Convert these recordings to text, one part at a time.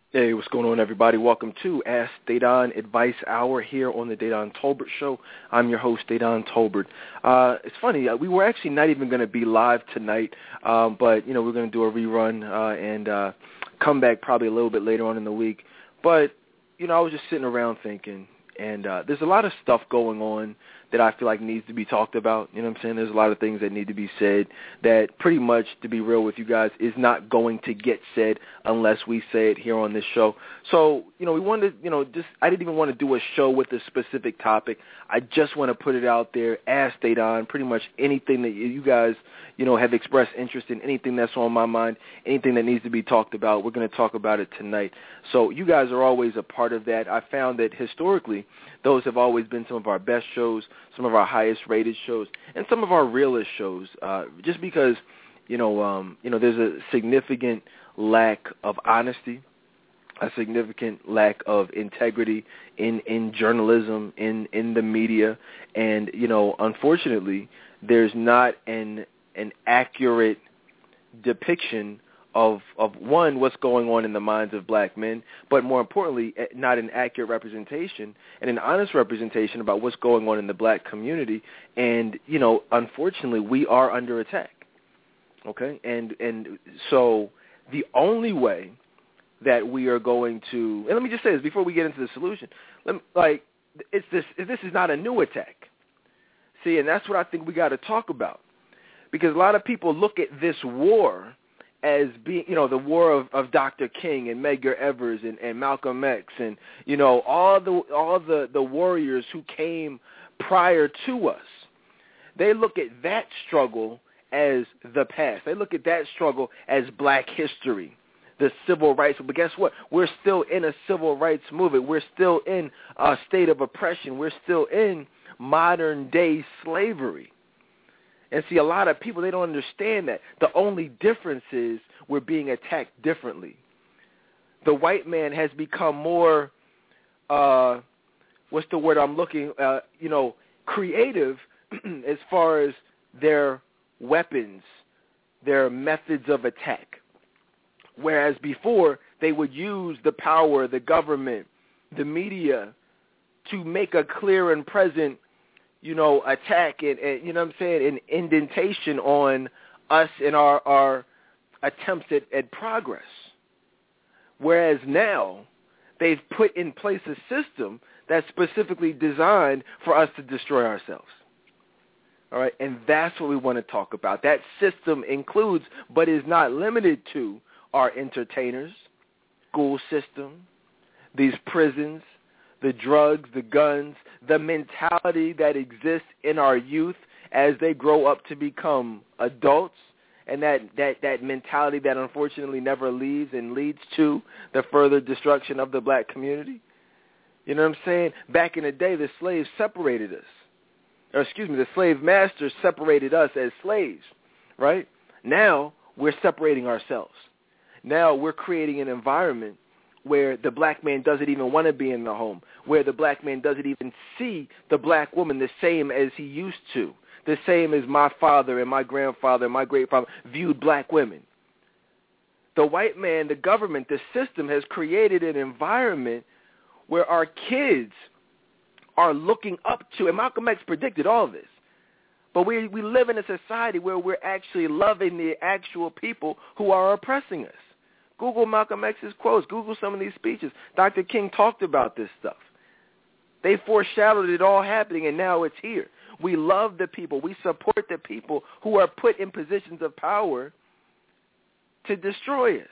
Hey, what's going on, everybody? Welcome to Ask Dedan Advice Hour here on the Dedan Tolbert Show. I'm your host, Dedan Tolbert. It's funny, we were actually not even going to be live tonight, but, we're going to do a rerun and come back probably a little bit later on in the week. But, I was just sitting around thinking, and there's a lot of stuff going on that I feel like needs to be talked about. You know what I'm saying? There's a lot of things that need to be said that pretty much, to be real with you guys, is not going to get said unless we say it here on this show. So, we wanted to, I didn't even want to do a show with a specific topic. I just want to put it out there, Ask Dedan, pretty much anything that you guys, have expressed interest in, anything that's on my mind, anything that needs to be talked about, we're going to talk about it tonight. So you guys are always a part of that. I found that historically, those have always been some of our best shows, some of our highest rated shows, and some of our realest shows, just because, there's a significant lack of honesty, a significant lack of integrity in journalism, in the media, and, unfortunately, there's not an accurate depiction of one, what's going on in the minds of black men, but more importantly, not an accurate representation and an honest representation about what's going on in the black community. And, unfortunately, we are under attack. Okay? And so the only way that we are going to, and let me just say this before we get into the solution, this is not a new attack. See, and that's what I think we got to talk about. Because a lot of people look at this war as being, the war of Dr. King and Medgar Evers and Malcolm X and, all the warriors who came prior to us. They look at that struggle as the past. They look at that struggle as black history, the civil rights. But guess what? We're still in a civil rights movement. We're still in a state of oppression. We're still in modern-day slavery. And see, a lot of people, they don't understand that. The only difference is we're being attacked differently. The white man has become more, what's the word I'm looking, creative as far as their weapons, their methods of attack. Whereas before, they would use the power, the government, the media to make a clear and present attack and an indentation on us and our attempts at progress. Whereas now, they've put in place a system that's specifically designed for us to destroy ourselves. All right, and that's what we want to talk about. That system includes, but is not limited to, our entertainers, school system, these prisons, the drugs, the guns, the mentality that exists in our youth as they grow up to become adults, and that mentality that unfortunately never leaves and leads to the further destruction of the black community. You know what I'm saying? Back in the day, the slaves separated us. The slave masters separated us as slaves, right? Now we're separating ourselves. Now we're creating an environment where the black man doesn't even want to be in the home, where the black man doesn't even see the black woman the same as he used to, the same as my father and my grandfather and my great-father viewed black women. The white man, the government, the system has created an environment where our kids are looking up to, and Malcolm X predicted all this, but we live in a society where we're actually loving the actual people who are oppressing us. Google Malcolm X's quotes. Google some of these speeches. Dr. King talked about this stuff. They foreshadowed it all happening, and now it's here. We love the people. We support the people who are put in positions of power to destroy us.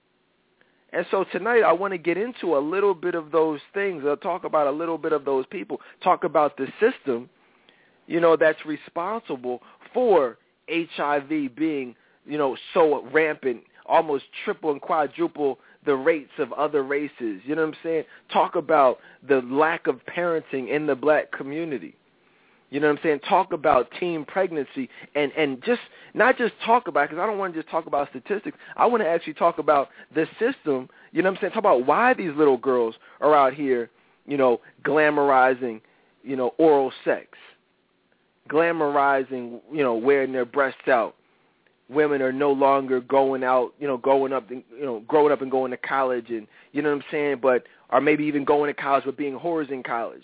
And so tonight I want to get into a little bit of those things. I'll talk about a little bit of those people. Talk about the system, that's responsible for HIV being, so rampant, almost triple and quadruple the rates of other races. You know what I'm saying? Talk about the lack of parenting in the black community. You know what I'm saying? Talk about teen pregnancy and just not just talk about it, because I don't want to just talk about statistics. I want to actually talk about the system. You know what I'm saying? Talk about why these little girls are out here, glamorizing, oral sex, glamorizing, wearing their breasts out, women are no longer going out, growing up and going to college, and you know what I'm saying, but or maybe even going to college but being whores in college,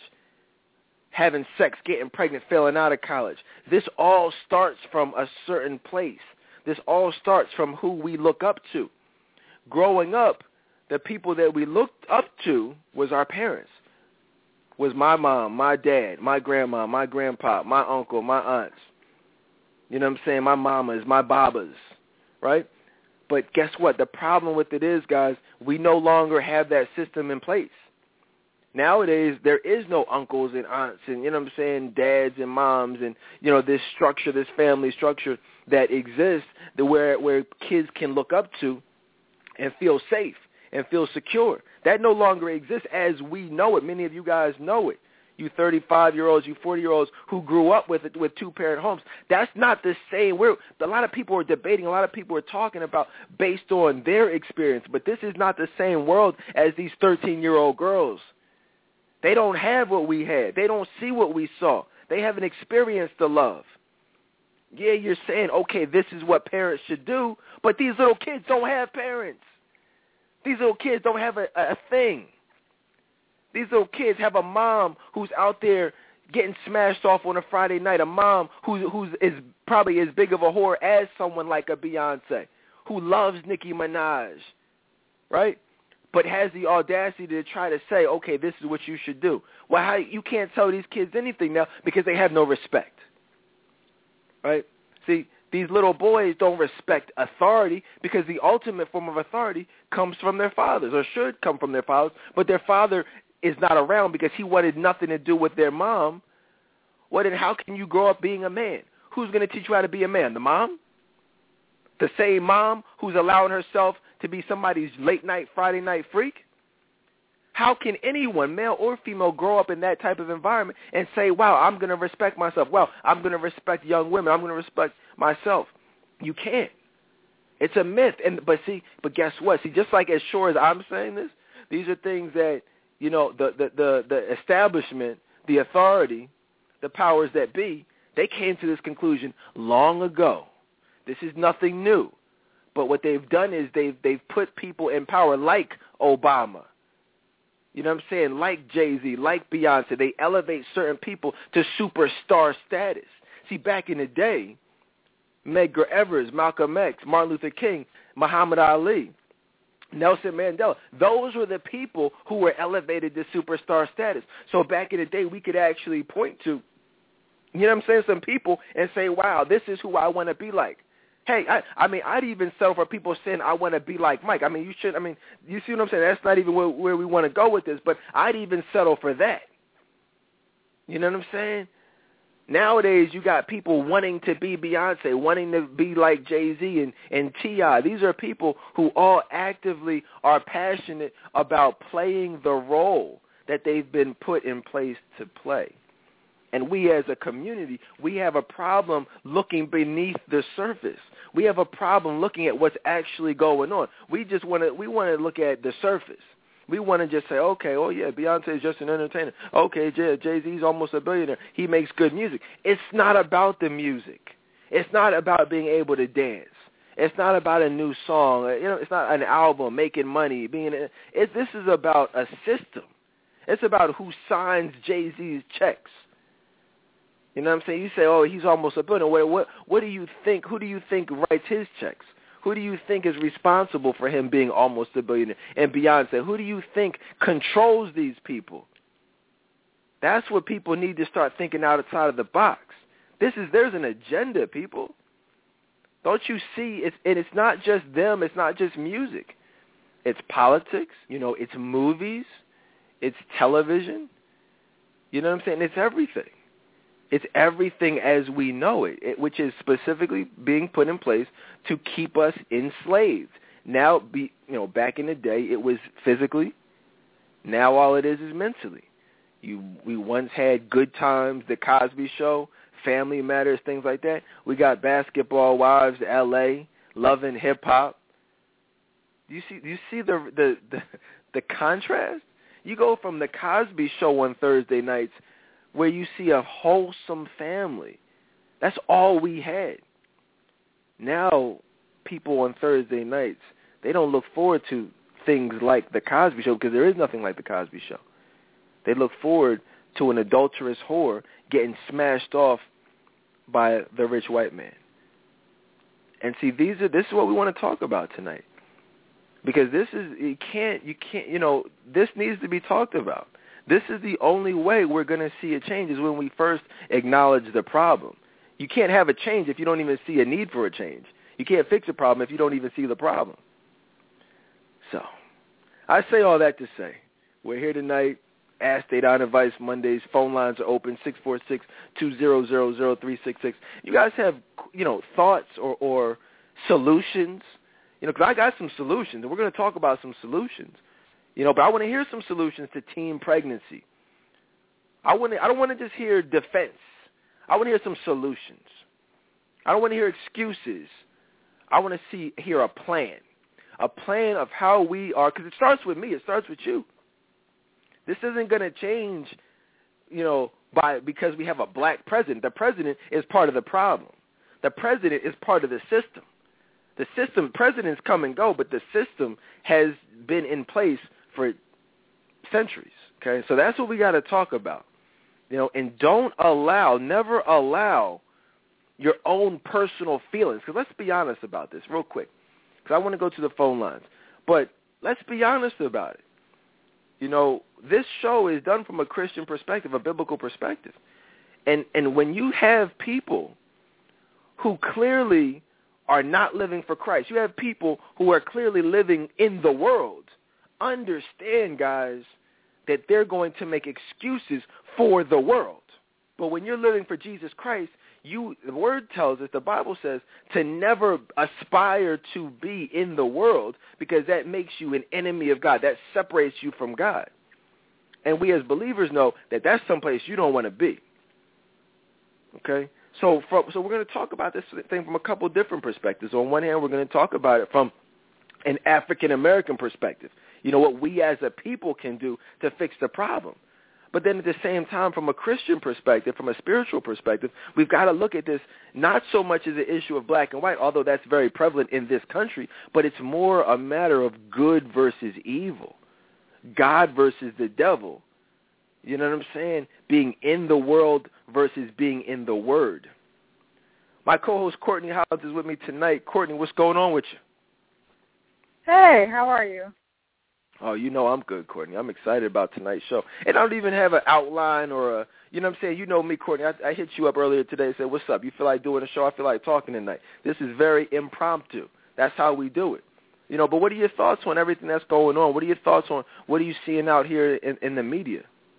having sex, getting pregnant, failing out of college. This all starts from a certain place. This all starts from who we look up to. Growing up, the people that we looked up to was our parents, was my mom, my dad, my grandma, my grandpa, my uncle, my aunts. You know what I'm saying? My mamas, my babas, right? But guess what? The problem with it is, guys, we no longer have that system in place. Nowadays, there is no uncles and aunts and, you know what I'm saying, dads and moms and, this structure, this family structure that exists where kids can look up to and feel safe and feel secure. That no longer exists as we know it. Many of you guys know it. You 35-year-olds, you 40-year-olds who grew up with two-parent homes. That's not the same. A lot of people are debating, a lot of people are talking about based on their experience, but this is not the same world as these 13-year-old girls. They don't have what we had. They don't see what we saw. They haven't experienced the love. Yeah, you're saying, okay, this is what parents should do, but these little kids don't have parents. These little kids don't have a thing. These little kids have a mom who's out there getting smashed off on a Friday night, a mom who's probably as big of a whore as someone like a Beyonce, who loves Nicki Minaj, right? But has the audacity to try to say, okay, this is what you should do. Well, you can't tell these kids anything now because they have no respect, right? See, these little boys don't respect authority because the ultimate form of authority comes from their fathers or should come from their fathers, but their father is not around because he wanted nothing to do with their mom. Well, then how can you grow up being a man? Who's going to teach you how to be a man? The mom? The same mom who's allowing herself to be somebody's late-night, Friday night freak? How can anyone, male or female, grow up in that type of environment and say, wow, I'm going to respect myself. Wow, I'm going to respect young women. I'm going to respect myself. You can't. It's a myth. But guess what? See, just like as sure as I'm saying this, these are things that, the establishment, the authority, the powers that be, they came to this conclusion long ago. This is nothing new. But what they've done is they've put people in power like Obama. You know what I'm saying? Like Jay-Z, like Beyonce. They elevate certain people to superstar status. See, back in the day, Medgar Evers, Malcolm X, Martin Luther King, Muhammad Ali, Nelson Mandela, those were the people who were elevated to superstar status. So back in the day, we could actually point to, you know what I'm saying, some people and say, wow, this is who I want to be like. Hey, I'd even settle for people saying I want to be like Mike. You see what I'm saying? That's not even where we want to go with this, but I'd even settle for that. You know what I'm saying? Nowadays, you got people wanting to be Beyonce, wanting to be like Jay-Z and T.I. These are people who all actively are passionate about playing the role that they've been put in place to play. And we as a community, we have a problem looking beneath the surface. We have a problem looking at what's actually going on. We want to look at the surface. We want to just say, okay, oh yeah, Beyonce is just an entertainer. Okay, Jay-Z's almost a billionaire. He makes good music. It's not about the music. It's not about being able to dance. It's not about a new song. It's not an album, making money. This is about a system. It's about who signs Jay-Z's checks. You know what I'm saying? You say, oh, he's almost a billionaire. What do you think? Who do you think writes his checks? Who do you think is responsible for him being almost a billionaire? And Beyonce, who do you think controls these people? That's what people need to start thinking outside of the box. There's an agenda, people. Don't you see? It's not just them. It's not just music. It's politics. It's movies. It's television. You know what I'm saying? It's everything. It's everything as we know it, which is specifically being put in place to keep us enslaved. Now, back in the day, it was physically. Now all it is mentally. We once had Good Times, The Cosby Show, Family Matters, things like that. We got Basketball Wives, L.A., Love and Hip Hop. Do you see the contrast? You go from The Cosby Show on Thursday nights, where you see a wholesome family. That's all we had. now people on Thursday nights, they don't look forward to things like The Cosby Show because there is nothing like The Cosby Show. They look forward to an adulterous whore getting smashed off by the rich white man. And see, this is what we want to talk about tonight. Because this needs to be talked about. This is the only way we're going to see a change is when we first acknowledge the problem. You can't have a change if you don't even see a need for a change. You can't fix a problem if you don't even see the problem. So, I say all that to say, we're here tonight. Ask State on Advice Mondays. Phone lines are open, 646-200-0366. You guys have, thoughts or solutions? Because I got some solutions, and we're going to talk about some solutions. But I want to hear some solutions to teen pregnancy. I don't want to just hear defense. I want to hear some solutions. I don't want to hear excuses. I want to hear a plan of how we are, because it starts with me. It starts with you. This isn't going to change, because we have a black president. The president is part of the problem. The president is part of the system. The system, presidents come and go, but the system has been in place for centuries, okay? So that's what we got to talk about, and never allow your own personal feelings, because let's be honest about this real quick, because I want to go to the phone lines, but let's be honest about it. This show is done from a Christian perspective, a biblical perspective, and when you have people who clearly are not living for Christ, you have people who are clearly living in the world, understand, guys, that they're going to make excuses for the world. But when you're living for Jesus Christ, the Word tells us, the Bible says, to never aspire to be in the world because that makes you an enemy of God. That separates you from God. And we as believers know that that's someplace you don't want to be. Okay? So we're going to talk about this thing from a couple different perspectives. On one hand, we're going to talk about it from an African-American perspective. What we as a people can do to fix the problem. But then at the same time, from a Christian perspective, from a spiritual perspective, we've got to look at this not so much as an issue of black and white, although that's very prevalent in this country, but it's more a matter of good versus evil, God versus the devil. You know what I'm saying? Being in the world versus being in the Word. My co-host Courtney House is with me tonight. Courtney, what's going on with you? Hey, how are you? Oh, I'm good, Courtney. I'm excited about tonight's show. And I don't even have an outline or a, you know what I'm saying? You know me, Courtney. I hit you up earlier today and said, what's up? You feel like doing a show? I feel like talking tonight. This is very impromptu. That's how we do it. But what are your thoughts on everything that's going on? What are your thoughts on what are you seeing out here in the media?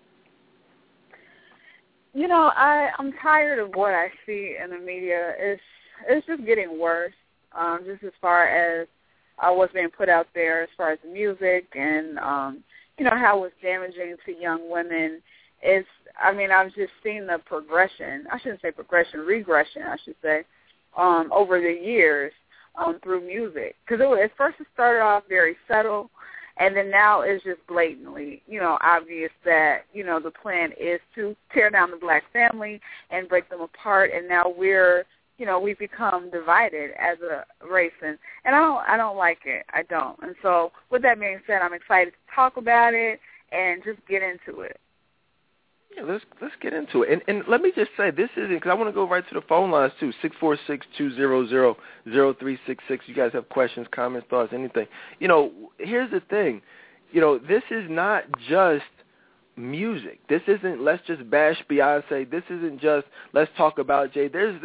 I'm tired of what I see in the media. It's just getting worse, just as far as what's being put out there as far as the music and, how it's damaging to young women. I've just seen the progression. I shouldn't say progression, regression, I should say, over the years through music. Because at first it started off very subtle, and then now it's just blatantly, obvious that, the plan is to tear down the black family and break them apart, and now we've become divided as a race, and I don't like it. I don't. And so with that being said, I'm excited to talk about it and just get into it. Yeah, let's get into it. And let me just say, this isn't, because I want to go right to the phone lines, too, 646-200-0366. You guys have questions, comments, thoughts, anything. Here's the thing. This is not just music. This isn't let's just bash Beyonce. This isn't just let's talk about Jay. This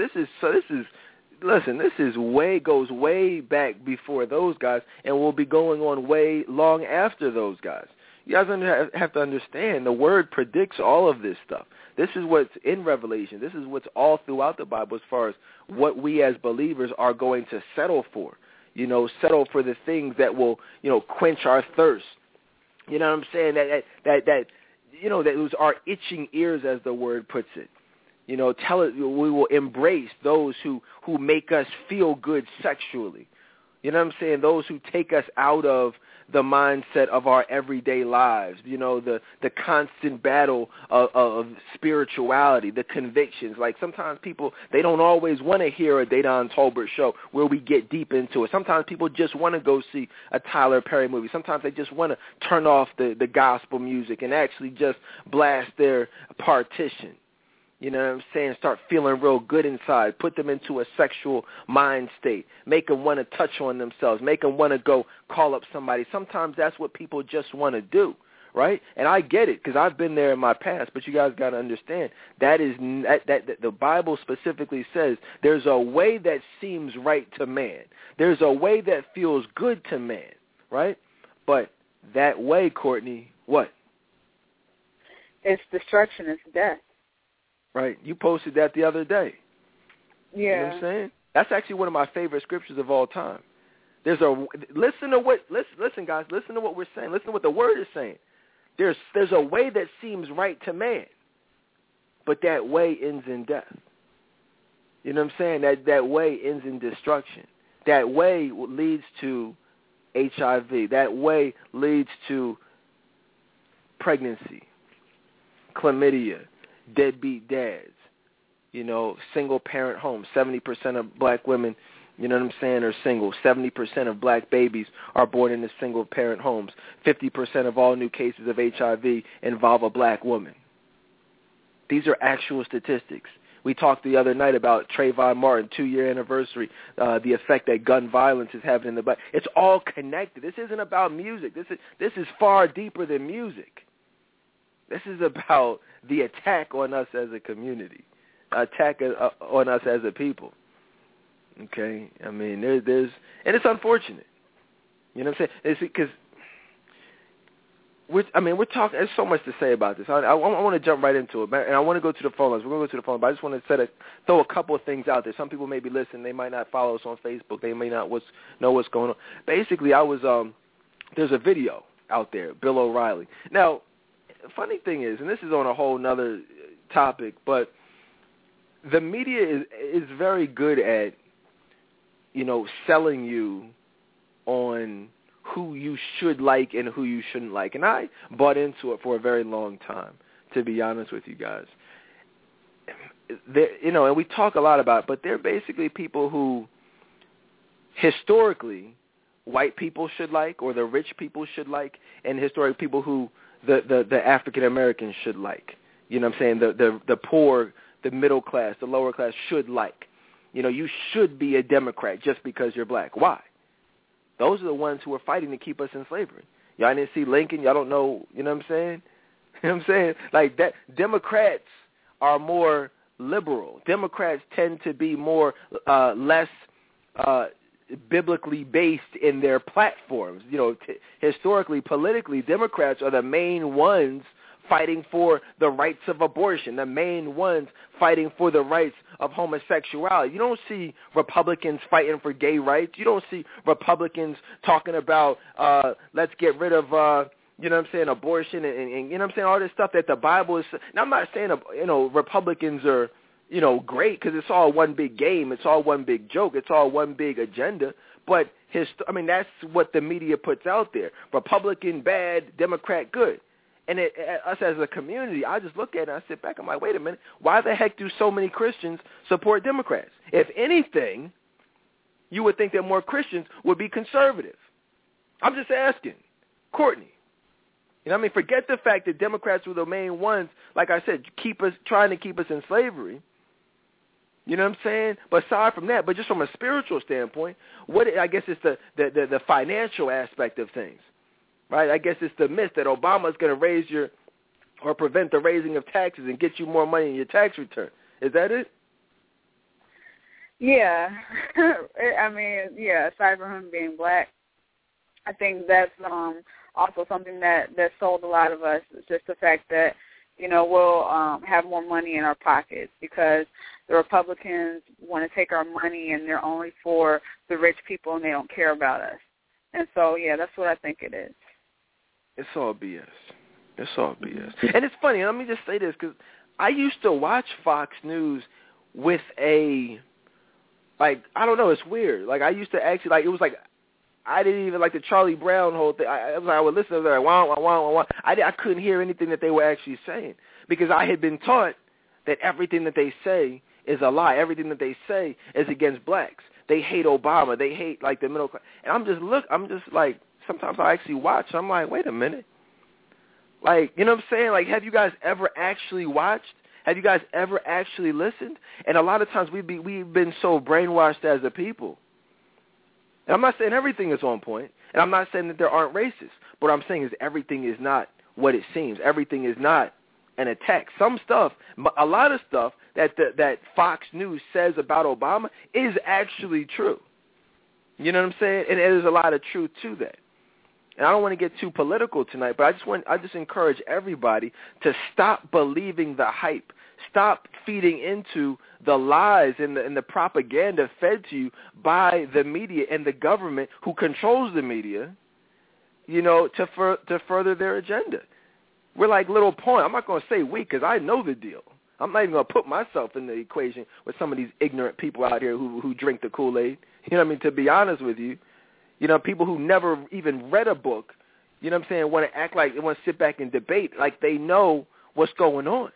goes way back before those guys, and will be going on way long after those guys. You guys have to understand, the Word predicts all of this stuff. This is what's in Revelation. This is what's all throughout the Bible as far as what we as believers are going to settle for. Settle for the things that will, quench our thirst. You know what I'm saying? That was our itching ears, as the Word puts it. We will embrace those who make us feel good sexually. You know what I'm saying? Those who take us out of the mindset of our everyday lives, you know, the constant battle of spirituality, the convictions. Like sometimes people, they don't always want to hear a Dedan Tolbert show where we get deep into it. Sometimes people just want to go see a Tyler Perry movie. Sometimes they just want to turn off the gospel music and actually just blast their partition. You know what I'm saying? Start feeling real good inside. Put them into a sexual mind state. Make them want to touch on themselves. Make them want to go call up somebody. Sometimes that's what people just want to do, right? And I get it because I've been there in my past. But you guys got to understand that is that the Bible specifically says there's a way that seems right to man. There's a way that feels good to man, right? But that way, Courtney, what? It's destruction. It's death. Right. You posted that the other day. Yeah. You know what I'm saying? That's actually one of my favorite scriptures of all time. Listen guys, listen to what we're saying. Listen to what the word is saying. There's a way that seems right to man, but that way ends in death. You know what I'm saying? That way ends in destruction. That way leads to HIV. That way leads to pregnancy, chlamydia, deadbeat dads, you know, single-parent homes. 70% of black women, you know what I'm saying, are single. 70% of black babies are born into single-parent homes. 50% of all new cases of HIV involve a black woman. These are actual statistics. We talked the other night about Trayvon Martin, 2-year anniversary, the effect that gun violence is having in the black. It's all connected. This isn't about music. This is far deeper than music. This is about the attack on us as a community, attack on us as a people. Okay? I mean, there's and it's unfortunate. You know what I'm saying? It's because we're talking. There's so much to say about this. I want to jump right into it, and I want to go to the phone lines. We're going to go to the phone, but I just want to throw a couple of things out there. Some people may be listening. They might not follow us on Facebook. They may not know what's going on. Basically, there's a video out there, Bill O'Reilly. Now, the funny thing is, and this is on a whole nother topic, but the media is very good at, you know, selling you on who you should like and who you shouldn't like. And I bought into it for a very long time, to be honest with you guys. You know, and we talk a lot about it, but they're basically people who historically white people should like, or the rich people should like, and historic people who the African Americans should like. You know what I'm saying? The poor, the middle class, the lower class should like. You know, you should be a Democrat just because you're black. Why? Those are the ones who are fighting to keep us in slavery. Y'all didn't see Lincoln. Y'all don't know. You know what I'm saying? You know what I'm saying? Like that. Democrats are more liberal. Democrats tend to be more less biblically based in their platforms. You know, historically, politically, Democrats are the main ones fighting for the rights of abortion, the main ones fighting for the rights of homosexuality. You don't see Republicans fighting for gay rights. You don't see Republicans talking about let's get rid of you know what I'm saying, abortion and you know what I'm saying, all this stuff that the Bible is. Now, I'm not saying, you know, Republicans are, you know, great, because it's all one big game. It's all one big joke. It's all one big agenda. But that's what the media puts out there. Republican bad, Democrat good. And us as a community, I just look at it and I sit back. I'm like, wait a minute. Why the heck do so many Christians support Democrats? If anything, you would think that more Christians would be conservative. I'm just asking. Courtney. You know what I mean? Forget the fact that Democrats were the main ones, like I said, trying to keep us in slavery. You know what I'm saying? But aside from that, but just from a spiritual standpoint, I guess it's the financial aspect of things, right? I guess it's the myth that Obama's going to prevent the raising of taxes and get you more money in your tax return. Is that it? Yeah. I mean, yeah, aside from him being black, I think that's also something that sold a lot of us. It's just the fact that, you know, we'll have more money in our pockets because the Republicans want to take our money and they're only for the rich people and they don't care about us. And so, yeah, that's what I think it is. It's all BS. It's all BS. And it's funny, let me just say this, because I used to watch Fox News with a like, I don't know, it's weird. Like, I used to actually, like, it was like, I didn't even like the Charlie Brown whole thing. I would listen to them, like, wah, wah, wah, wah, wah. I couldn't hear anything that they were actually saying because I had been taught that everything that they say is a lie. Everything that they say is against blacks. They hate Obama. They hate, like, the middle class. And I'm just like, sometimes I actually watch. I'm like, wait a minute. Like, you know what I'm saying? Like, have you guys ever actually watched? Have you guys ever actually listened? And a lot of times we've been so brainwashed as a people. And I'm not saying everything is on point, and I'm not saying that there aren't racists. But what I'm saying is everything is not what it seems. Everything is not an attack. Some stuff, a lot of stuff that Fox News says about Obama is actually true. You know what I'm saying? And there's a lot of truth to that. And I don't want to get too political tonight, but I just encourage everybody to stop believing the hype. Stop feeding into the lies and the propaganda fed to you by the media and the government who controls the media, you know, to further their agenda. We're like little pawns. I'm not going to say we because I know the deal. I'm not even going to put myself in the equation with some of these ignorant people out here who drink the Kool-Aid. You know what I mean? To be honest with you, you know, people who never even read a book, you know what I'm saying, want to act like they want to sit back and debate like they know what's going on.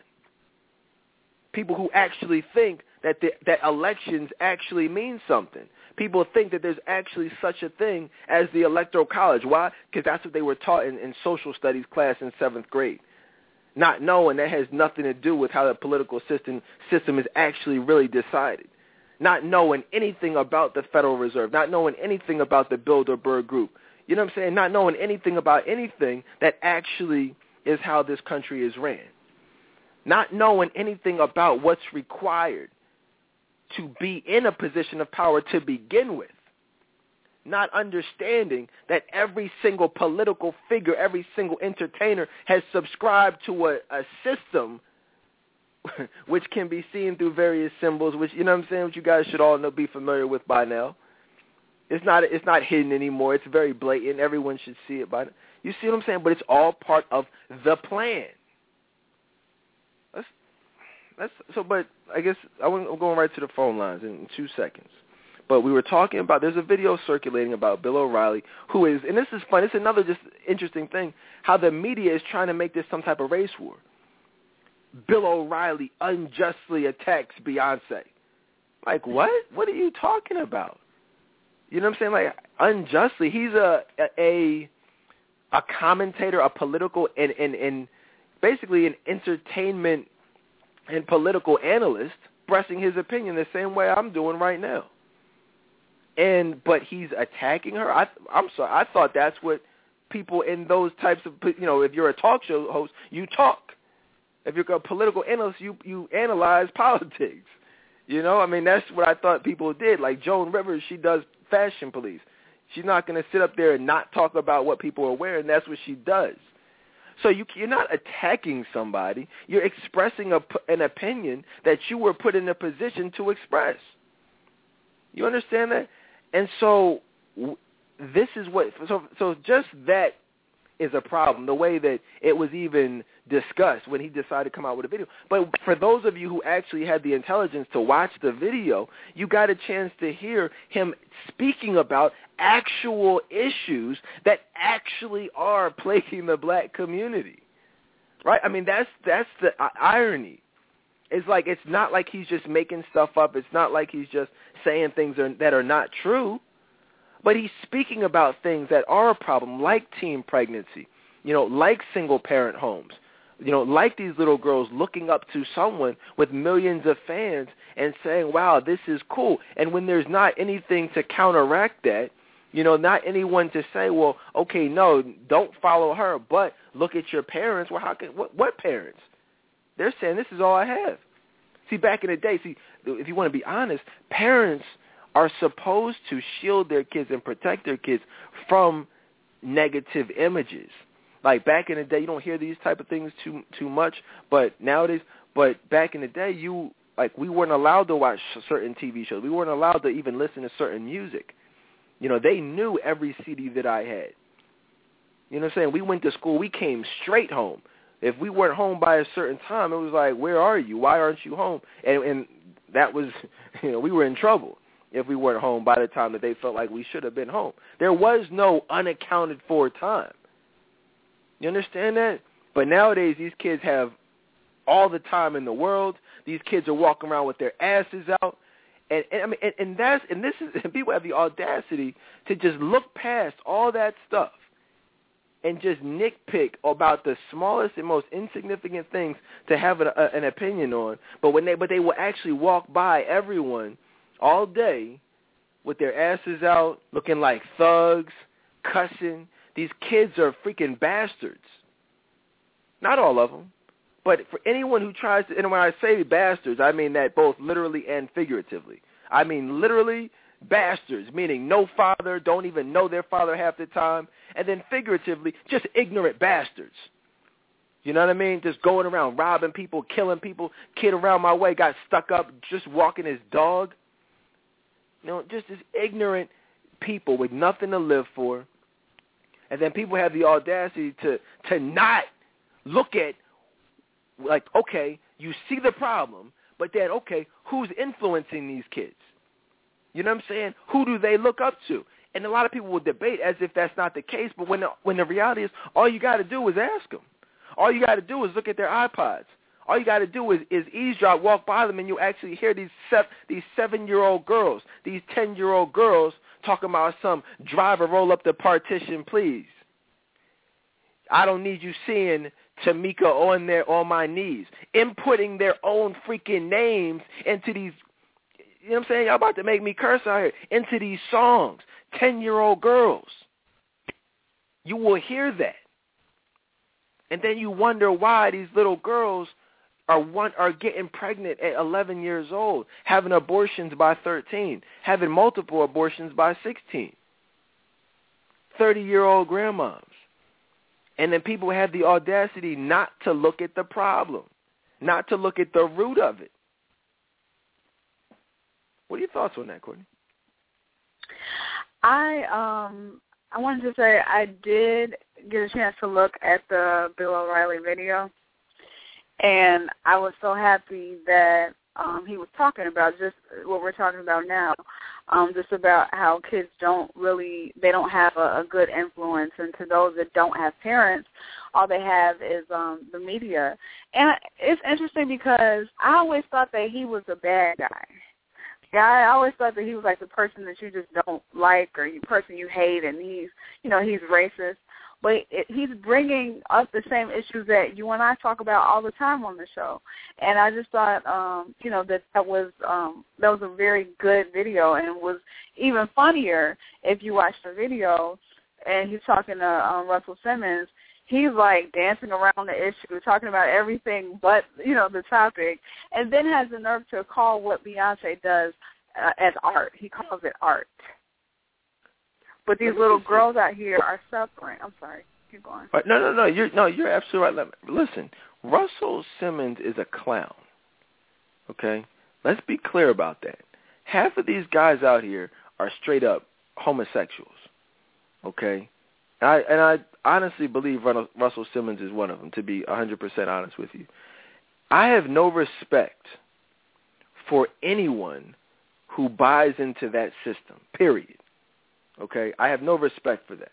People who actually think that that elections actually mean something. People think that there's actually such a thing as the Electoral College. Why? Because that's what they were taught in social studies class in 7th grade. Not knowing that has nothing to do with how the political system is actually really decided. Not knowing anything about the Federal Reserve. Not knowing anything about the Bilderberg Group. You know what I'm saying? Not knowing anything about anything that actually is how this country is ran. Not knowing anything about what's required to be in a position of power to begin with. Not understanding that every single political figure, every single entertainer has subscribed to a system which can be seen through various symbols, which, you know what I'm saying, which you guys should all be familiar with by now. It's not hidden anymore. It's very blatant. Everyone should see it by now. You see what I'm saying? But it's all part of the plan. But I guess I'm going right to the phone lines in 2 seconds. But we were talking about, there's a video circulating about Bill O'Reilly, who is, and this is fun, it's another just interesting thing, how the media is trying to make this some type of race war. Bill O'Reilly unjustly attacks Beyonce. Like, what? What are you talking about? You know what I'm saying? Like, unjustly. He's a commentator, a political, and basically an entertainment and political analyst expressing his opinion the same way I'm doing right now. But he's attacking her. I'm sorry. I thought that's what people in those types of, you know, if you're a talk show host, you talk. If you're a political analyst, you analyze politics. You know, I mean, that's what I thought people did. Like Joan Rivers, she does Fashion Police. She's not going to sit up there and not talk about what people are wearing. That's what she does. So you're not attacking somebody. You're expressing an opinion that you were put in a position to express. You understand that? And so this is what – so just that is a problem, the way that it was even discussed when he decided to come out with a video. But for those of you who actually had the intelligence to watch the video, you got a chance to hear him speaking about actual issues that actually are plaguing the black community, right? I mean, that's the irony. It's like, it's not like he's just making stuff up. It's not like he's just saying things that are not true. But he's speaking about things that are a problem, like teen pregnancy, you know, like single-parent homes, you know, like these little girls looking up to someone with millions of fans and saying, wow, this is cool. And when there's not anything to counteract that, you know, not anyone to say, well, okay, no, don't follow her, but look at your parents. Well, what parents? They're saying this is all I have. See, back in the day, if you want to be honest, parents are supposed to shield their kids and protect their kids from negative images. Like back in the day, you don't hear these type of things too much, but nowadays, but back in the day, we weren't allowed to watch certain TV shows. We weren't allowed to even listen to certain music. You know, they knew every CD that I had. You know what I'm saying? We went to school. We came straight home. If we weren't home by a certain time, it was like, where are you? Why aren't you home? And that was, you know, we were in trouble. if we weren't home by the time that they felt like we should have been home. There was no unaccounted for time. You understand that? But nowadays, these kids have all the time in the world. These kids are walking around with their asses out. And people have the audacity to just look past all that stuff and just nitpick about the smallest and most insignificant things to have an opinion on. But they will actually walk by everyone all day with their asses out, looking like thugs, cussing. These kids are freaking bastards. Not all of them, but for anyone who tries to, and when I say bastards, I mean that both literally and figuratively. I mean literally bastards, meaning no father, don't even know their father half the time, and then figuratively, just ignorant bastards. You know what I mean? Just going around robbing people, killing people. Kid around my way got stuck up just walking his dog. You know, just as ignorant people with nothing to live for. And then people have the audacity to not look at, like, okay, you see the problem, but then, okay, who's influencing these kids? You know what I'm saying? Who do they look up to? And a lot of people will debate as if that's not the case, but when the reality is, all you got to do is ask them. All you got to do is look at their iPods. All you got to do is eavesdrop, walk by them, and you actually hear these 7-year-old girls, these 10-year-old girls talking about some driver roll up the partition, please. I don't need you seeing Tamika on my knees, inputting their own freaking names into these, you know what I'm saying? Y'all about to make me curse out here, into these songs. 10-year-old girls. You will hear that. And then you wonder why these little girls are getting pregnant at 11 years old, having abortions by 13, having multiple abortions by 16. 30-year-old grandmoms. And then people have the audacity not to look at the problem, not to look at the root of it. What are your thoughts on that, Courtney? I wanted to say I did get a chance to look at the Bill O'Reilly video, and I was so happy that he was talking about just what we're talking about now, just about how kids don't have a good influence, and to those that don't have parents, all they have is the media. And it's interesting because I always thought that he was a bad guy. Yeah, I always thought that he was like the person that you just don't like, or the person you hate, and he's racist. But he's bringing up the same issues that you and I talk about all the time on the show. And I just thought, that was a very good video, and it was even funnier if you watch the video. And he's talking to Russell Simmons. He's like dancing around the issue, talking about everything but, the topic, and then has the nerve to call what Beyonce does as art. He calls it art. But these little girls out here are suffering. I'm sorry. Keep going. No. You're absolutely right. Listen, Russell Simmons is a clown. Okay? Let's be clear about that. Half of these guys out here are straight up homosexuals. Okay? And I honestly believe Russell Simmons is one of them, to be 100% honest with you. I have no respect for anyone who buys into that system, period. Okay? I have no respect for that.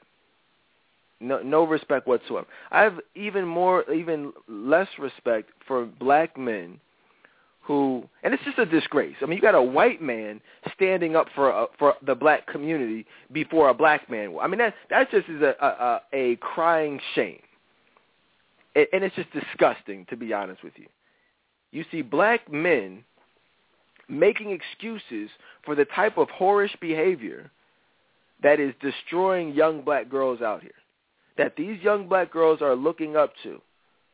No respect whatsoever. I have even less respect for black men who, and it's just a disgrace. I mean, you got a white man standing up for the black community before a black man. I mean, that just is a crying shame, and it's just disgusting, to be honest with you. You see black men making excuses for the type of whorish behavior that is destroying young black girls out here, that these young black girls are looking up to.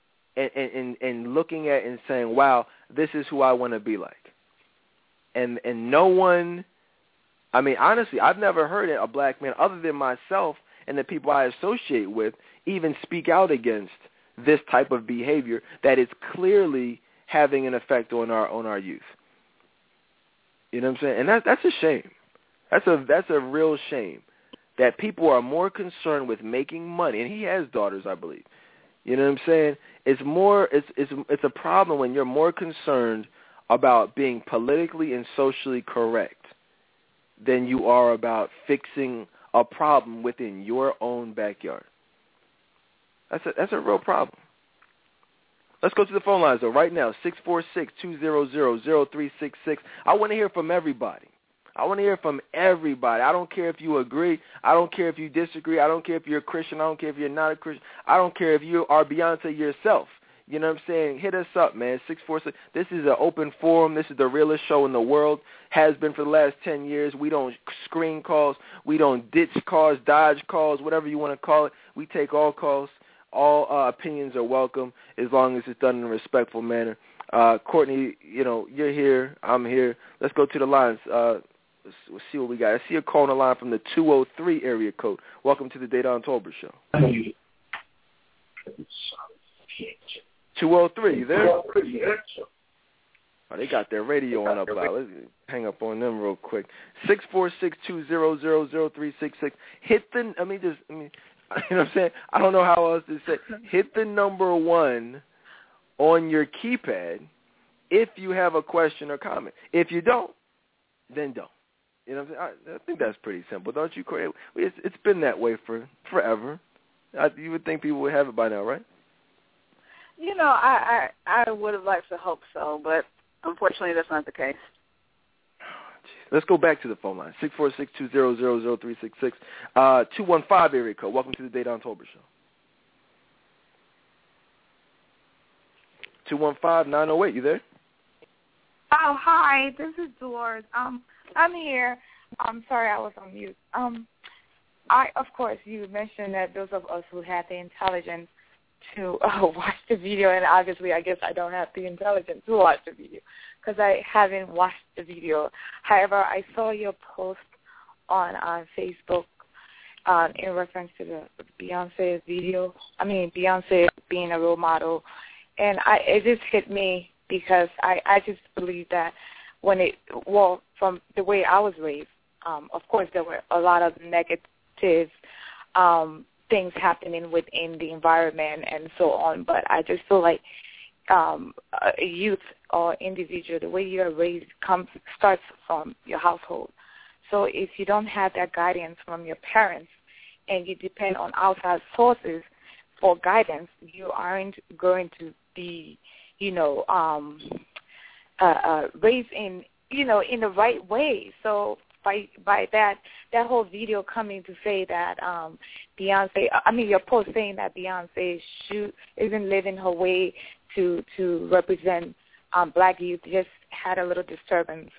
And looking at and saying, wow, this is who I want to be like. And no one, I mean, honestly, I've never heard a black man other than myself and the people I associate with even speak out against this type of behavior that is clearly having an effect on our youth. You know what I'm saying? And that's a shame. That's a real shame that people are more concerned with making money. And he has daughters, I believe. You know what I'm saying? It's a problem when you're more concerned about being politically and socially correct than you are about fixing a problem within your own backyard. That's a real problem. Let's go to the phone lines, though, right now, 646-200-0366. I want to hear from everybody. I don't care if you agree. I don't care if you disagree. I don't care if you're a Christian. I don't care if you're not a Christian. I don't care if you are Beyonce yourself. You know what I'm saying? Hit us up, man, 646. This is an open forum. This is the realest show in the world. Has been for the last 10 years. We don't screen calls. We don't ditch calls, dodge calls, whatever you want to call it. We take all calls. All opinions are welcome as long as it's done in a respectful manner. Courtney, you're here. I'm here. Let's go to the lines. Let's see what we got. I see a call on the line from the 203 area code. Welcome to the Dedan Tolbert Show. 203, you there? Oh, they got their radio on up loud. Let's hang up on them real quick. 646-200-0366. You know what I'm saying? I don't know how else to say. Hit the number 1 on your keypad if you have a question or comment. If you don't, then don't. You know what I'm saying? I think that's pretty simple, don't you, Corey? It's been that way for forever. You would think people would have it by now, right? I would have liked to hope so, but unfortunately that's not the case. Let's go back to the phone line, 646-200-0366, 215 area code. Welcome to the Dedan Tolbert Show. 215-908, you there? Oh, hi, this is Dolores. I'm here. I'm sorry I was on mute. Of course, you mentioned that those of us who have the intelligence to watch the video, and obviously I guess I don't have the intelligence to watch the video because I haven't watched the video. However, I saw your post on Facebook in reference to the Beyonce video. Beyonce being a role model, and it just hit me because I just believe that from the way I was raised, of course there were a lot of negative things happening within the environment and so on, but I just feel like a youth or individual, the way you're raised starts from your household. So if you don't have that guidance from your parents and you depend on outside sources for guidance, you aren't going to be, raised in the right way. So by that whole video coming to say that Beyonce, your post saying that Beyonce isn't living her way to represent black youth just had a little disturbance,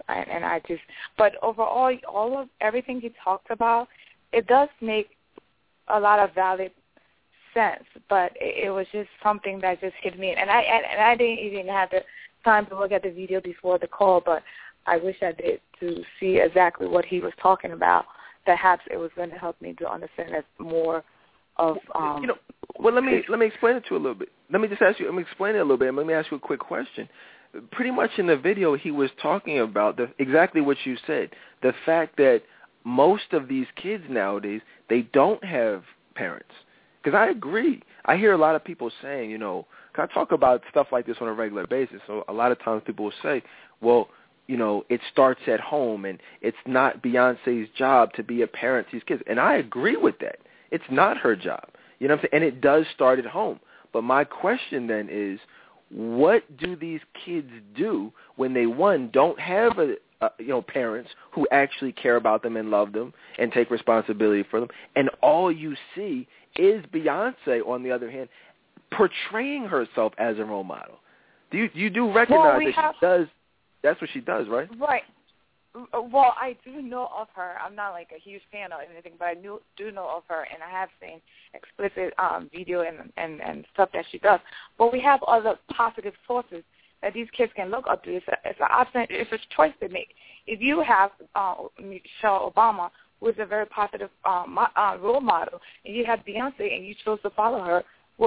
but overall, everything he talked about, it does make a lot of valid sense, but it was just something that just hit me, and I didn't even have the time to look at the video before the call, but I wish I did to see exactly what he was talking about. Perhaps it was going to help me to understand that more of. Well, let me explain it to you a little bit. Let me just ask you. Let me explain it a little bit. Let me ask you a quick question. Pretty much in the video, he was talking about exactly what you said. The fact that most of these kids nowadays, they don't have parents. Because I agree. I hear a lot of people saying, I talk about stuff like this on a regular basis. So a lot of times people will say, well, it starts at home, and it's not Beyonce's job to be a parent to these kids. And I agree with that. It's not her job. You know what I'm saying? And it does start at home. But my question then is, what do these kids do when they, one, don't have parents who actually care about them and love them and take responsibility for them, and all you see is Beyonce, on the other hand, portraying herself as a role model? You do recognize that she does? That's what she does, right? Right. Well, I do know of her. I'm not like a huge fan or anything, but I do know of her, and I have seen explicit video and stuff that she does. But we have other positive sources that these kids can look up to. It's an option. It's a choice to make. If you have Michelle Obama, who is a very positive role model, and you have Beyonce, and you chose to follow her,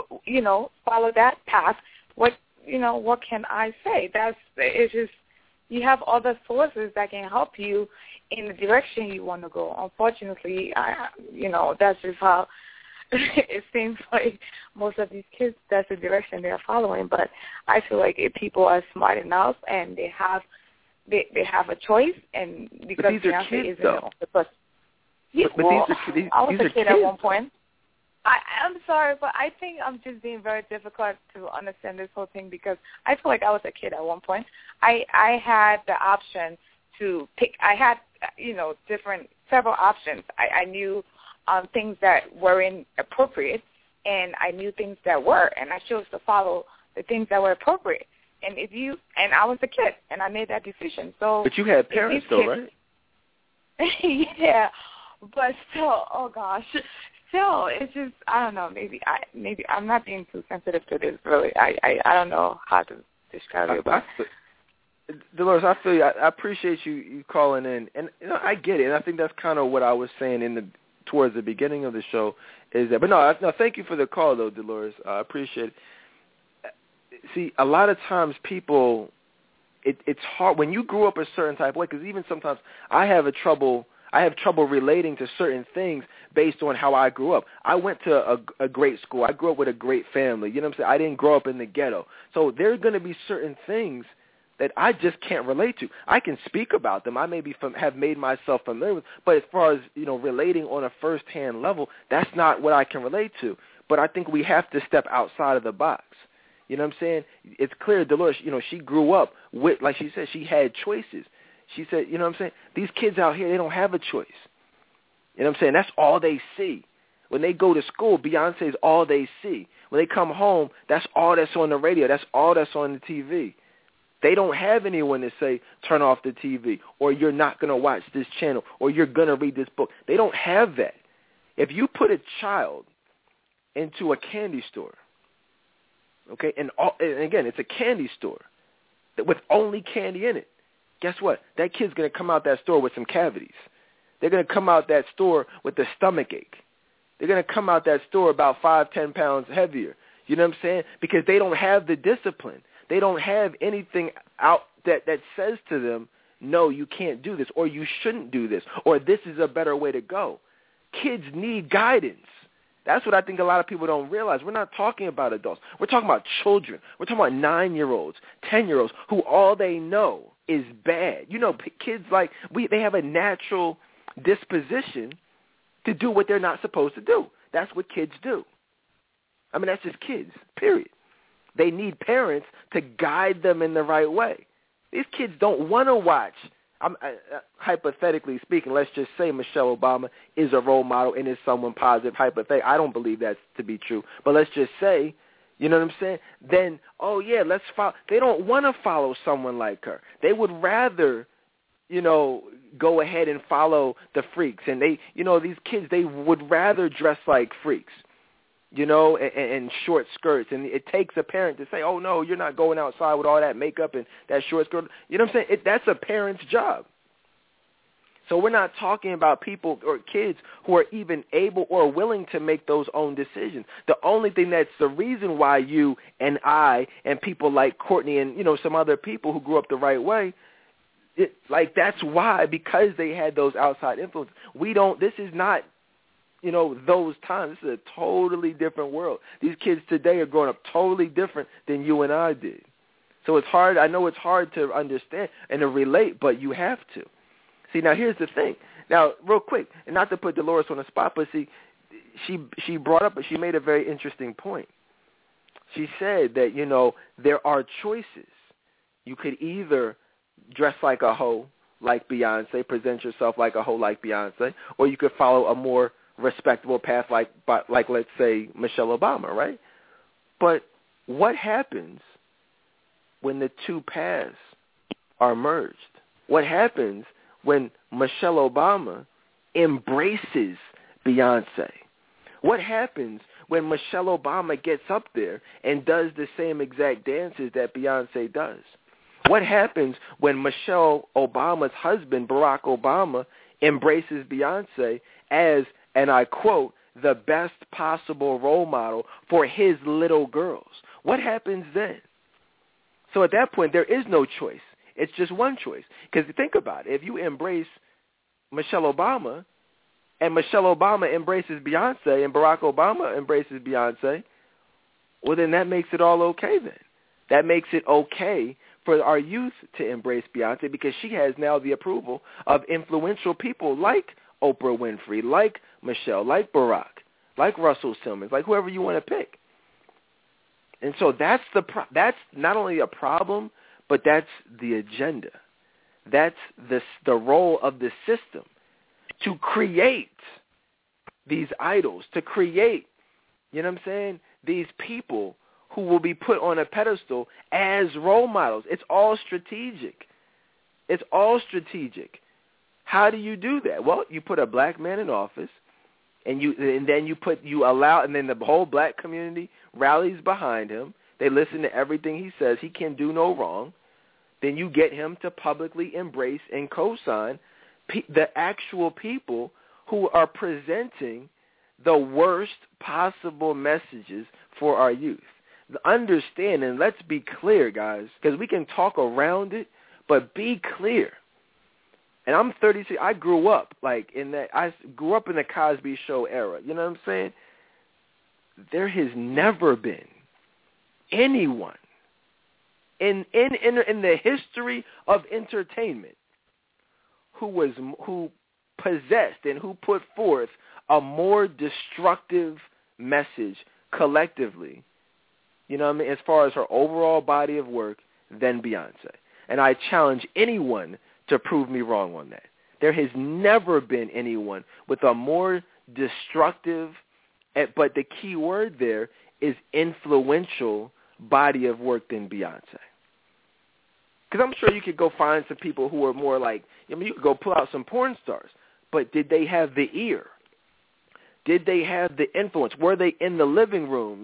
follow that path. What can I say? It's just. You have other sources that can help you in the direction you want to go. Unfortunately, that's just how it seems like most of these kids, that's the direction they're following. But I feel like if people are smart enough and they have they have a choice, and because Beyonce isn't the person. I was a kid at one point. I'm sorry, but I think I'm just being very difficult to understand this whole thing because I feel like I was a kid at one point. I had the option to pick. I had, several options. I knew things that weren't appropriate, and I knew things that were, and I chose to follow the things that were appropriate. And I was a kid, and I made that decision. So, but you had parents, though, right? Yeah, but still, oh gosh, still, it's just I don't know. Maybe I'm not being too sensitive to this. Really, I don't know how to describe it. But Dolores, I feel you. I appreciate you calling in, and I get it. And I think that's kind of what I was saying towards the beginning of the show. Is that? But no, thank you for the call, though, Dolores. I appreciate it. See, a lot of times people, it's hard when you grew up a certain type of way. Because even sometimes I have trouble relating to certain things based on how I grew up. I went to a great school. I grew up with a great family. You know what I'm saying? I didn't grow up in the ghetto. So there are going to be certain things that I just can't relate to. I can speak about them. I maybe have made myself familiar with, but as far as, relating on a first-hand level, that's not what I can relate to. But I think we have to step outside of the box. You know what I'm saying? It's clear Dolores, she grew up with, like she said, she had choices. She said, you know what I'm saying? These kids out here, they don't have a choice. You know what I'm saying? That's all they see. When they go to school, Beyonce is all they see. When they come home, that's all that's on the radio. That's all that's on the TV. They don't have anyone to say, turn off the TV, or you're not going to watch this channel, or you're going to read this book. They don't have that. If you put a child into a candy store, okay, and again, it's a candy store with only candy in it, guess what? That kid's going to come out that store with some cavities. They're going to come out that store with a stomach ache. They're going to come out that store about 5-10 pounds heavier. You know what I'm saying? Because they don't have the discipline. They don't have anything out that says to them, no, you can't do this, or you shouldn't do this, or this is a better way to go. Kids need guidance. That's what I think a lot of people don't realize. We're not talking about adults. We're talking about children. We're talking about 9-year-olds, 10-year-olds, who all they know is bad. Kids they have a natural disposition to do what they're not supposed to do. That's what kids do. I mean, that's just kids, period. They need parents to guide them in the right way. These kids don't want to watch. Hypothetically speaking, let's just say Michelle Obama is a role model and is someone positive. Hypothetically, I don't believe that to be true. But let's just say, you know what I'm saying? Then, oh, yeah, let's follow. They don't want to follow someone like her. They would rather, go ahead and follow the freaks. And these kids, they would rather dress like freaks. And short skirts. And it takes a parent to say, oh, no, you're not going outside with all that makeup and that short skirt. You know what I'm saying? That's a parent's job. So we're not talking about people or kids who are even able or willing to make those own decisions. The only thing that's the reason why you and I and people like Courtney and, some other people who grew up the right way, that's why, because they had those outside influences. This is not, those times. This is a totally different world. These kids today are growing up totally different than you and I did. So it's hard. I know it's hard to understand and to relate, but you have to. See, now here's the thing. Now, real quick, and not to put Dolores on the spot, but see, she brought up, she made a very interesting point. She said that, there are choices. You could either dress like a hoe, like Beyonce, present yourself like a hoe like Beyonce, or you could follow a more respectable path like let's say Michelle Obama, right? But what happens when the two paths are merged? What happens when Michelle Obama embraces Beyonce? What happens when Michelle Obama gets up there and does the same exact dances that Beyonce does? What happens when Michelle Obama's husband, Barack Obama, embraces Beyonce as, and I quote, the best possible role model for his little girls? What happens then? So at that point, there is no choice. It's just one choice. Because think about it. If you embrace Michelle Obama and Michelle Obama embraces Beyonce and Barack Obama embraces Beyonce, well, then that makes it all okay then. That makes it okay for our youth to embrace Beyonce because she has now the approval of influential people like Oprah Winfrey, like Michelle, like Barack, like Russell Simmons, like whoever you want to pick. And so that's not only a problem, but that's the agenda. That's the role of the system to create these idols, to create, you know what I'm saying, these people who will be put on a pedestal as role models. It's all strategic. It's all strategic. How do you do that? Well, you put a black man in office, and then you allow, and then the whole black community rallies behind him. They listen to everything he says. He can do no wrong. Then you get him to publicly embrace and co-sign the actual people who are presenting the worst possible messages for our youth. Understand, and let's be clear, guys, because we can talk around it, but be clear. And I'm 36. I grew up I grew up in the Cosby Show era. You know what I'm saying? There has never been anyone in the history of entertainment who possessed and who put forth a more destructive message collectively, you know what I mean, as far as her overall body of work than Beyonce. And I challenge anyone to prove me wrong on that. There has never been anyone with a more destructive, but the key word there is influential body of work than Beyonce. Because I'm sure you could go find some people who are more like, you could go pull out some porn stars, but did they have the ear? Did they have the influence? Were they in the living rooms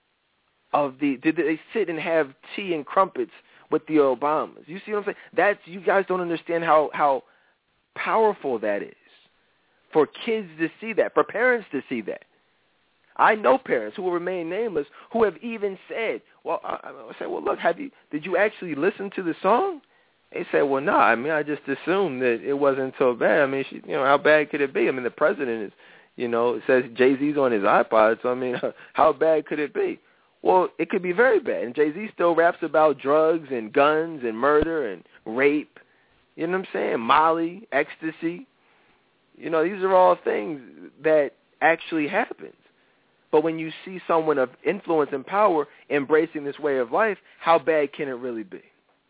did they sit and have tea and crumpets with the Obamas? You see what I'm saying? You guys don't understand how powerful that is for kids to see that, for parents to see that. I know parents who will remain nameless who have even said, well, I say, well, look, did you actually listen to the song? They said, well, no, I just assumed that it wasn't so bad. How bad could it be? The president is, it says Jay-Z's on his iPod, so, how bad could it be? Well, it could be very bad. And Jay-Z still raps about drugs and guns and murder and rape, you know what I'm saying, Molly, ecstasy. These are all things that actually happen. But when you see someone of influence and power embracing this way of life, how bad can it really be?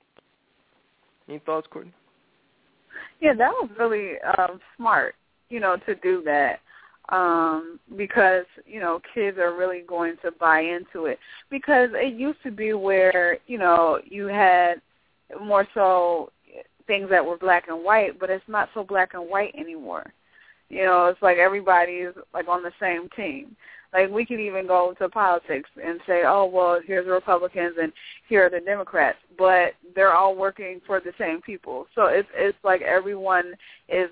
Any thoughts, Courtney? Yeah, that was really smart, to do that because, kids are really going to buy into it. Because it used to be where, you had more so things that were black and white, but it's not so black and white anymore. It's like everybody's like on the same team. Like we can even go to politics and say, oh, well, here's the Republicans and here are the Democrats, but they're all working for the same people. So it's like everyone is,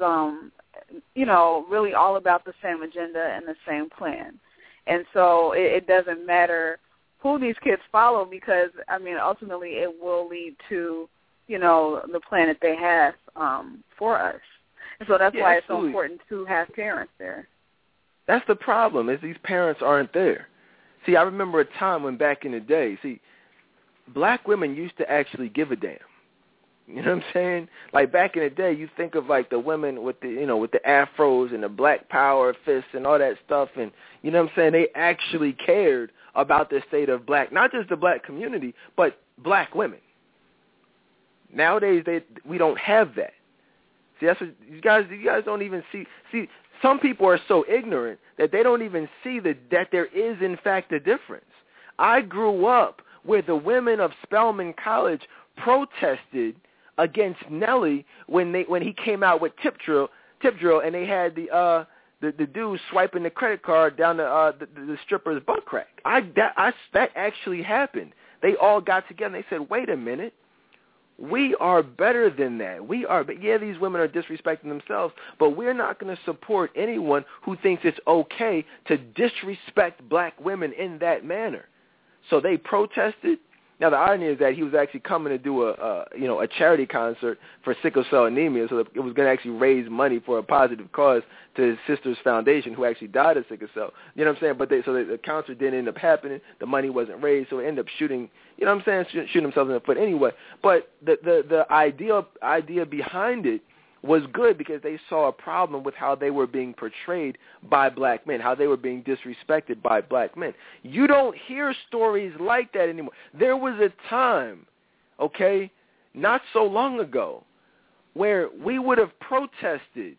really all about the same agenda and the same plan. And so it doesn't matter who these kids follow because, ultimately it will lead to, the plan that they have for us. And so that's why it's so important to have parents there. That's the problem, is these parents aren't there. See, I remember a time when back in the day, black women used to actually give a damn. You know what I'm saying? Like back in the day, you think of like the women with the, with the afros and the black power fists and all that stuff, and you know what I'm saying? They actually cared about the state of not just the black community, but black women. Nowadays, we don't have that. See, that's what you guys don't even see. See, some people are so ignorant that they don't even see that there is, in fact, a difference. I grew up where the women of Spelman College protested against Nelly when he came out with Tip Drill, and they had the dude swiping the credit card down the stripper's butt crack. That actually happened. They all got together and they said, wait a minute. We are better than that. These women are disrespecting themselves, but we're not going to support anyone who thinks it's okay to disrespect black women in that manner. So they protested, Now, the irony is that he was actually coming to do a charity concert for sickle cell anemia, so that it was going to actually raise money for a positive cause to his sister's foundation, who actually died of sickle cell. You know what I'm saying? But the concert didn't end up happening. The money wasn't raised, so he ended up shooting. You know what I'm saying? Shooting himself in the foot anyway. But the idea behind it was good because they saw a problem with how they were being portrayed by black men, how they were being disrespected by black men. You don't hear stories like that anymore. There was a time, okay, not so long ago, where we would have protested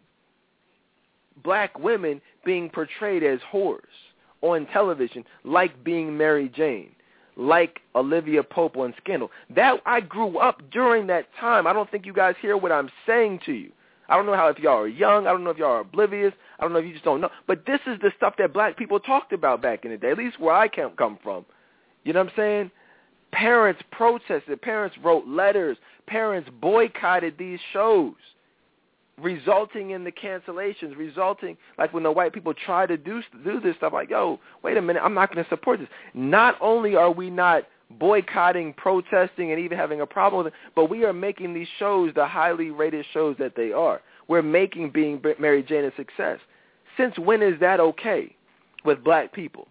black women being portrayed as whores on television, like being Mary Jane, like Olivia Pope on Scandal. That I grew up during that time. I don't think you guys hear what I'm saying to you. I don't know how if y'all are young. I don't know if y'all are oblivious. I don't know if you just don't know. But this is the stuff that black people talked about back in the day, at least where I come from. You know what I'm saying? Parents protested. Parents wrote letters. Parents boycotted these shows, resulting in the cancellations, resulting, like when the white people try to do this stuff, like, yo, wait a minute, I'm not going to support this. Not only are we not boycotting, protesting, and even having a problem with it, but we are making these shows the highly rated shows that they are. We're making being Mary Jane a success. Since when is that okay with black people?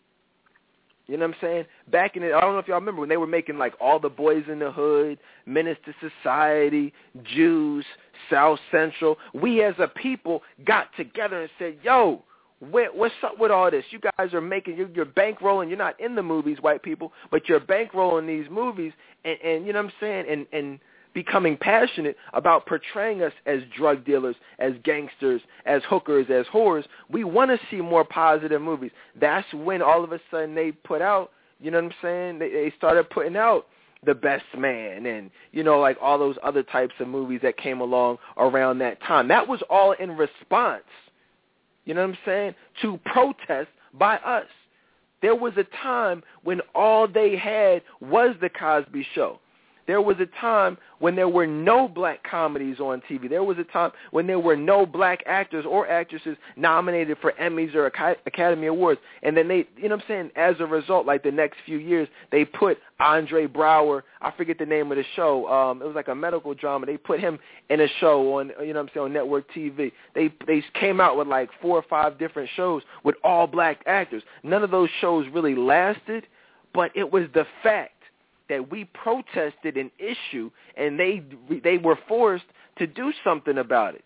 You know what I'm saying? Back in it, I don't know if y'all remember when they were making like All the Boys in the Hood, Menace to Society, Jews, South Central. We as a people got together and said, yo, what's up with all this? You guys are making, you're bankrolling. You're not in the movies, white people, but you're bankrolling these movies and you know what I'm saying, and becoming passionate about portraying us as drug dealers, as gangsters, as hookers, as whores. We want to see more positive movies. That's when all of a sudden they put out, you know what I'm saying, they started putting out The Best Man and, you know, like all those other types of movies that came along around that time. That was all in response, you know what I'm saying, to protest by us. There was a time when all they had was The Cosby Show. There was a time when there were no black comedies on TV. There was a time when there were no black actors or actresses nominated for Emmys or Academy Awards. And then they, you know what I'm saying, as a result, like the next few years, they put Andre Braugher, I forget the name of the show, it was like a medical drama. They put him in a show on, you know what I'm saying, on network TV. They came out with like 4 or 5 different shows with all black actors. None of those shows really lasted, but it was the fact that we protested an issue and they were forced to do something about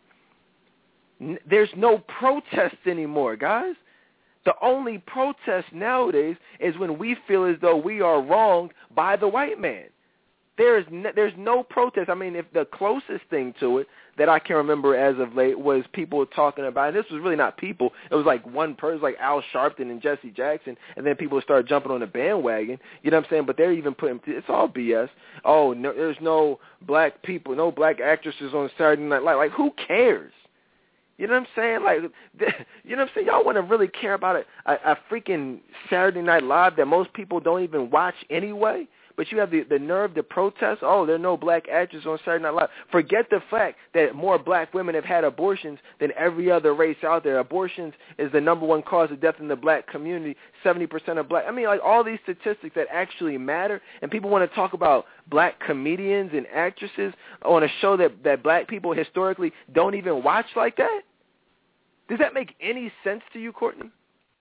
it. There's no protest anymore, guys. The only protest nowadays is when we feel as though we are wronged by the white man. There's no protest. I mean, if the closest thing to it that I can remember as of late was people talking about, and this was really not people, it was like one person, like Al Sharpton and Jesse Jackson, and then people started jumping on the bandwagon, you know what I'm saying? But they're even putting, it's all BS. Oh, no, there's no black people, no black actresses on Saturday Night Live. Like, who cares? You know what I'm saying? Like, you know what I'm saying? Y'all want to really care about a freaking Saturday Night Live that most people don't even watch anyway? But you have the nerve to protest, oh, there are no black actors on Saturday Night Live. Forget the fact that more black women have had abortions than every other race out there. Abortions is the number one cause of death in the black community, 70% of black. I mean, like all these statistics that actually matter, and people want to talk about black comedians and actresses on a show that black people historically don't even watch like that? Does that make any sense to you, Courtney?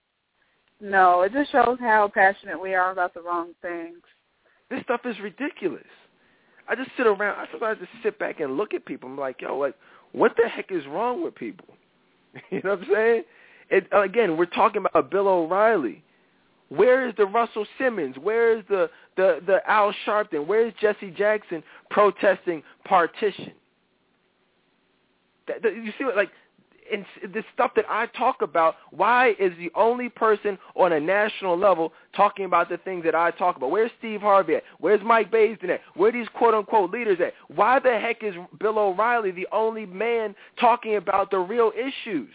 No, it just shows how passionate we are about the wrong things. This stuff is ridiculous. I just sit around. I sometimes just sit back and look at people. I'm like, yo, like, what the heck is wrong with people? You know what I'm saying? Again, we're talking about Bill O'Reilly. Where is the Russell Simmons? Where is the Al Sharpton? Where is Jesse Jackson protesting partition? You see what, like, and the stuff that I talk about, why is the only person on a national level talking about the things that I talk about? Where's Steve Harvey at? Where's Mike Baisden at? Where are these quote-unquote leaders at? Why the heck is Bill O'Reilly the only man talking about the real issues?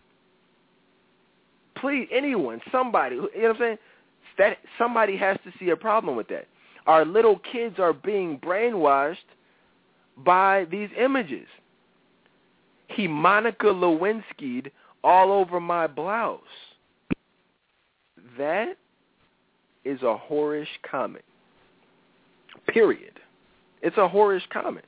Please, anyone, somebody, you know what I'm saying? That somebody has to see a problem with that. Our little kids are being brainwashed by these images. He Monica Lewinsky'd all over my blouse. That is a whorish comment. period. It's a whorish comment.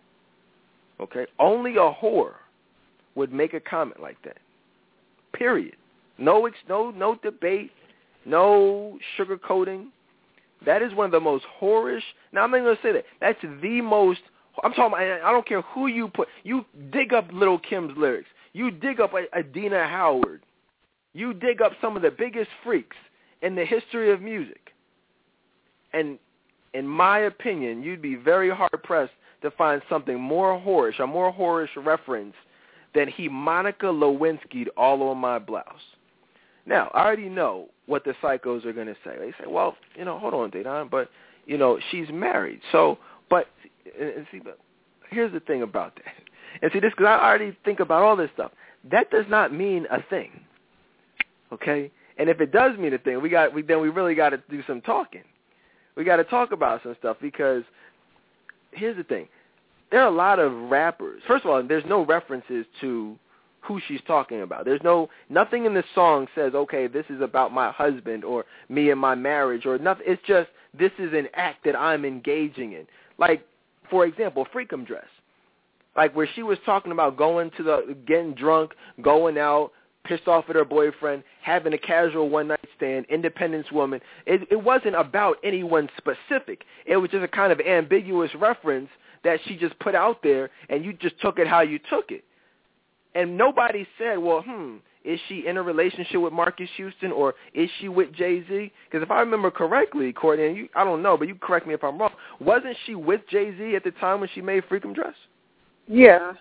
Okay? Only a whore would make a comment like that. Period. No debate, no sugarcoating. That is one of the most whorish. Now, I'm not going to say that. That's the most. I'm talking about, I don't care who you put. You dig up Lil' Kim's lyrics. You dig up Adina Howard. You dig up some of the biggest freaks in the history of music. And in my opinion, you'd be very hard-pressed to find something more whorish, a more whorish reference than he Monica Lewinsky'd all on my blouse. Now, I already know what the psychos are going to say. They say, well, hold on, Dedan, but, she's married. So, but here's the thing about that. And see, this, because I already think about all this stuff. That does not mean a thing, okay? And if it does mean a thing, then we really got to do some talking. We got to talk about some stuff because here's the thing. There are a lot of rappers. First of all, there's no references to who she's talking about. There's nothing in the song says, okay, this is about my husband or me and my marriage or nothing. It's just this is an act that I'm engaging in. Like, for example, Freakum Dress. Like where she was talking about getting drunk, going out, pissed off at her boyfriend, having a casual one-night stand, independence woman. It wasn't about anyone specific. It was just a kind of ambiguous reference that she just put out there, and you just took it how you took it. And nobody said, well, is she in a relationship with Marcus Houston or is she with Jay-Z? Because if I remember correctly, Courtney, and I don't know, but you correct me if I'm wrong, wasn't she with Jay-Z at the time when she made Freakum Dress? Yeah.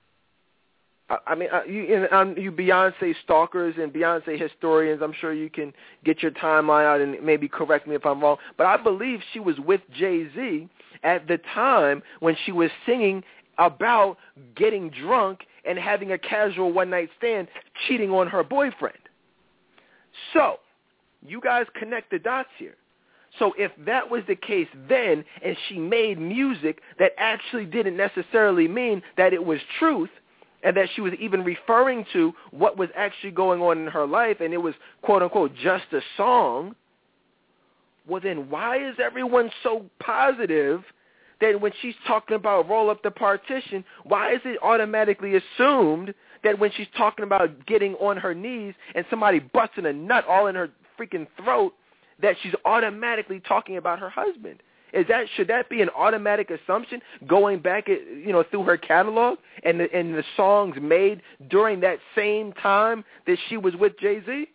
I mean, you Beyonce stalkers and Beyonce historians, I'm sure you can get your timeline out and maybe correct me if I'm wrong, but I believe she was with Jay-Z at the time when she was singing about getting drunk and having a casual one-night stand, cheating on her boyfriend. So, you guys connect the dots here. So if that was the case then, and she made music that actually didn't necessarily mean that it was truth, and that she was even referring to what was actually going on in her life, and it was, quote-unquote, just a song, well then why is everyone so positive that when she's talking about roll up the partition, why is it automatically assumed that when she's talking about getting on her knees and somebody busting a nut all in her freaking throat, that she's automatically talking about her husband? Should that be an automatic assumption going back through her catalog and the songs made during that same time that she was with Jay-Z?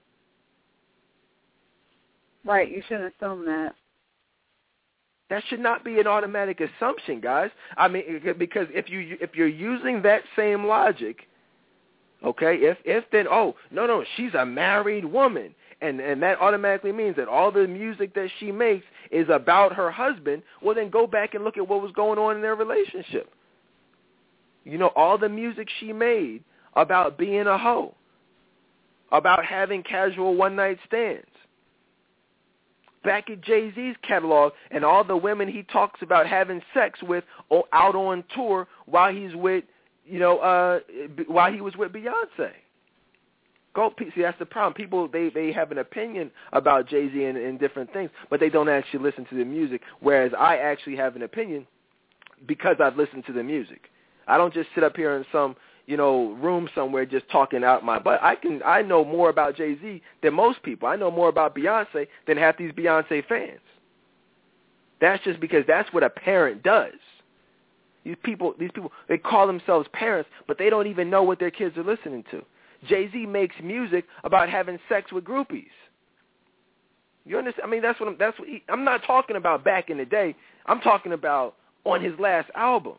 Right, you shouldn't assume that. That should not be an automatic assumption, guys. I mean, because if you're using that same logic, okay, if then, oh, no, she's a married woman, and that automatically means that all the music that she makes is about her husband, well, then go back and look at what was going on in their relationship. All the music she made about being a hoe, about having casual one-night stands. Back at Jay-Z's catalog and all the women he talks about having sex with out on tour while he's with, while he was with Beyonce. See, that's the problem. People, they have an opinion about Jay-Z and different things, but they don't actually listen to the music, whereas I actually have an opinion because I've listened to the music. I don't just sit up here in some, room somewhere just talking out my butt. I know more about Jay-Z than most people. I know more about Beyonce than half these Beyonce fans. That's just because that's what a parent does. These people, they call themselves parents, but they don't even know what their kids are listening to. Jay-Z makes music about having sex with groupies. You understand? I mean, I'm not talking about back in the day. I'm talking about on his last album.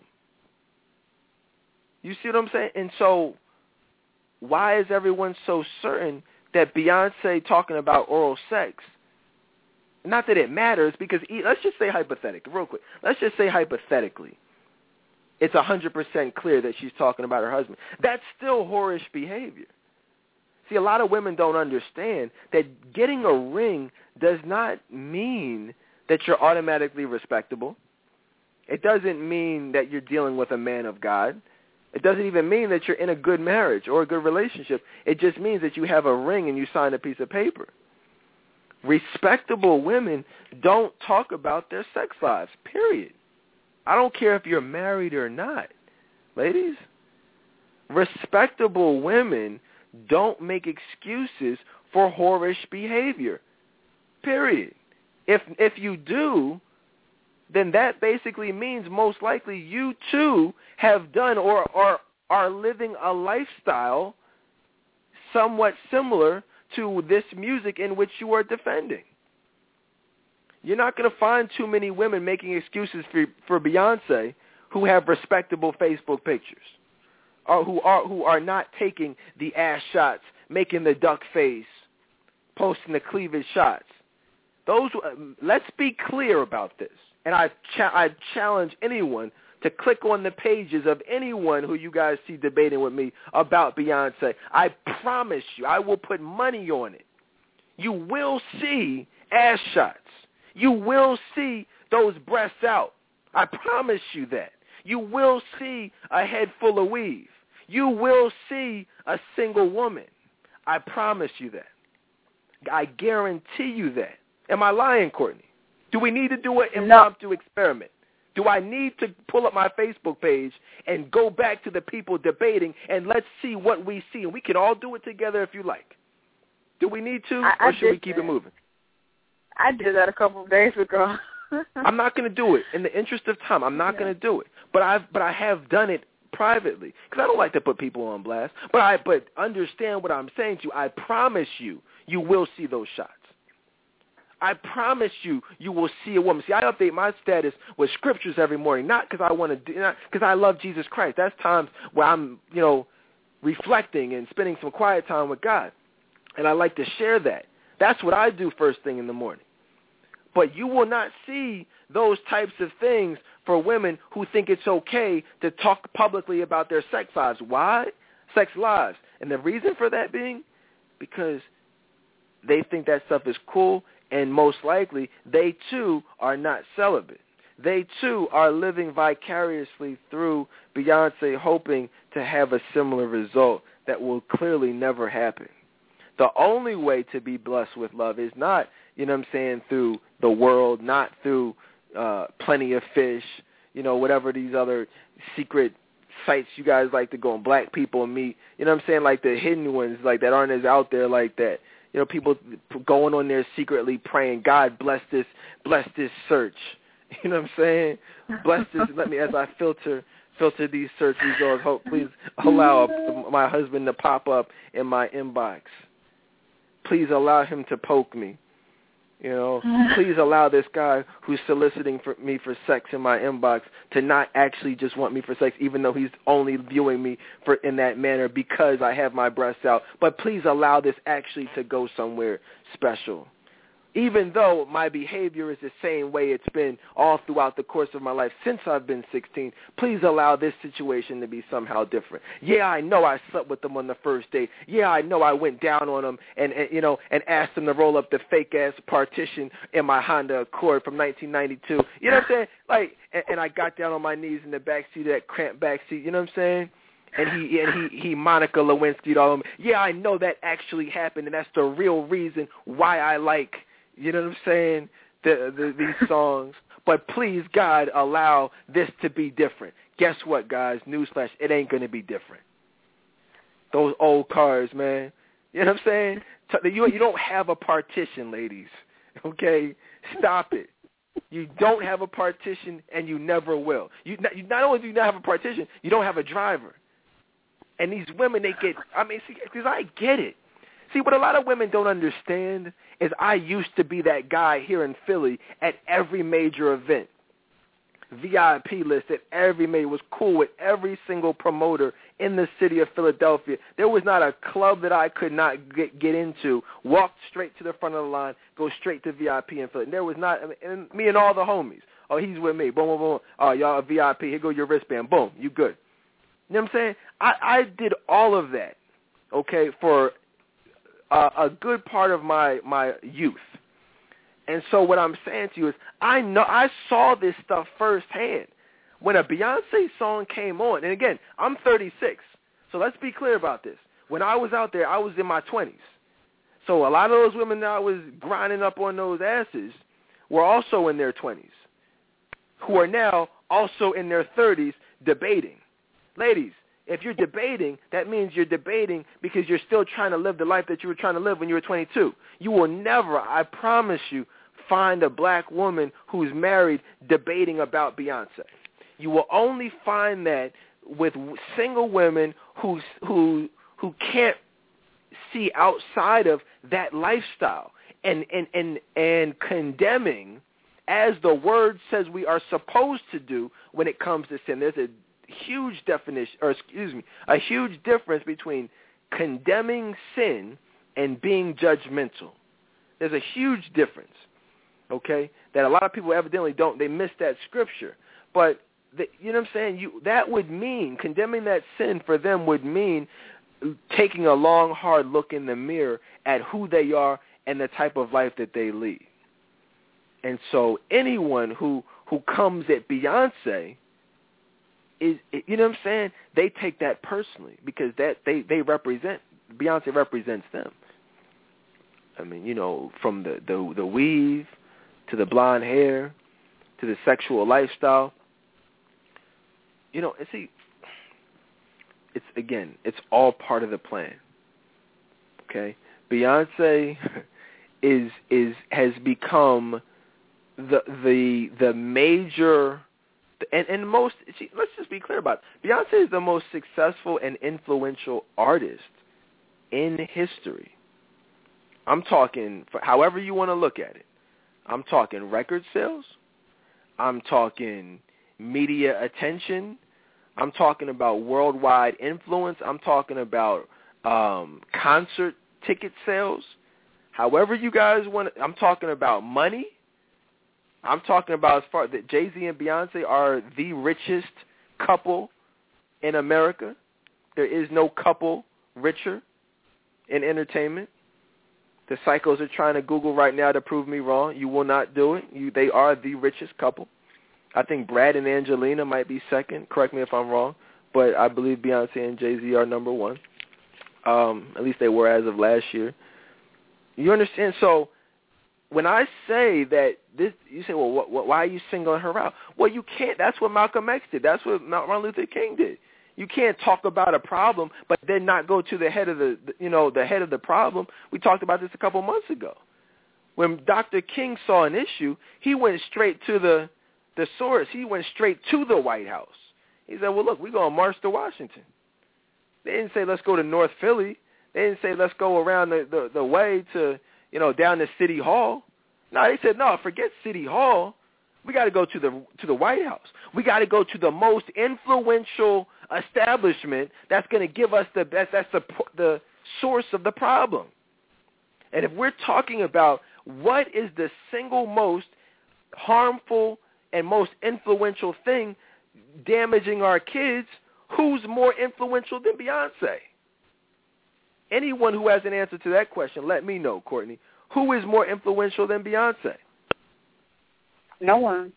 You see what I'm saying? And so why is everyone so certain that Beyonce talking about oral sex, not that it matters, because let's just say hypothetically, real quick, let's just say hypothetically, it's 100% clear that she's talking about her husband. That's still whorish behavior. See, a lot of women don't understand that getting a ring does not mean that you're automatically respectable. It doesn't mean that you're dealing with a man of God. It doesn't even mean that you're in a good marriage or a good relationship. It just means that you have a ring and you sign a piece of paper. Respectable women don't talk about their sex lives, period. I don't care if you're married or not, ladies. Respectable women don't make excuses for whorish behavior, period. If you do, then that basically means most likely you too have done or are living a lifestyle somewhat similar to this music in which you are defending. You're not going to find too many women making excuses for Beyonce who have respectable Facebook pictures, or who are not taking the ass shots, making the duck face, posting the cleavage shots. Let's be clear about this. And I challenge anyone to click on the pages of anyone who you guys see debating with me about Beyonce. I promise you, I will put money on it. You will see ass shots. You will see those breasts out. I promise you that. You will see a head full of weave. You will see a single woman. I promise you that. I guarantee you that. Am I lying, Courtney? Do we need to do an impromptu experiment? Do I need to pull up my Facebook page and go back to the people debating and let's see what we see? And we can all do it together if you like. Do we need to, or should we keep it moving? I did that a couple of days ago. I'm not going to do it. In the interest of time, I'm not going to do it. But I have done it privately because I don't like to put people on blast. But understand what I'm saying to you. I promise you, you will see those shots. I promise you, you will see a woman. See, I update my status with scriptures every morning, not because I want to, not because I love Jesus Christ. That's times where I'm, reflecting and spending some quiet time with God, and I like to share that. That's what I do first thing in the morning. But you will not see those types of things for women who think it's okay to talk publicly about their sex lives. Why? Sex lives. And the reason for that being because they think that stuff is cool, and most likely they too are not celibate. They too are living vicariously through Beyonce, hoping to have a similar result that will clearly never happen. The only way to be blessed with love is not, through the world, not through Plenty of Fish, whatever these other secret sites you guys like to go on, Black People Meet, like the hidden ones, like that aren't as out there like that. People going on there secretly praying, God bless this search. You know what I'm saying? Bless this. Let me, as I filter these search results, hope please allow my husband to pop up in my inbox. Please allow him to poke me. Please allow this guy who's soliciting me for sex in my inbox to not actually just want me for sex, even though he's only viewing me in that manner because I have my breasts out. But please allow this actually to go somewhere special. Even though my behavior is the same way it's been all throughout the course of my life since I've been 16, please allow this situation to be somehow different. Yeah, I know I slept with them on the first date. Yeah, I know I went down on them and asked them to roll up the fake-ass partition in my Honda Accord from 1992. You know what I'm saying? And I got down on my knees in the backseat of that cramped backseat. You know what I'm saying? And he Monica Lewinsky'd all of them. Yeah, I know that actually happened, and that's the real reason why I like, you know what I'm saying, these songs. But please, God, allow this to be different. Guess what, guys? Newsflash, it ain't going to be different. Those old cars, man. You know what I'm saying? You don't have a partition, ladies. Okay? Stop it. You don't have a partition, and you never will. Not only do you not have a partition, you don't have a driver. And these women, because I get it. See, what a lot of women don't understand is I used to be that guy here in Philly at every major event. VIP list at every major, was cool with every single promoter in the city of Philadelphia. There was not a club that I could not get into, walk straight to the front of the line, go straight to VIP in Philly. And there was not, and me and all the homies. Oh, he's with me. Boom, boom, boom. Oh, y'all a VIP. Here go your wristband. Boom, you good. You know what I'm saying? I did all of that, okay, for a good part of my youth. And so what I'm saying to you is I saw this stuff firsthand. When a Beyonce song came on, and again, I'm 36, so let's be clear about this. When I was out there, I was in my 20s. So a lot of those women that was grinding up on those asses were also in their 20s, who are now also in their 30s debating. Ladies, if you're debating, that means you're debating because you're still trying to live the life that you were trying to live when you were 22. You will never, I promise you, find a black woman who's married debating about Beyonce. You will only find that with single women who can't see outside of that lifestyle and condemning, as the word says we are supposed to do when it comes to sin. There's a huge a huge difference between condemning sin and being judgmental. There's a huge difference, okay, that a lot of people evidently don't. They miss that scripture. But, you know what I'm saying? That would mean, condemning that sin for them would mean taking a long, hard look in the mirror at who they are and the type of life that they lead. And so anyone who comes at Beyonce is, you know what I'm saying? They take that personally because that they represent, Beyonce represents them. I mean, you know, from the weave to the blonde hair to the sexual lifestyle. You know, and see, it's all part of the plan. Okay? Beyonce has become the major and most. Let's just be clear about it. Beyonce is the most successful and influential artist in history. I'm talking, however you want to look at it. I'm talking record sales. I'm talking media attention. I'm talking about worldwide influence. I'm talking about concert ticket sales. However you guys want it. I'm talking about money. I'm talking about as far that Jay-Z and Beyonce are the richest couple in America. There is no couple richer in entertainment. The psychos are trying to Google right now to prove me wrong. You will not do it. They are the richest couple. I think Brad and Angelina might be second. Correct me if I'm wrong. But I believe Beyonce and Jay-Z are number one. At least they were as of last year. You understand? So when I say that this, you say, well, why are you singling her out? Well, you can't. That's what Malcolm X did. That's what Martin Luther King did. You can't talk about a problem but then not go to the head of the head of the problem. We talked about this a couple months ago. When Dr. King saw an issue, he went straight to the source. He went straight to the White House. He said, well, look, we're going to march to Washington. They didn't say let's go to North Philly. They didn't say let's go around the way to, down to City Hall. No, they said, no, forget City Hall. We got to go to the White House. We got to go to the most influential establishment that's going to give us the best. That's the source of the problem. And if we're talking about what is the single most harmful and most influential thing damaging our kids, who's more influential than Beyonce? Anyone who has an answer to that question, let me know, Courtney. Who is more influential than Beyonce? No one.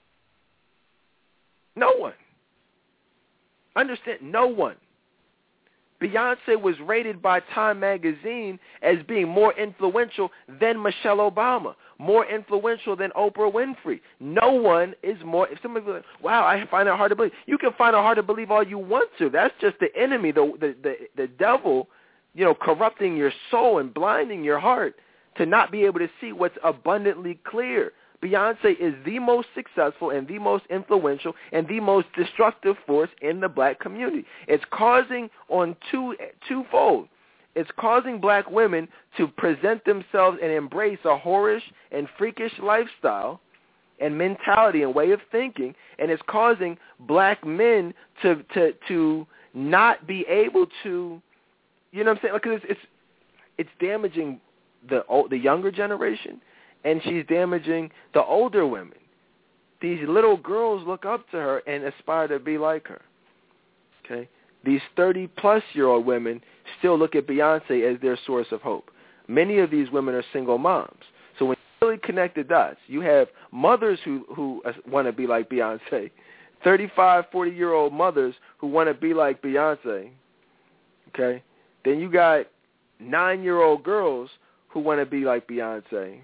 No one. Understand? No one. Beyonce was rated by Time magazine as being more influential than Michelle Obama, more influential than Oprah Winfrey. No one is more. If somebody goes, wow, I find it hard to believe. You can find it hard to believe all you want to. That's just the enemy, the devil, corrupting your soul and blinding your heart to not be able to see what's abundantly clear. Beyonce is the most successful and the most influential and the most destructive force in the black community. It's causing on twofold. It's causing black women to present themselves and embrace a whorish and freakish lifestyle and mentality and way of thinking, and it's causing black men to not be able to, you know what I'm saying? Because it's damaging the younger generation, and she's damaging the older women. These little girls look up to her and aspire to be like her. Okay? These 30-plus-year-old women still look at Beyonce as their source of hope. Many of these women are single moms. So when you really connect the dots, you have mothers who want to be like Beyonce, 35, 40-year-old mothers who want to be like Beyonce. Okay? Then you got 9-year-old girls who want to be like Beyonce.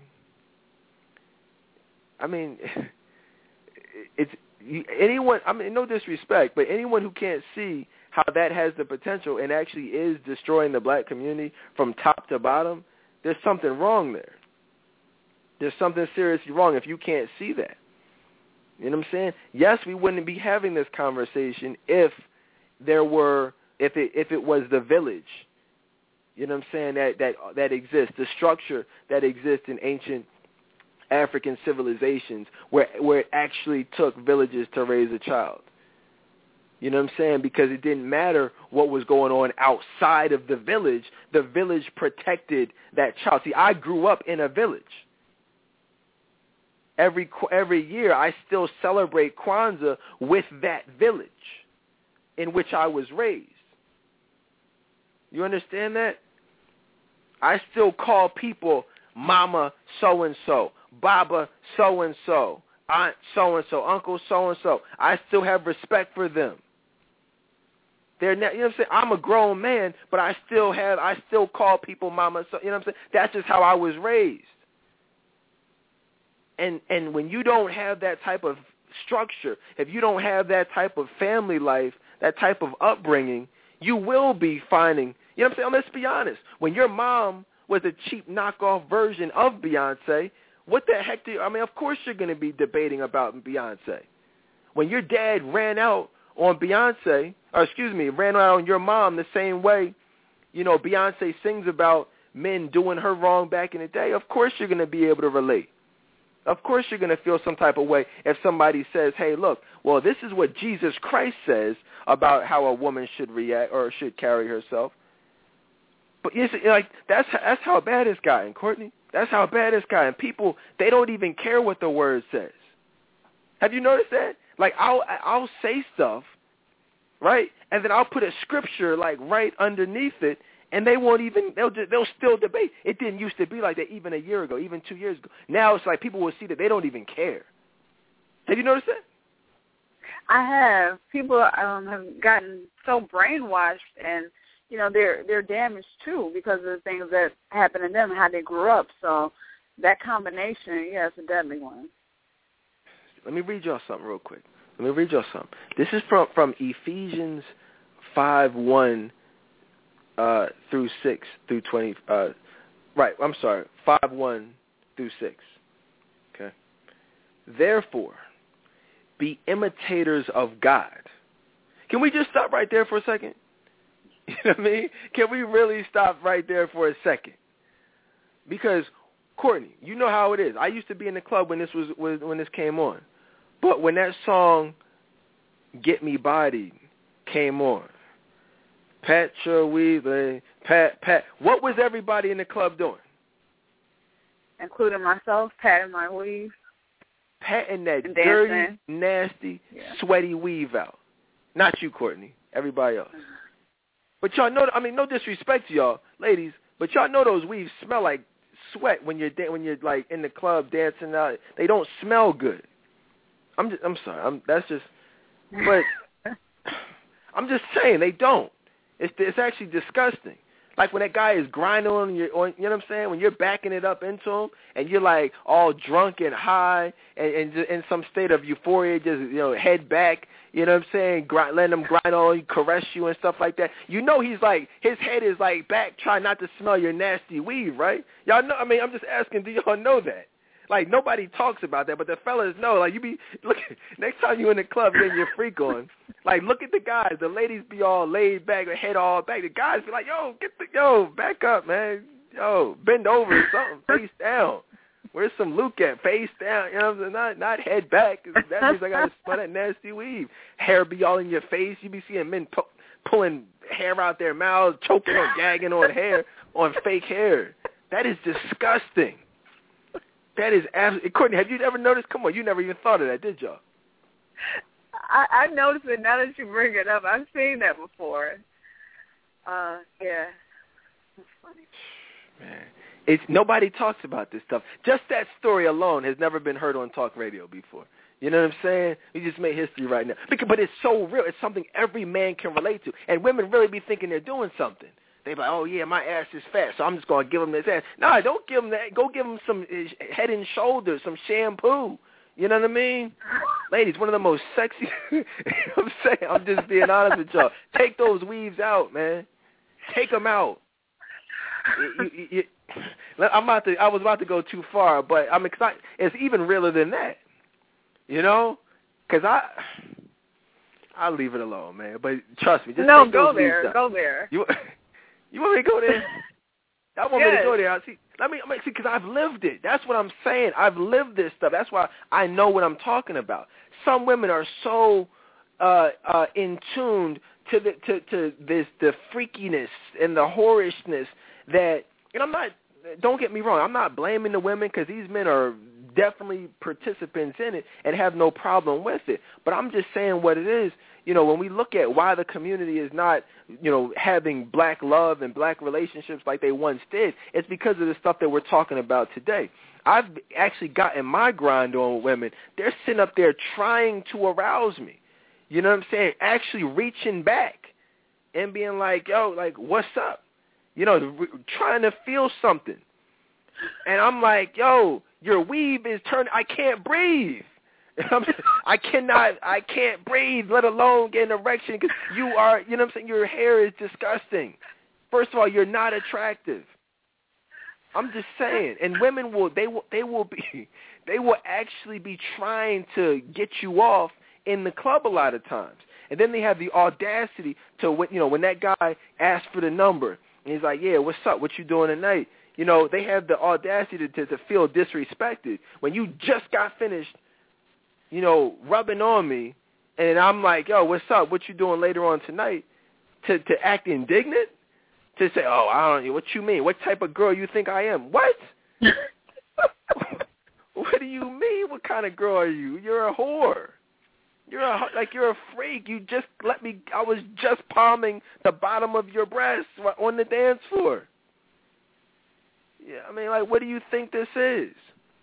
I mean, it's anyone. I mean, no disrespect, but anyone who can't see how that has the potential and actually is destroying the black community from top to bottom, there's something wrong there. There's something seriously wrong if you can't see that. You know what I'm saying? Yes, we wouldn't be having this conversation if it was the village. You know what I'm saying? That exists, the structure that exists in ancient African civilizations where it actually took villages to raise a child. You know what I'm saying? Because it didn't matter what was going on outside of the village protected that child. See, I grew up in a village. Every year I still celebrate Kwanzaa with that village in which I was raised. You understand that? I still call people Mama so-and-so, Baba so-and-so, Aunt so-and-so, Uncle so-and-so. I still have respect for them. They're not, you know what I'm saying? I'm a grown man, but I still call people Mama so, you know what I'm saying? That's just how I was raised. And when you don't have that type of structure, if you don't have that type of family life, that type of upbringing, you will be finding, you know what I'm saying? Let's be honest. When your mom was a cheap knockoff version of Beyonce, what the heck of course you're going to be debating about Beyonce. When your dad ran out on Beyonce, ran out on your mom the same way, you know, Beyonce sings about men doing her wrong back in the day, of course you're going to be able to relate. Of course you're going to feel some type of way if somebody says, hey, look, well, this is what Jesus Christ says about how a woman should react or should carry herself. But you see, like that's how bad it's gotten, Courtney. That's how bad it's gotten. People, they don't even care what the word says. Have you noticed that? Like I'll say stuff, right, and then I'll put a scripture like right underneath it, and they won't even. They'll still debate. It didn't used to be like that even a year ago, even 2 years ago. Now it's like people will see that they don't even care. Have you noticed that? I have. People have gotten so brainwashed, and you know they're damaged too because of the things that happen to them, how they grew up. So that combination, yeah, it's a deadly one. Let me read y'all something real quick. This is from Ephesians 5:1 through 6 through 20. 5:1 through 6. Okay. Therefore, be imitators of God. Can we just stop right there for a second? You know what I mean? Can we really stop right there for a second? Because, Courtney, you know how it is. I used to be in the club when this came on. But when that song, Get Me Bodied, came on, pat your weave, pat, what was everybody in the club doing? Including myself, patting my weave. Patting that dirty, nasty, sweaty weave out. Not you, Courtney. Everybody else. But y'all know, I mean, no disrespect to y'all, ladies, but y'all know those weaves smell like sweat when you're like in the club dancing out. They don't smell good. I'm sorry. But I'm just saying they don't. It's actually disgusting. Like when that guy is grinding on you know what I'm saying? When you're backing it up into him and you're like all drunk and high and just in some state of euphoria, just, you know, head back, you know what I'm saying? Letting him grind on you, caress you and stuff like that. You know he's like, his head is like back trying not to smell your nasty weave, right? Y'all know, I mean, I'm just asking, do y'all know that? Like, nobody talks about that, but the fellas know. Like, look, next time you in the club getting your freak on, like, look at the guys. The ladies be all laid back, their head all back. The guys be like, back up, man. Yo, bend over or something, face down. Where's some Luke at? Face down, you know what I'm saying? Not head back. That means I got to smell that nasty weave. Hair be all in your face. You be seeing men pulling hair out their mouths, choking or gagging on hair, on fake hair. That is disgusting. That is absolutely... Courtney, have you ever noticed? Come on, you never even thought of that, did y'all? I noticed it now that you bring it up. I've seen that before. Yeah. That's funny. Man, nobody talks about this stuff. Just that story alone has never been heard on talk radio before. You know what I'm saying? We just made history right now. But it's so real. It's something every man can relate to. And women really be thinking they're doing something. They be like, oh yeah, my ass is fat, so I'm just gonna give him this ass. Nah, don't give him that. Go give him some Head and Shoulders, some shampoo. You know what I mean? Ladies, one of the most sexy. I'm just being honest with y'all. Take those weaves out, man. Take them out. I was about to go too far, but I'm excited. It's even realer than that. You know? Because I'll leave it alone, man. But trust me, just no, take go those there. weaves out. Go there. You want me to go there? I want me to go there. See, because I've lived it. That's what I'm saying. I've lived this stuff. That's why I know what I'm talking about. Some women are so in tuned to the freakiness and the whorishness that, and I'm not. Don't get me wrong. I'm not blaming the women because these men are definitely participants in it and have no problem with it. But I'm just saying what it is. You know, when we look at why the community is not, you know, having black love and black relationships like they once did, it's because of the stuff that we're talking about today. I've actually gotten my grind on with women. They're sitting up there trying to arouse me. You know what I'm saying? Actually reaching back and being like, yo, like, what's up? You know, trying to feel something. And I'm like, yo, your weave is turning, I can't breathe. I can't breathe, let alone get an erection because you are, you know what I'm saying, your hair is disgusting. First of all, you're not attractive. I'm just saying. And women will actually be trying to get you off in the club a lot of times. And then they have the audacity to, you know, when that guy asks for the number, and he's like, yeah, what's up? What you doing tonight? You know, they have the audacity to feel disrespected. When you just got finished, you know, rubbing on me, and I'm like, yo, what's up? What you doing later on tonight? To act indignant? To say, oh, I don't know, what you mean? What type of girl you think I am? What? What do you mean? What kind of girl are you? You're a whore. You're a freak. You just let me, I was just palming the bottom of your breast on the dance floor. Yeah, I mean, like, what do you think this is?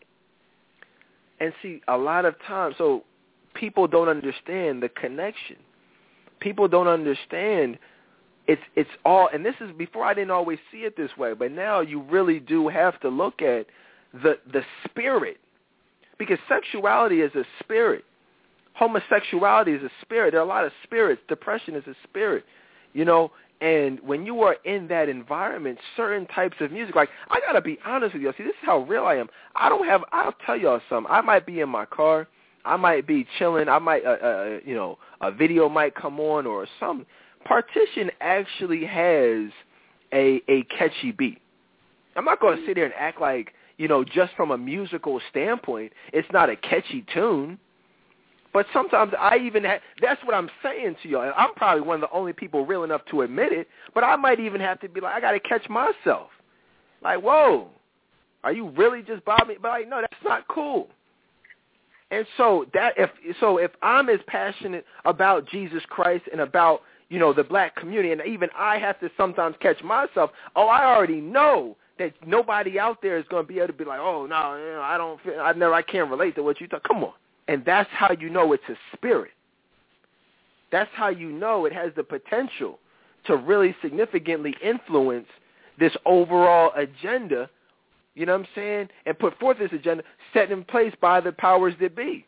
And see, a lot of times, so people don't understand the connection. People don't understand it's all, and this is, before I didn't always see it this way, but now you really do have to look at the spirit. Because sexuality is a spirit. Homosexuality is a spirit. There are a lot of spirits. Depression is a spirit, you know. And when you are in that environment, certain types of music, like, I got to be honest with you. See, this is how real I am. I'll tell y'all something. I might be in my car. I might be chilling. I might, you know, a video might come on or something. Partition actually has a catchy beat. I'm not going to sit there and act like, you know, just from a musical standpoint, it's not a catchy tune. But sometimes I even that's what I'm saying to y'all. And I'm probably one of the only people real enough to admit it, but I might even have to be like, I got to catch myself. Like, whoa, are you really just bothering me? But like, no, that's not cool. And so if I'm as passionate about Jesus Christ and about, you know, the black community, and even I have to sometimes catch myself, I already know that nobody out there is going to be able to be like, oh, no, you know, I can't relate to what you talk. Come on. And that's how you know it's a spirit. That's how you know it has the potential to really significantly influence this overall agenda, you know what I'm saying, and put forth this agenda set in place by the powers that be.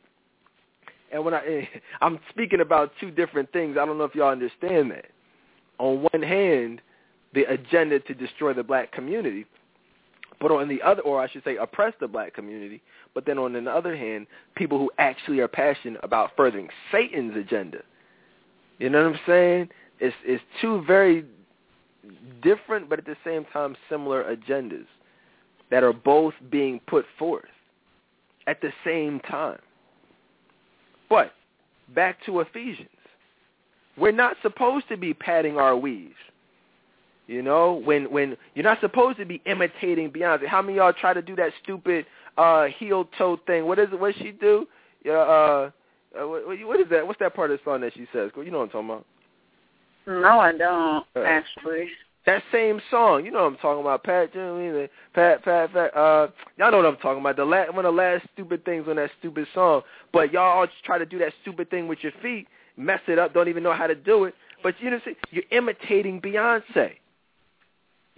And when I'm speaking about two different things, I don't know if y'all understand that. On one hand, the agenda to destroy the black community, but on the other, or I should say oppress the black community, but then on the other hand, people who actually are passionate about furthering Satan's agenda. You know what I'm saying? It's two very different, but at the same time similar agendas that are both being put forth at the same time. But back to Ephesians. We're not supposed to be padding our weaves. You know, when you're not supposed to be imitating Beyonce. How many of y'all try to do that stupid heel toe thing? What is it? What she do? What is that? What's that part of the song that she says? You know what I'm talking about? No, I don't, actually. That same song, you know what I'm talking about, Pat. You know what I mean? Pat. Y'all know what I'm talking about. One of the last stupid things on that stupid song. But y'all all just try to do that stupid thing with your feet, mess it up, don't even know how to do it. But you know, you're imitating Beyonce.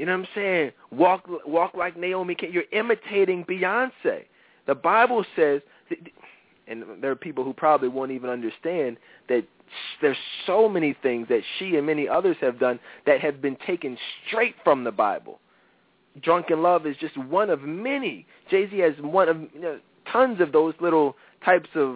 You know what I'm saying? Walk like Naomi. You're imitating Beyonce. The Bible says, and there are people who probably won't even understand that there's so many things that she and many others have done that have been taken straight from the Bible. Drunken Love is just one of many. Jay-Z has one of tons of those little types of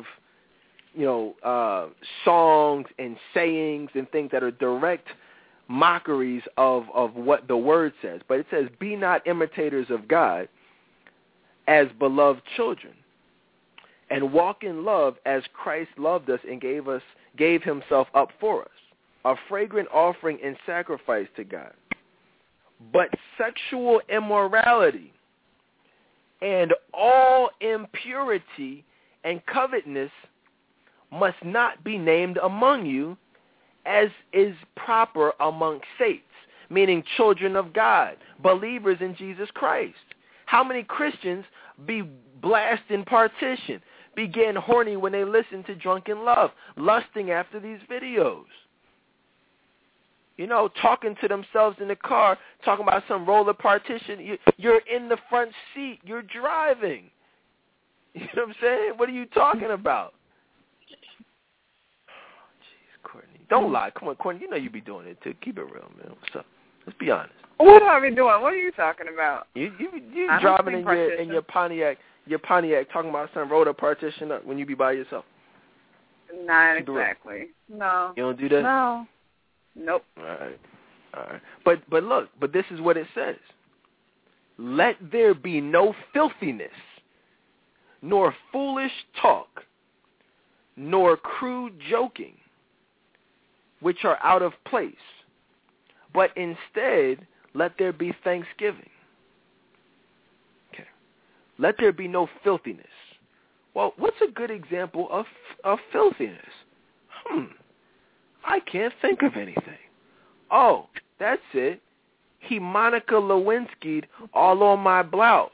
songs and sayings and things that are direct mockeries of what the word says. But it says, be not imitators of God as beloved children, and walk in love as Christ loved us and gave himself up for us, a fragrant offering and sacrifice to God. But sexual immorality and all impurity and covetousness must not be named among you, as is proper among saints, meaning children of God, believers in Jesus Christ. How many Christians be blasting partition, be getting horny when they listen to Drunken Love, lusting after these videos? Talking to themselves in the car, talking about some roller partition. You're in the front seat. You're driving. You know what I'm saying? What are you talking about? Jeez, Courtney. Don't lie. Come on, Courtney. You know you be doing it, too. Keep it real, man. What's up? Let's be honest. What do I be doing? What are you talking about? You driving in your Pontiac, talking about some roller partition up when you be by yourself. Not exactly. No. You don't do that? No. Nope. All right. But this is what it says. Let there be no filthiness, nor foolish talk, nor crude joking, which are out of place, but instead let there be thanksgiving. Okay. Let there be no filthiness. Well, what's a good example of filthiness? I can't think of anything. Oh, that's it. He Monica Lewinsky'd all on my blouse.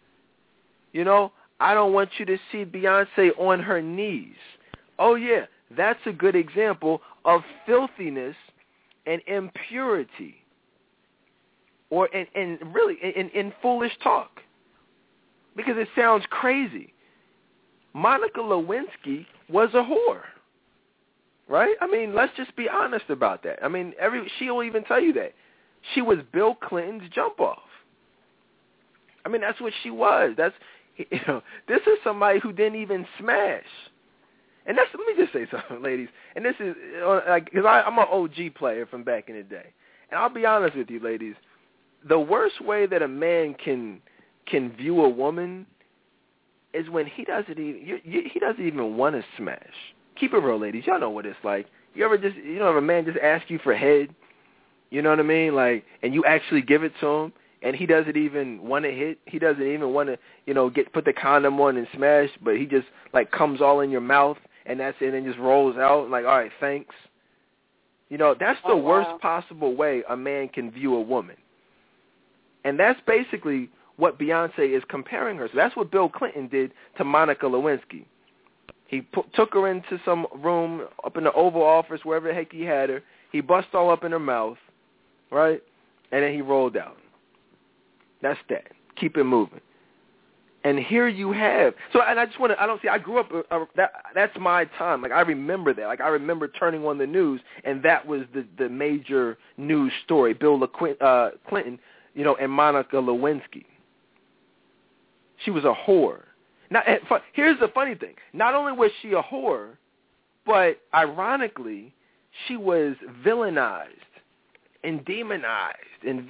I don't want you to see Beyonce on her knees. Oh, yeah, that's a good example of filthiness and impurity, or and really in foolish talk, because it sounds crazy. Monica Lewinsky was a whore. Right? I mean, let's just be honest about that. I mean, she'll even tell you that. She was Bill Clinton's jump-off. I mean, that's what she was. This is somebody who didn't even smash. And let me just say something, ladies. And this is, because I'm an OG player from back in the day. And I'll be honest with you, ladies. The worst way that a man can view a woman is when he doesn't even want to smash. Keep it real, ladies. Y'all know what it's like. You ever have a man just ask you for head, you know what I mean? Like, and you actually give it to him, and he doesn't even want to hit. He doesn't even want to, put the condom on and smash, but he just, comes all in your mouth, and that's it, and just rolls out, all right, thanks. That's the worst possible way a man can view a woman. And that's basically what Beyonce is comparing her to. That's what Bill Clinton did to Monica Lewinsky. He took her into some room up in the Oval Office, wherever the heck he had her. He bust all up in her mouth, right? And then he rolled out. That's that. Keep it moving. And here you have. So, and I grew up, that's my time. I remember that. I remember turning on the news, and that was the major news story. Bill Clinton, and Monica Lewinsky. She was a whore. Now, here's the funny thing. Not only was she a whore, but ironically, she was villainized and demonized, and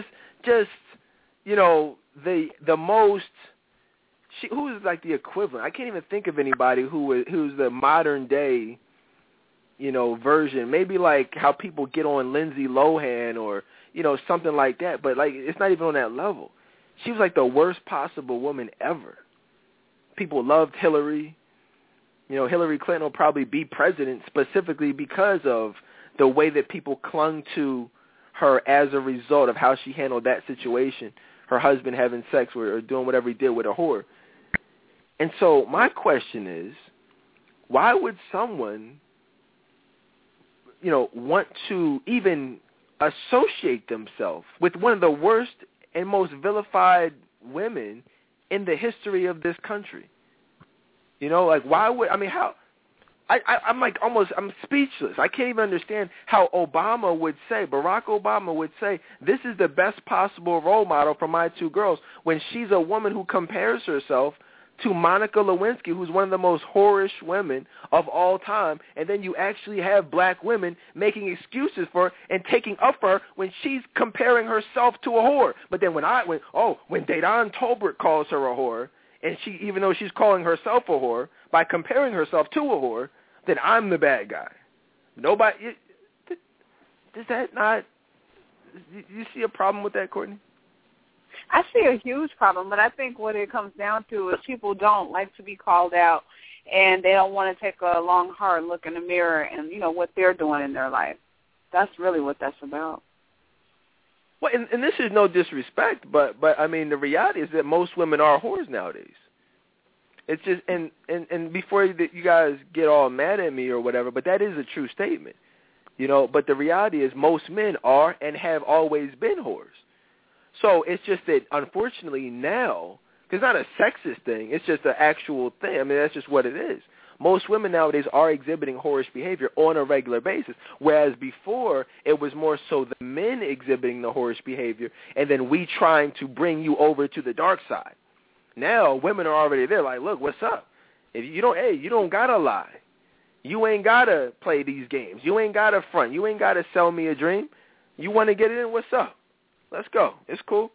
the most. Who is the equivalent? I can't even think of anybody who's the modern day, version. Maybe how people get on Lindsay Lohan or something like that. But it's not even on that level. She was the worst possible woman ever. People loved Hillary. Hillary Clinton will probably be president specifically because of the way that people clung to her as a result of how she handled that situation, her husband having sex with her or doing whatever he did with a whore. And so my question is, why would someone, want to even associate themselves with one of the worst and most vilified women in the history of this country? You know, like, why would, I mean, how, I'm like almost, I'm speechless. I can't even understand how Barack Obama would say, this is the best possible role model for my two girls, when she's a woman who compares herself to Monica Lewinsky, who's one of the most whorish women of all time, and then you actually have black women making excuses for her and taking up for her when she's comparing herself to a whore. But then when Dedan Tolbert calls her a whore, and she, even though she's calling herself a whore by comparing herself to a whore, then I'm the bad guy. Nobody, does that not, you see a problem with that, Courtney? I see a huge problem, but I think what it comes down to is people don't like to be called out, and they don't want to take a long, hard look in the mirror and, you know, what they're doing in their life. That's really what that's about. Well, and this is no disrespect, but I mean, the reality is that most women are whores nowadays. It's just, and before you guys get all mad at me or whatever, but that is a true statement, you know. But the reality is most men are and have always been whores. So it's just that, unfortunately, now, because it's not a sexist thing, it's just an actual thing. I mean, that's just what it is. Most women nowadays are exhibiting whorish behavior on a regular basis, whereas before it was more so the men exhibiting the whorish behavior and then we trying to bring you over to the dark side. Now women are already there like, look, what's up? If you don't got to lie. You ain't got to play these games. You ain't got to front. You ain't got to sell me a dream. You want to get it in? What's up? Let's go. It's cool.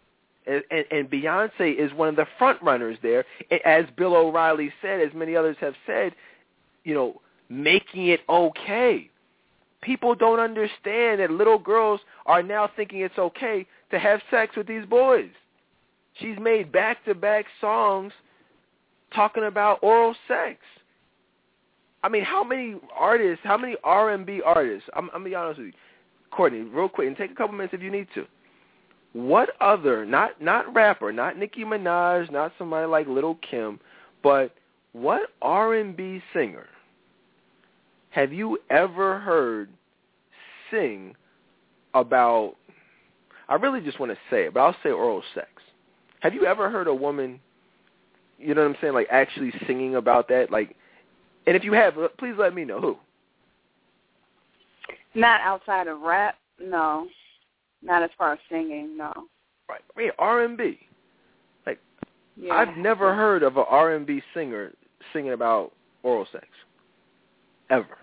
And Beyonce is one of the front runners there. As Bill O'Reilly said, as many others have said, you know, making it okay. People don't understand that little girls are now thinking it's okay to have sex with these boys. She's made back-to-back songs talking about oral sex. I mean, how many R&B artists, I'm going to be honest with you, Courtney, real quick, and take a couple minutes if you need to. What other, not rapper, not Nicki Minaj, not somebody like Lil' Kim, but what R&B singer have you ever heard sing about, I really just want to say it, but I'll say oral sex. Have you ever heard a woman, you know what I'm saying, like actually singing about that? Like, and if you have, please let me know who. Not outside of rap, no. Not as far as singing, no. Right. I mean, R&B. Like, yeah. I've never heard of an R&B singer singing about oral sex. Ever.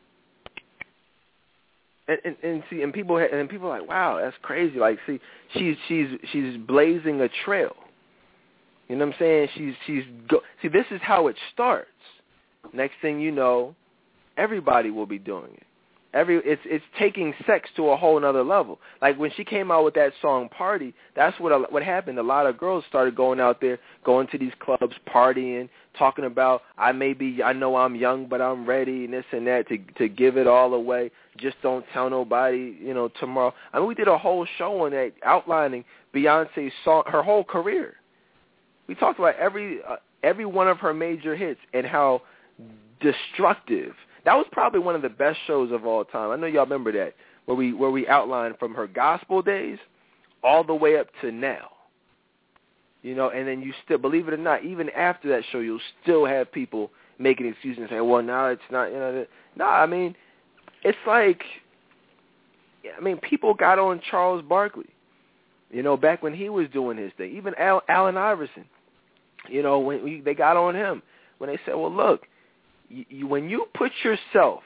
And see, and people are like, wow, that's crazy. Like, see, she's blazing a trail. You know what I'm saying? See, this is how it starts. Next thing you know, everybody will be doing it. It's taking sex to a whole nother level. Like when she came out with that song "Party," that's what happened. A lot of girls started going out there, going to these clubs, partying, talking about I know I'm young, but I'm ready, and this and that to give it all away. Just don't tell nobody, you know, tomorrow. I mean, we did a whole show on that, outlining Beyonce's song, her whole career. We talked about every one of her major hits and how destructive. That was probably one of the best shows of all time. I know y'all remember that, where we outlined from her gospel days all the way up to now. You know, and then you still, believe it or not, even after that show, you'll still have people making excuses and saying, well, now it's not, you know. No, I mean, it's like, people got on Charles Barkley, you know, back when he was doing his thing. Even Allen Iverson, you know, when they got on him, when they said, well, look, when you put yourself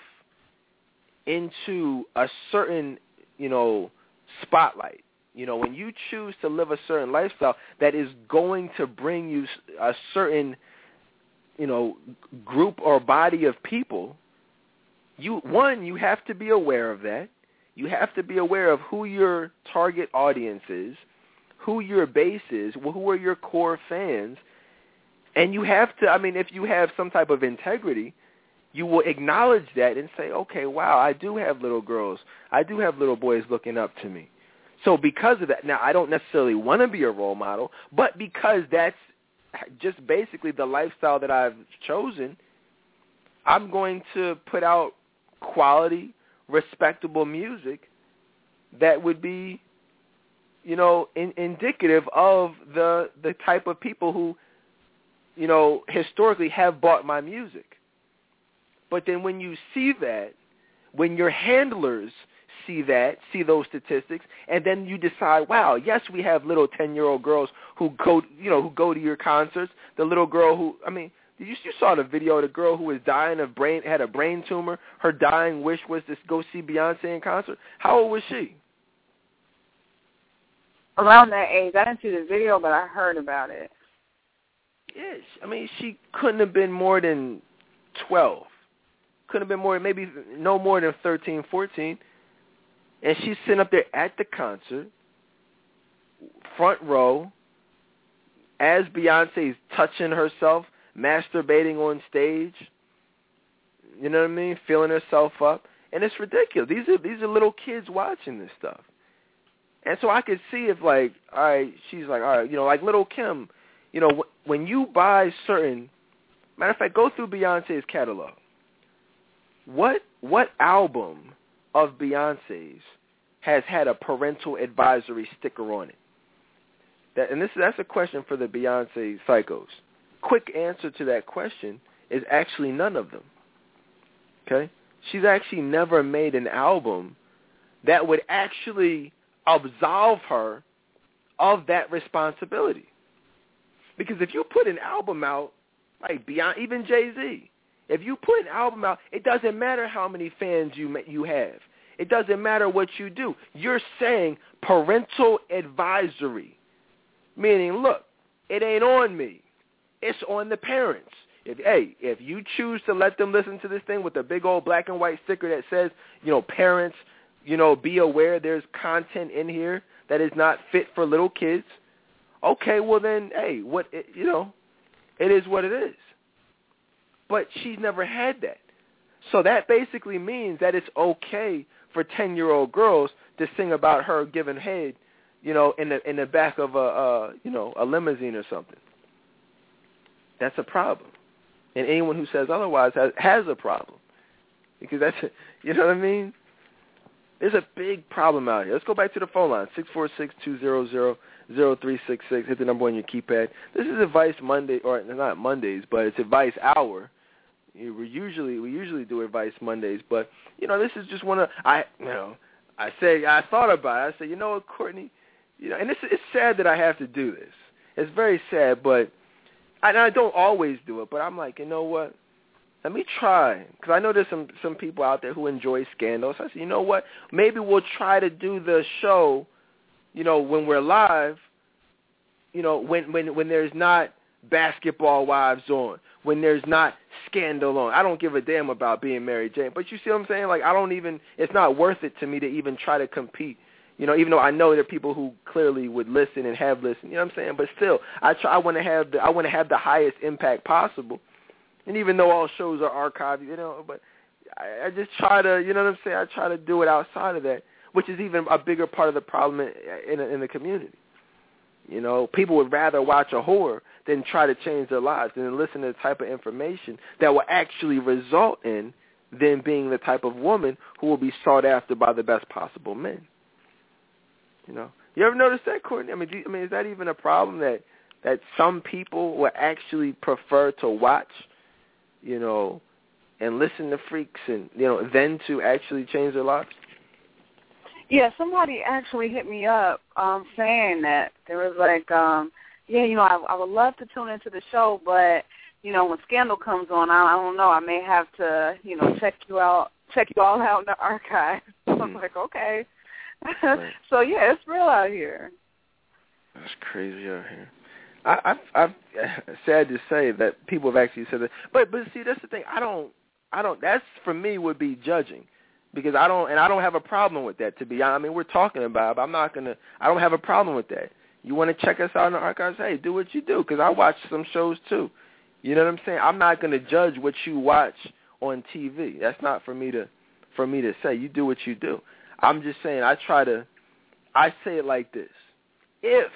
into a certain, you know, spotlight, you know, when you choose to live a certain lifestyle that is going to bring you a certain, you know, group or body of people, you have to be aware of that. You have to be aware of who your target audience is, who your base is, who are your core fans. And you have to, if you have some type of integrity, you will acknowledge that and say, okay, wow, I do have little girls. I do have little boys looking up to me. So because of that, now I don't necessarily want to be a role model, but because that's just basically the lifestyle that I've chosen, I'm going to put out quality, respectable music that would be, you know, indicative of the type of people who, you know, historically have bought my music. But then when you see that, when your handlers see those statistics, and then you decide, wow, yes, we have little 10-year-old girls who go to your concerts. The little girl who, I mean, you saw the video of the girl who was dying of had a brain tumor. Her dying wish was to go see Beyonce in concert. How old was she? Around that age. I didn't see the video, but I heard about it. Yes, I mean, she couldn't have been more than 12. Couldn't have been more, maybe no more than 13, 14. And she's sitting up there at the concert, front row, as Beyonce's touching herself, masturbating on stage. You know what I mean? Feeling herself up. And it's ridiculous. These are little kids watching this stuff. And so I could see if, like, all right, she's like, all right, you know, like Lil' Kim, you know, when you buy certain, matter of fact, go through Beyonce's catalog. What album of Beyonce's has had a parental advisory sticker on it? That's a question for the Beyonce psychos. Quick answer to that question is actually none of them. Okay? She's actually never made an album that would actually absolve her of that responsibility. Because if you put an album out, like Beyonce, even Jay-Z, if you put an album out, it doesn't matter how many fans you have. It doesn't matter what you do. You're saying parental advisory, meaning, look, it ain't on me. It's on the parents. If you choose to let them listen to this thing with a big old black and white sticker that says, you know, parents, you know, be aware there's content in here that is not fit for little kids, okay, well then, hey, you know, it is what it is. But she's never had that. So that basically means that it's okay for 10-year-old girls to sing about her giving head, you know, in the back of a limousine or something. That's a problem. And anyone who says otherwise has a problem. Because that's, you know what I mean? There's a big problem out here. Let's go back to the phone line, 646-200-0366. Hit the number on your keypad. This is Advice Monday, or not Mondays, but it's Advice Hour. We usually do Advice Mondays, but you know, this is just one of I thought about it. I said, you know what, Courtney, you know, and it's sad that I have to do this. It's very sad, but I don't always do it. But I'm like, you know what? Let me try, because I know there's some people out there who enjoy Scandal. So I said, you know what? Maybe we'll try to do the show, you know, when we're live. You know, when there's not Basketball Wives on, when there's not Scandal on. I don't give a damn about being Mary Jane. But you see what I'm saying? Like, it's not worth it to me to even try to compete. You know, even though I know there are people who clearly would listen and have listened. You know what I'm saying? But still, I want to have the highest impact possible. And even though all shows are archived, you know, but I just try to, you know what I'm saying? I try to do it outside of that, which is even a bigger part of the problem in the community. You know, people would rather watch a whore than try to change their lives and listen to the type of information that will actually result in them being the type of woman who will be sought after by the best possible men. You know, you ever notice that, Courtney? I mean, is that even a problem that some people will actually prefer to watch, you know, and listen to freaks and, you know, then to actually change their lives? Yeah, somebody actually hit me up saying that. There was like, yeah, you know, I would love to tune into the show, but, you know, when Scandal comes on, I don't know, I may have to, you know, check you all out in the archive. I'm like, okay. Right. So, yeah, it's real out here. That's crazy out here. I'm sad to say that people have actually said that. But see, that's the thing. I don't, that's for me would be judging. Because I don't have a problem with that, to be honest. I mean, we're talking about it, but I don't have a problem with that. You want to check us out in the archives? Hey, do what you do, because I watch some shows too. You know what I'm saying? I'm not going to judge what you watch on TV. That's not for me to say. You do what you do. I'm just saying I say it like this. If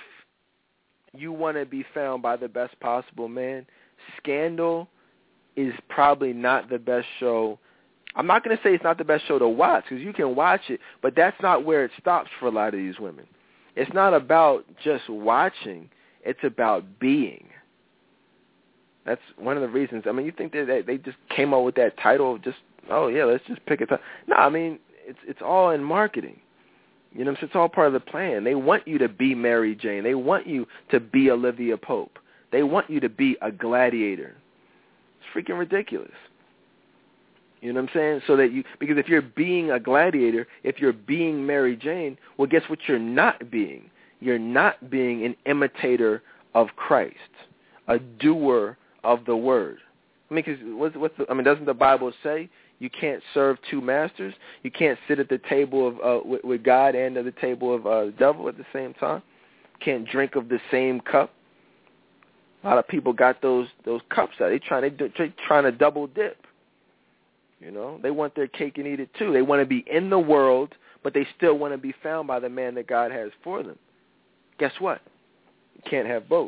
you want to be found by the best possible man, Scandal is probably not the best show I'm not going to say it's not the best show to watch, because you can watch it, but that's not where it stops for a lot of these women. It's not about just watching. It's about being. That's one of the reasons. I mean, you think that they just came up with that title of just, oh, yeah, let's just pick a title. No, I mean, it's all in marketing. You know, it's all part of the plan. They want you to be Mary Jane. They want you to be Olivia Pope. They want you to be a gladiator. It's freaking ridiculous. You know what I'm saying? So that because if you're being a gladiator, if you're being Mary Jane, well, guess what you're not being? You're not being an imitator of Christ, a doer of the word. I mean, because doesn't the Bible say you can't serve two masters? You can't sit at the table of with God and at the table of the devil at the same time. Can't drink of the same cup. A lot of people got those cups out. They're trying to double dip. You know, they want their cake and eat it too. They want to be in the world, but they still want to be found by the man that God has for them. Guess what? You can't have both.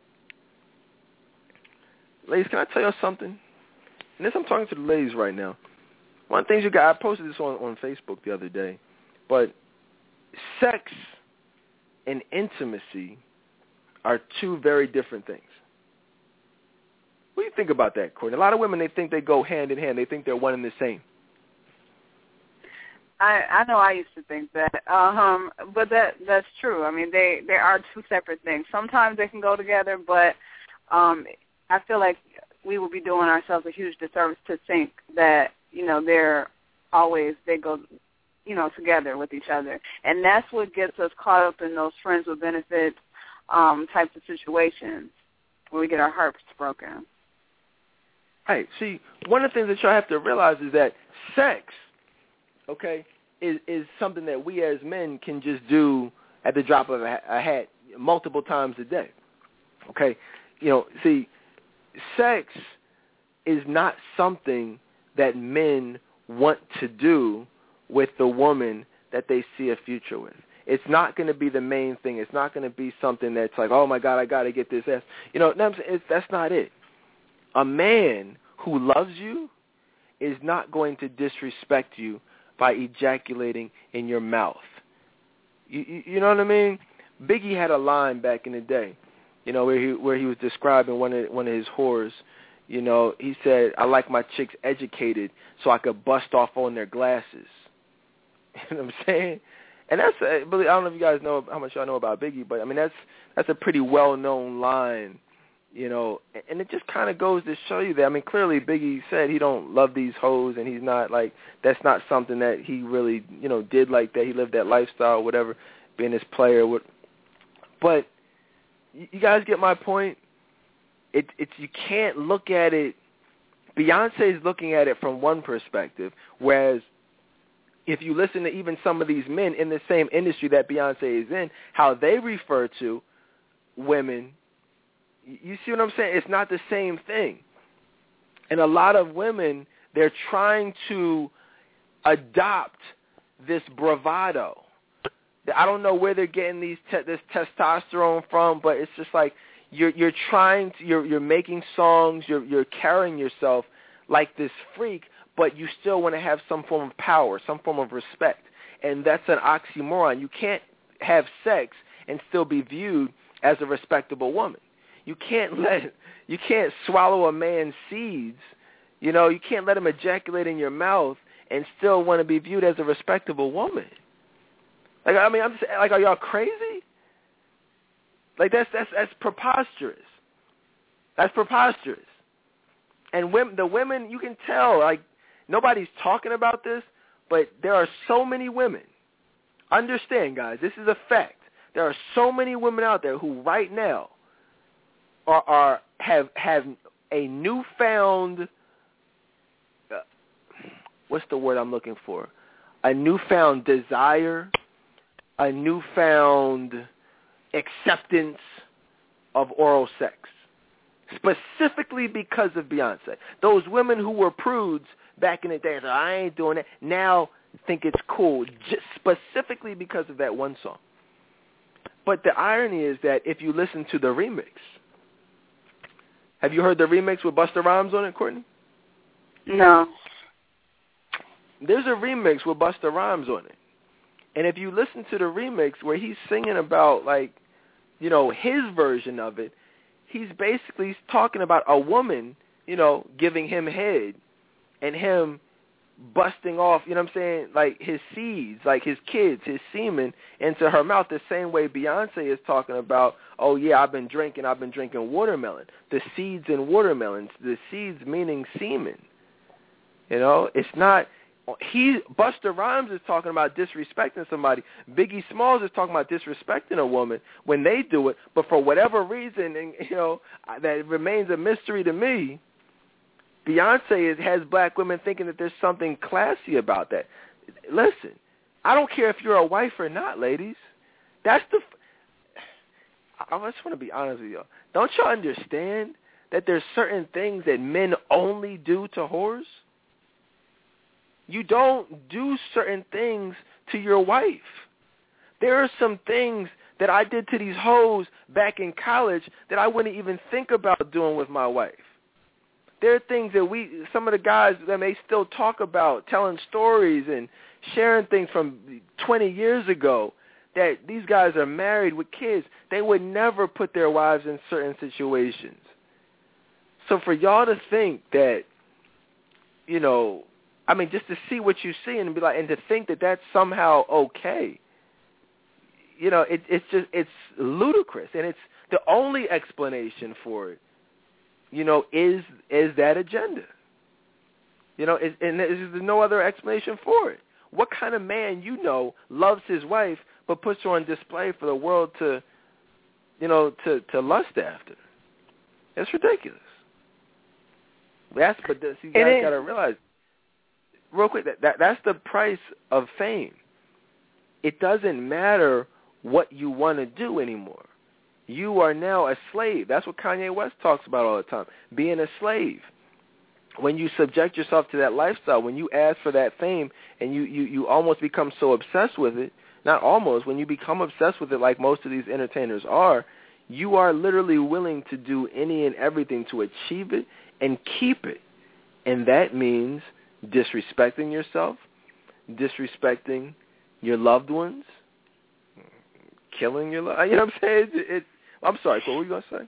Ladies, can I tell you something? And this, I'm talking to the ladies right now. One of the things I posted this on Facebook the other day, but sex and intimacy are two very different things. What do you think about that, Courtney? A lot of women, they think they go hand in hand. They think they're one and the same. I know I used to think that, but that's true. I mean, they are two separate things. Sometimes they can go together, but I feel like we would be doing ourselves a huge disservice to think that, you know, they go, you know, together with each other. And that's what gets us caught up in those friends with benefits types of situations where we get our hearts broken. Right. See, one of the things that y'all have to realize is that sex, okay, is something that we as men can just do at the drop of a hat multiple times a day. Okay? You know, see, sex is not something that men want to do with the woman that they see a future with. It's not going to be the main thing. It's not going to be something that's like, oh, my God, I got to get this ass. You know, that's not it. A man who loves you is not going to disrespect you by ejaculating in your mouth. You know what I mean? Biggie had a line back in the day, you know, where he was describing one of his whores. You know, he said, I like my chicks educated so I could bust off on their glasses. You know what I'm saying? And that's, I don't know if you guys know how much y'all know about Biggie, but I mean, that's a pretty well-known line, you know, and it just kind of goes to show you that, I mean, clearly Biggie said he don't love these hoes, and he's not, like, that's not something that he really, you know, did like that. He lived that lifestyle, whatever, being this player. But you guys get my point? It's you can't look at it, Beyonce's looking at it from one perspective, whereas if you listen to even some of these men in the same industry that Beyonce is in, how they refer to women, you see what I'm saying? It's not the same thing. And a lot of women, they're trying to adopt this bravado. I don't know where they're getting this testosterone from, but it's just like you're making songs, you're carrying yourself like this freak, but you still want to have some form of power, some form of respect. And that's an oxymoron. You can't have sex and still be viewed as a respectable woman. You can't swallow a man's seeds. You know, you can't let him ejaculate in your mouth and still want to be viewed as a respectable woman. Like, I mean, I'm just, like, are y'all crazy? Like, that's preposterous. That's preposterous. And the women, you can tell, like, nobody's talking about this, but there are so many women. Understand, guys, this is a fact. There are so many women out there who right now have a newfound, what's the word I'm looking for? A newfound desire, a newfound acceptance of oral sex, specifically because of Beyonce. Those women who were prudes back in the day, said, I ain't doing it, now think it's cool, just specifically because of that one song. But the irony is that if you listen to the remix, have you heard the remix with Busta Rhymes on it, Courtney? No. there's a remix with Busta Rhymes on it. And if you listen to the remix where he's singing about, like, you know, his version of it, he's basically talking about a woman, you know, giving him head and him busting off, you know what I'm saying, like his seeds, like his kids, his semen into her mouth, the same way Beyonce is talking about, oh yeah, I've been drinking watermelon. The seeds in watermelons, the seeds meaning semen. You know, it's not, Busta Rhymes is talking about disrespecting somebody. Biggie Smalls is talking about disrespecting a woman when they do it, but for whatever reason, and you know, that remains a mystery to me, Beyonce has black women thinking that there's something classy about that. Listen, I don't care if you're a wife or not, ladies. I just want to be honest with y'all. Don't y'all understand that there's certain things that men only do to whores? You don't do certain things to your wife. There are some things that I did to these hoes back in college that I wouldn't even think about doing with my wife. There are things that some of the guys that may still talk about, telling stories and sharing things from 20 years ago, that these guys are married with kids. They would never put their wives in certain situations. So for y'all to think that, you know, I mean, just to see what you see and be like, and to think that that's somehow okay, you know, it's ludicrous, and it's the only explanation for it. You know, is that agenda? You know, and there's no other explanation for it. What kind of man, you know, loves his wife but puts her on display for the world to, you know, to lust after? It's ridiculous. But you guys got to realize, real quick, that's the price of fame. It doesn't matter what you want to do anymore. You are now a slave. That's what Kanye West talks about all the time, being a slave. When you subject yourself to that lifestyle, when you ask for that fame and you almost become so obsessed with it, not almost, when you become obsessed with it like most of these entertainers are, you are literally willing to do any and everything to achieve it and keep it. And that means disrespecting yourself, disrespecting your loved ones, killing your loved, you know what I'm saying? I'm sorry, what were you going to say?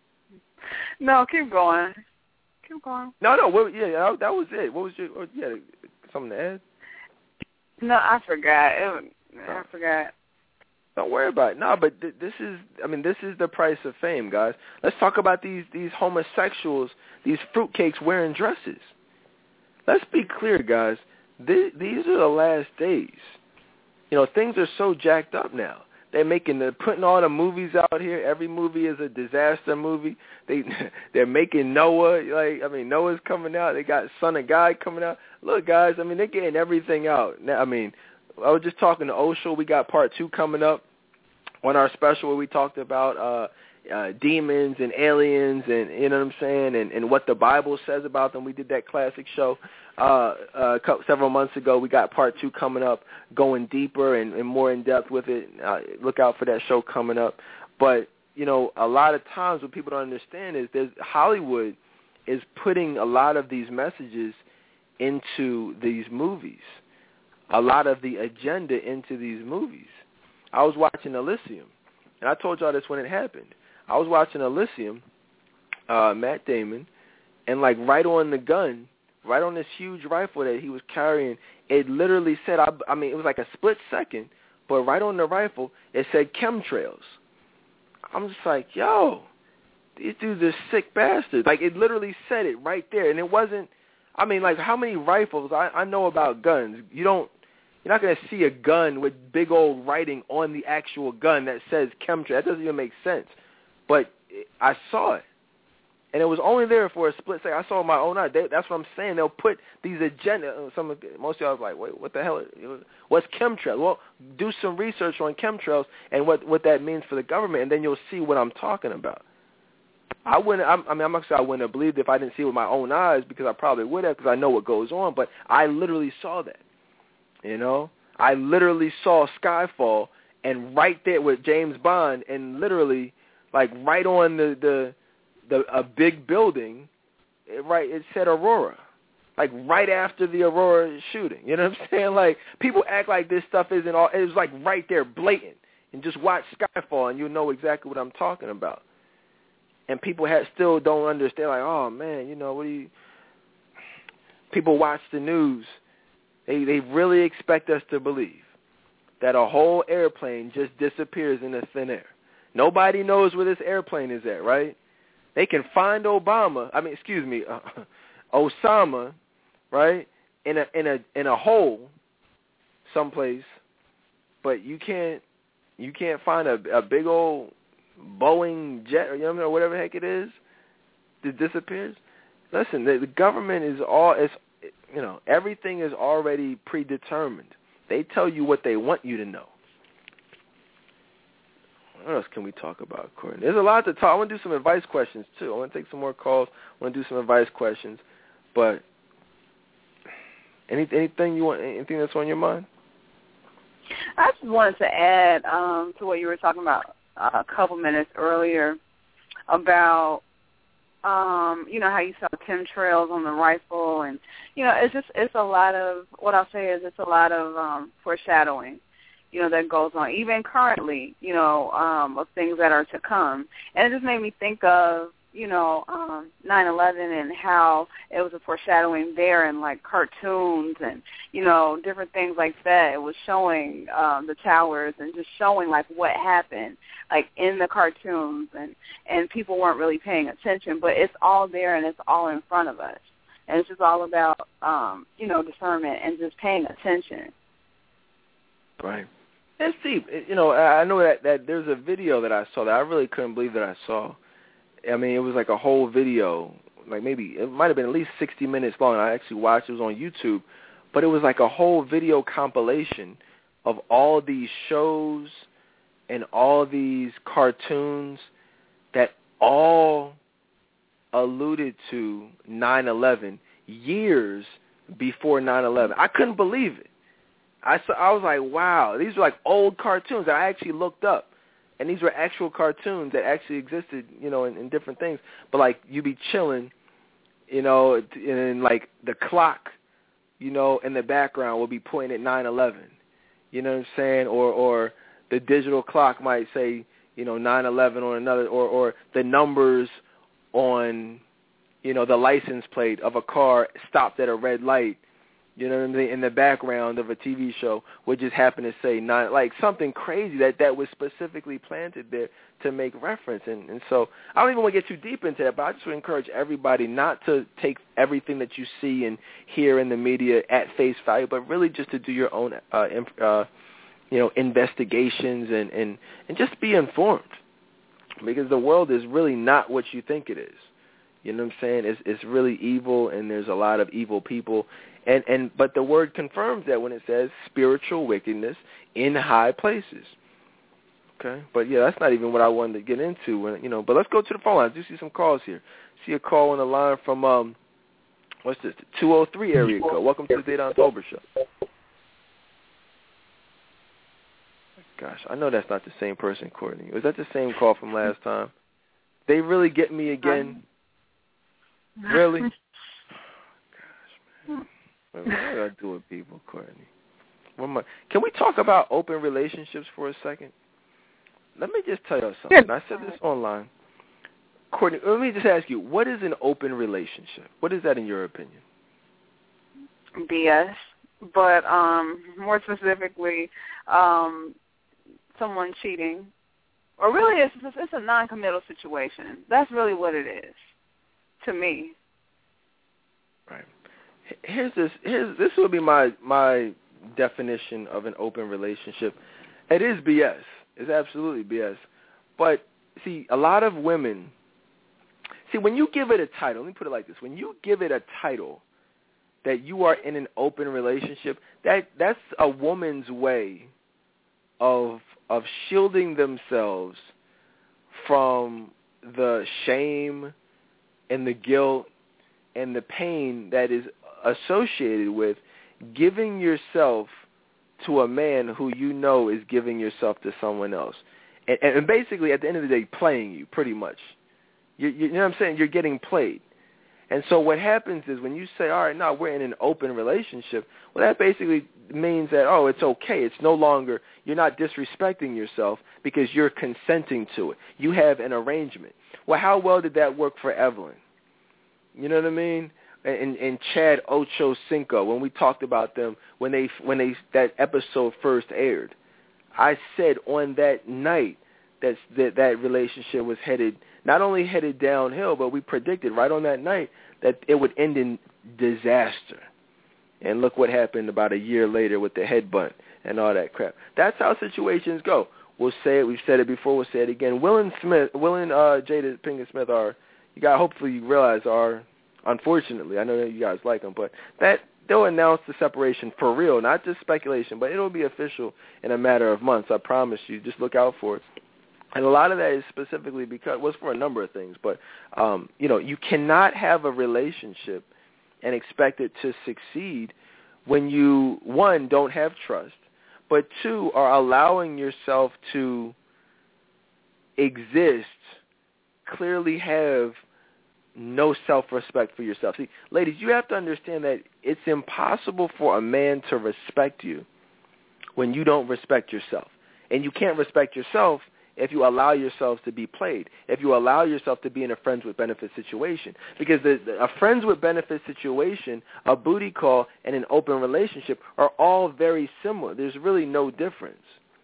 No, keep going. Keep going. No, that was it. What was your, something to add? No, I forgot. I forgot. Don't worry about it. No, but this is the price of fame, guys. Let's talk about these homosexuals, these fruitcakes wearing dresses. Let's be clear, guys. These are the last days. You know, things are so jacked up now. They're putting all the movies out here. Every movie is a disaster movie. They're making Noah. Noah's coming out. They got Son of God coming out. Look, guys, they're getting everything out. Now, I was just talking to Oshel. We got part 2 coming up on our special where we talked about demons and aliens and, you know what I'm saying, and what the Bible says about them. We did that classic show several months ago. We got part 2 coming up, going deeper and more in depth with it. Look out for that show coming up. But, you know, a lot of times what people don't understand is Hollywood is putting a lot of these messages into these movies, a lot of the agenda into these movies. I was watching Elysium, and I told y'all this when it happened. I was watching Elysium, Matt Damon, and like right on the gun, right on this huge rifle that he was carrying, it literally said, it was like a split second, but right on the rifle, it said chemtrails. I'm just like, yo, these dudes are sick bastards. Like, it literally said it right there, and it wasn't, how many rifles, I know about guns. You're not going to see a gun with big old writing on the actual gun that says chemtrail. That doesn't even make sense. But I saw it. And it was only there for a split second. I saw it with my own eye. That's what I'm saying. They'll put these agenda. Most of y'all was like, wait, what the hell? What's chemtrails? Well, do some research on chemtrails and what that means for the government, and then you'll see what I'm talking about. I'm not saying I wouldn't have believed it if I didn't see it with my own eyes, because I probably would have, because I know what goes on. But I literally saw that. You know, I literally saw Skyfall, and right there with James Bond, and literally, like right on a big building, it said Aurora. like right after the Aurora shooting. You know what I'm saying? Like, people act like this stuff isn't all. It was like right there, blatant. And just watch Skyfall, and you'll know exactly what I'm talking about. And people still don't understand. Like, oh man, what do you? People watch the news. They really expect us to believe that a whole airplane just disappears in the thin air. Nobody knows where this airplane is at, right? They can find Osama, right, in a hole someplace, but you can't find a big old Boeing jet or whatever the heck it is that disappears. Listen, the government is everything is already predetermined. They tell you what they want you to know. What else can we talk about, Courtney? There's a lot to talk. I want to do some advice questions, too. I want to take some more calls. I want to do some advice questions. But anything that's on your mind? I just wanted to add to what you were talking about a couple minutes earlier about, how you saw chemtrails on the rifle. And, it's a lot of, what I'll say is it's a lot of foreshadowing, that goes on, even currently, of things that are to come. And it just made me think of, 9/11 and how it was a foreshadowing there and like cartoons and, different things like that. It was showing the towers and just showing like what happened like in the cartoons and people weren't really paying attention, but it's all there and it's all in front of us. And it's just all about, discernment and just paying attention. Right. And Steve, I know that there's a video that I saw that I really couldn't believe that I saw. I mean, it was like a whole video, like maybe it might have been at least 60 minutes long. I actually watched it. It was on YouTube, but it was like a whole video compilation of all these shows and all these cartoons that all alluded to 9/11 years before 9/11. I couldn't believe it. I was like, wow, these are like old cartoons that I actually looked up. And these were actual cartoons that actually existed, in different things. But, like, you'd be chilling, and, like, the clock, in the background will be pointing at 9/11. You know what I'm saying? Or the digital clock might say, 9/11 or another, or the numbers on, the license plate of a car stopped at a red light. You know what I mean? In the background of a TV show would just happen to say like something crazy that was specifically planted there to make reference. And so I don't even want to get too deep into that, but I just would encourage everybody not to take everything that you see and hear in the media at face value, but really just to do your own, investigations and just be informed, because the world is really not what you think it is. You know what I'm saying? It's really evil, and there's a lot of evil people. But the word confirms that when it says spiritual wickedness in high places. Okay? But, yeah, that's not even what I wanted to get into. But let's go to the phone line. I do see some calls here. See a call on the line from, what's this, the 203 area code. Welcome to the Dayton October Show. Gosh, I know that's not the same person, Courtney. Was that the same call from last time? They really get me again? Really? Gosh, man. What do I do with people, Courtney? Can we talk about open relationships for a second? Let me just tell you something. I said this online. Courtney, let me just ask you, what is an open relationship? What is that in your opinion? BS. But more specifically, someone cheating. Or really, it's a non-committal situation. That's really what it is, to me. Right. This would be my definition of an open relationship. It is BS. It's absolutely BS. But, see, a lot of women, when you give it a title, let me put it like this. When you give it a title that you are in an open relationship, that's a woman's way of shielding themselves from the shame and the guilt and the pain that is associated with giving yourself to a man who is giving yourself to someone else. And basically, at the end of the day, playing you, pretty much. You know what I'm saying? You're getting played. And so what happens is when you say, all right, now we're in an open relationship, well, that basically means that, oh, it's okay. It's no longer, you're not disrespecting yourself because you're consenting to it. You have an arrangement. Well, how well did that work for Evelyn? You know what I mean? And Chad Ochocinco, when we talked about them, when they that episode first aired, I said on that night that relationship was not only headed downhill, but we predicted right on that night that it would end in disaster. And look what happened about a year later with the headbutt and all that crap. That's how situations go. We'll say it. We've said it before. We'll say it again. Will and Jada Pinkett Smith hopefully you realize are, unfortunately, I know that you guys like them, but that they'll announce the separation for real, not just speculation, but it'll be official in a matter of months. I promise you. Just look out for it. And a lot of that is specifically because, well, it's for a number of things, but, you cannot have a relationship and expect it to succeed when you, one, don't have trust, but two, are allowing yourself to exist, clearly have no self-respect for yourself. See, ladies, you have to understand that it's impossible for a man to respect you when you don't respect yourself. And you can't respect yourself if you allow yourself to be played, if you allow yourself to be in a friends with benefits situation. Because a friends with benefits situation, a booty call, and an open relationship are all very similar. There's really no difference.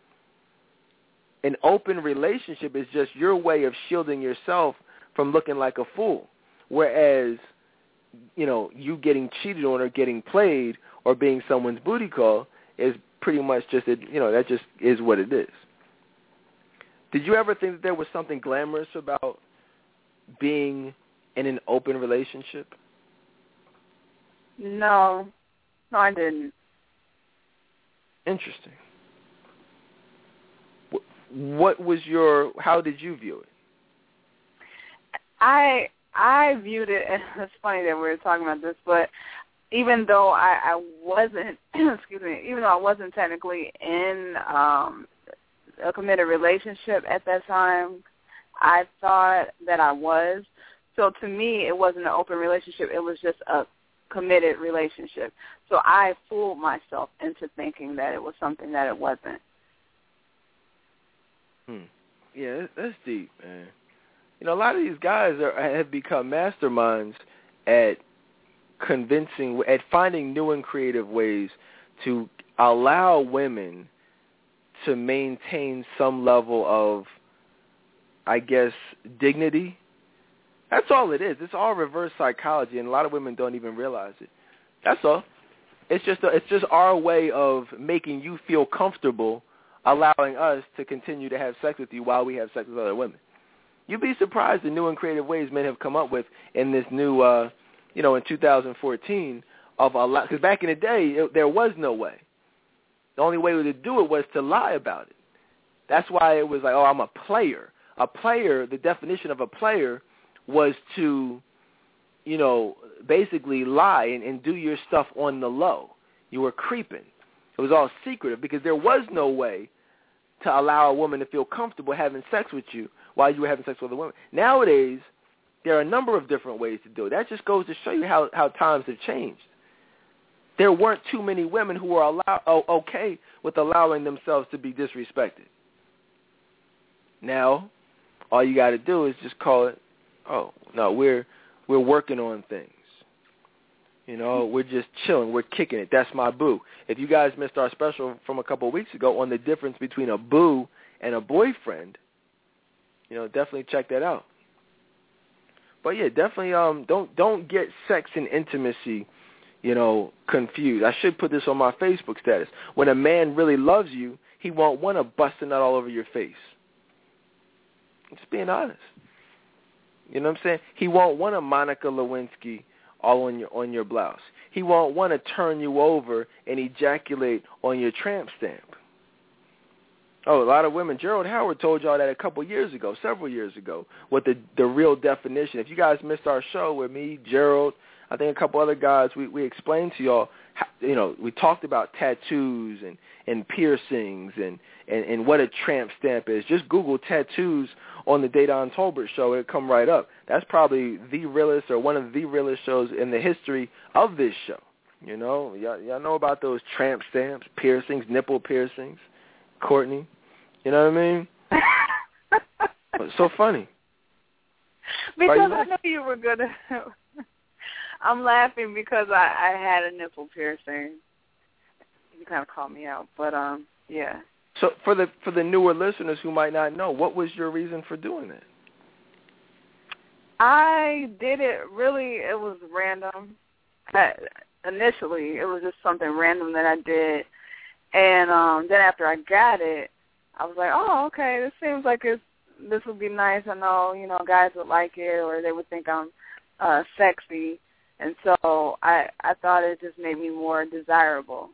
An open relationship is just your way of shielding yourself from looking like a fool. Whereas, you getting cheated on or getting played or being someone's booty call is pretty much just, that just is what it is. Did you ever think that there was something glamorous about being in an open relationship? No, I didn't. Interesting. How did you view it? I viewed it, and it's funny that we're talking about this, but even though I wasn't, even though I wasn't technically in a committed relationship at that time, I thought that I was. So to me, it wasn't an open relationship. It was just a committed relationship. So I fooled myself into thinking that it was something that it wasn't. Yeah, that's deep, man. A lot of these guys have become masterminds at finding new and creative ways to allow women to maintain some level of, I guess, dignity. That's all it is. It's all reverse psychology, and a lot of women don't even realize it. That's all. It's just our way of making you feel comfortable, allowing us to continue to have sex with you while we have sex with other women. You'd be surprised the new and creative ways men have come up with in this new, in 2014 of a lot. Because back in the day, there was no way. The only way to do it was to lie about it. That's why it was like, oh, I'm a player. A player, the definition of a player was to, basically lie and do your stuff on the low. You were creeping. It was all secretive because there was no way to allow a woman to feel comfortable having sex with you while you were having sex with other women. Nowadays, there are a number of different ways to do it. That just goes to show you how times have changed. There weren't too many women who were okay with allowing themselves to be disrespected. Now, all you got to do is just call it, oh, no, we're working on things. We're just chilling. We're kicking it. That's my boo. If you guys missed our special from a couple of weeks ago on the difference between a boo and a boyfriend, definitely check that out. But yeah, definitely don't get sex and intimacy, confused. I should put this on my Facebook status. When a man really loves you, he won't want to bust a nut all over your face. Just being honest. You know what I'm saying? He won't want a Monica Lewinsky all on your blouse. He won't want to turn you over and ejaculate on your tramp stamp. Oh, a lot of women. Gerald Howard told y'all that several years ago, what the real definition. If you guys missed our show with me, Gerald, I think a couple other guys, we explained to y'all, how, you know, we talked about tattoos and piercings and what a tramp stamp is. Just Google tattoos on the Dedan Tolbert show. It'll come right up. That's probably the realest or one of the realest shows in the history of this show. You know, y'all know about those tramp stamps, piercings, nipple piercings, Courtney. You know what I mean? It's so funny. Because I knew you were going to. I'm laughing because I had a nipple piercing. You kind of called me out, but yeah. So for the newer listeners who might not know, what was your reason for doing that? I did it really. It was random. Initially, it was just something random that I did, and then after I got it, I was like, oh, okay, this seems like this would be nice. I know, you know, guys would like it, or they would think I'm sexy, and so I thought it just made me more desirable.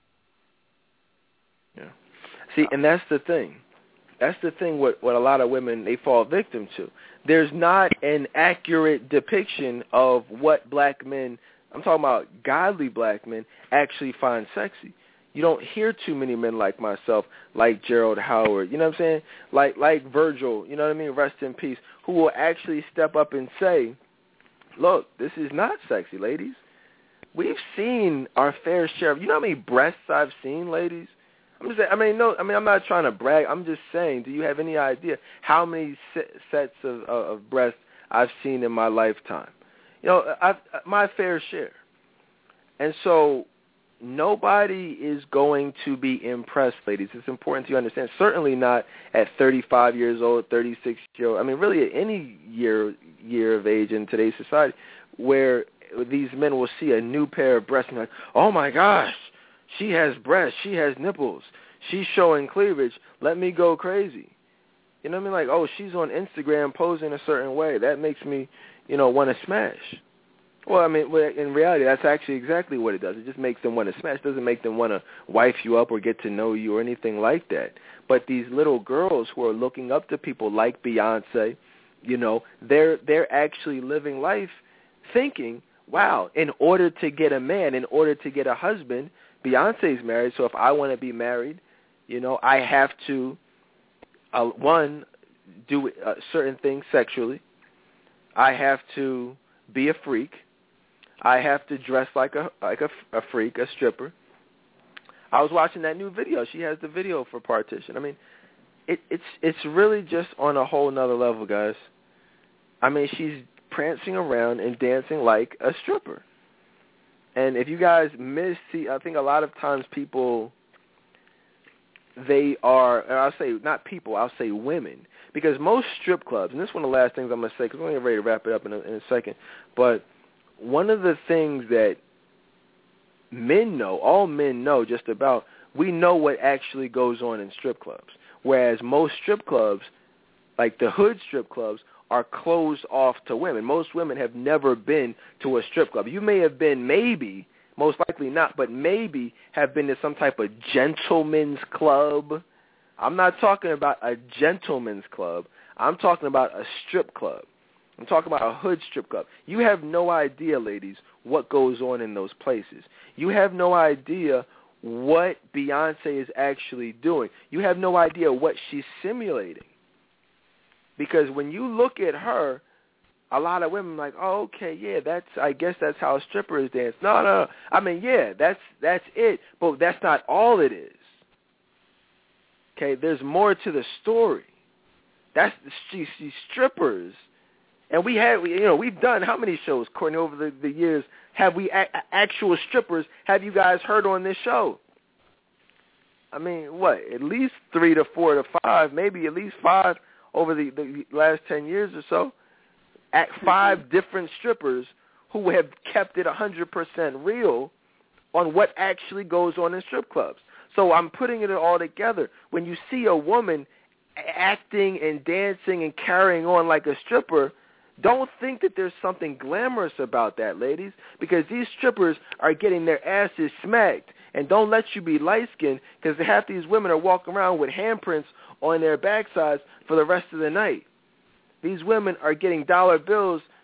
Yeah. See, and that's the thing. That's the thing what a lot of women, they fall victim to. There's not an accurate depiction of what black men, I'm talking about godly black men, actually find sexy. You don't hear too many men like myself, like Gerald Howard, you know what I'm saying? Like Virgil, you know what I mean? Rest in peace, who will actually step up and say, look, this is not sexy, ladies. We've seen our fair share of, you know how many breasts I've seen, ladies? I'm just saying, I'm not trying to brag. I'm just saying, do you have any idea how many sets of breasts I've seen in my lifetime? You know, my fair share. And so nobody is going to be impressed, ladies. It's important to understand. Certainly not at 35 years old, 36 years old. I mean, really at any year of age in today's society where these men will see a new pair of breasts and be like, oh, my gosh, she has breasts, she has nipples, she's showing cleavage, let me go crazy. You know what I mean? Like, oh, she's on Instagram posing a certain way. That makes me, you know, want to smash. Well, I mean, in reality, that's actually exactly what it does. It just makes them want to smash. It doesn't make them want to wife you up or get to know you or anything like that. But these little girls who are looking up to people like Beyonce, you know, they're actually living life thinking, wow, in order to get a man, in order to get a husband, Beyonce's married, so if I want to be married, you know, I have to, one, do certain things sexually. I have to be a freak. I have to dress like a freak, a stripper. I was watching that new video. She has the video for Partition. I mean, it's really just on a whole nother level, guys. I mean, she's prancing around and dancing like a stripper. And if you guys see, I think a lot of times people, they are, I'll say not people, I'll say women. Because most strip clubs, and this is one of the last things I'm going to say, because we're going to get ready to wrap it up in a second, but one of the things that men know, all men know just about, we know what actually goes on in strip clubs. Whereas most strip clubs, like the hood strip clubs, are closed off to women. Most women have never been to a strip club. You may have been, maybe, most likely not, but maybe have been to some type of gentleman's club. I'm not talking about a gentleman's club. I'm talking about a strip club. I'm talking about a hood strip club. You have no idea, ladies, what goes on in those places. You have no idea what Beyonce is actually doing. You have no idea what she's simulating. Because when you look at her, a lot of women are like, oh, okay, yeah, I guess that's how strippers dance. No. I mean, yeah, that's it. But that's not all it is. Okay, there's more to the story. That's these strippers. And we've done how many shows, Courtney, over the years? Have we actual strippers have you guys heard on this show? I mean, what, at least 3 to 4 to 5, maybe at least 5 over the last 10 years or so, at 5 different strippers who have kept it 100% real on what actually goes on in strip clubs. So I'm putting it all together. When you see a woman acting and dancing and carrying on like a stripper, don't think that there's something glamorous about that, ladies, because these strippers are getting their asses smacked. And don't let you be light-skinned, because half these women are walking around with handprints on their backsides for the rest of the night. These women are getting dollar bills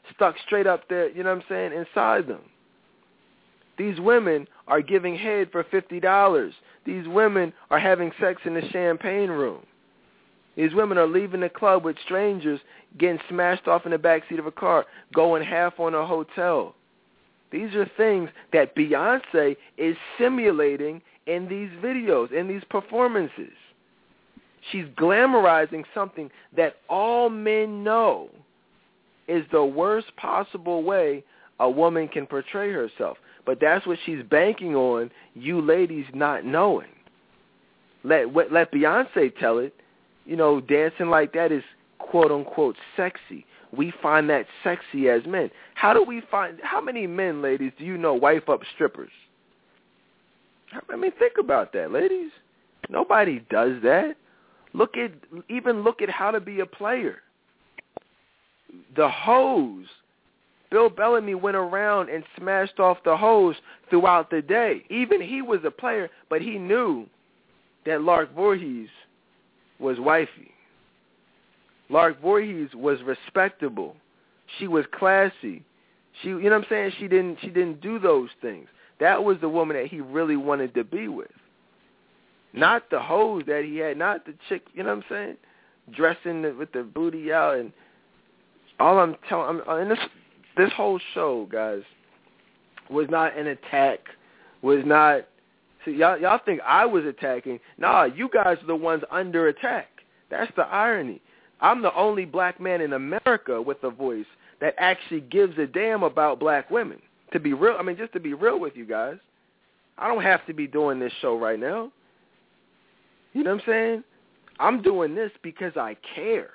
stuck straight up there, you know what I'm saying, inside them. These women are giving head for $50. These women are having sex in the champagne room. These women are leaving the club with strangers, getting smashed off in the backseat of a car, going half on a hotel. These are things that Beyonce is simulating in these videos, in these performances. She's glamorizing something that all men know is the worst possible way a woman can portray herself. But that's what she's banking on you ladies not knowing. Let Beyonce tell it. You know, dancing like that is quote-unquote sexy. We find that sexy as men. How many men, ladies, do you know wife up strippers? I mean, think about that, ladies. Nobody does that. Look at How to Be a Player. The hose. Bill Bellamy went around and smashed off the hose throughout the day. Even he was a player, but he knew that Lark Voorhees was wifey. Lark Voorhees was respectable. She was classy. You know what I'm saying? She didn't do those things. That was the woman that he really wanted to be with. Not the hose that he had, not the chick, you know what I'm saying? Dressing with the booty out. And all I'm telling, and this whole show, guys, was not an attack, was not, see, y'all think I was attacking. Nah, you guys are the ones under attack. That's the irony. I'm the only black man in America with a voice that actually gives a damn about black women. To be real, I mean, just to be real with you guys, I don't have to be doing this show right now. You know what I'm saying? I'm doing this because I care.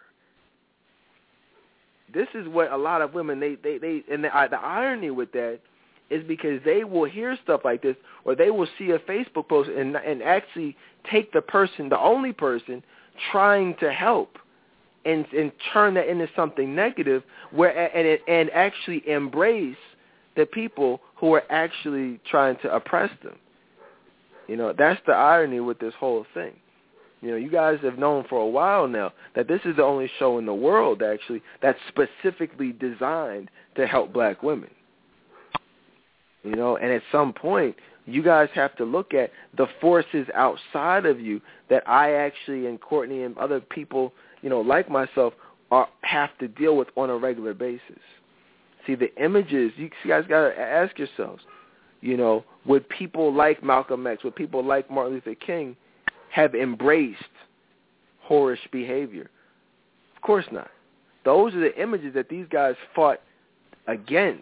This is what a lot of women, they and the irony with that is because they will hear stuff like this, or they will see a Facebook post and actually take the only person trying to help and turn that into something negative, and actually embrace the people who are actually trying to oppress them. You know, that's the irony with this whole thing. You know, you guys have known for a while now that this is the only show in the world, actually, that's specifically designed to help black women. You know, and at some point, you guys have to look at the forces outside of you that I actually, and Courtney and other people, you know, like myself, have to deal with on a regular basis. See, the images, you guys got to ask yourselves, you know, would people like Malcolm X, would people like Martin Luther King have embraced whorish behavior? Of course not. Those are the images that these guys fought against.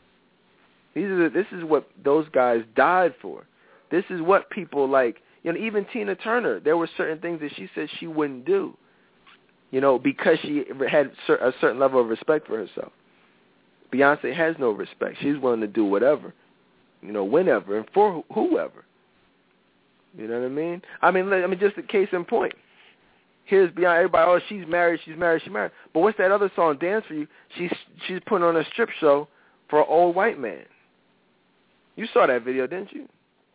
This is what those guys died for. This is what people like, you know, even Tina Turner, there were certain things that she said she wouldn't do, you know, because she had a certain level of respect for herself. Beyonce has no respect. She's willing to do whatever, you know, whenever and for whoever. You know what I mean? I mean, just a case in point. Here's Beyonce. Everybody, oh, she's married. But what's that other song, Dance for You? She's putting on a strip show for an old white man. You saw that video, didn't you?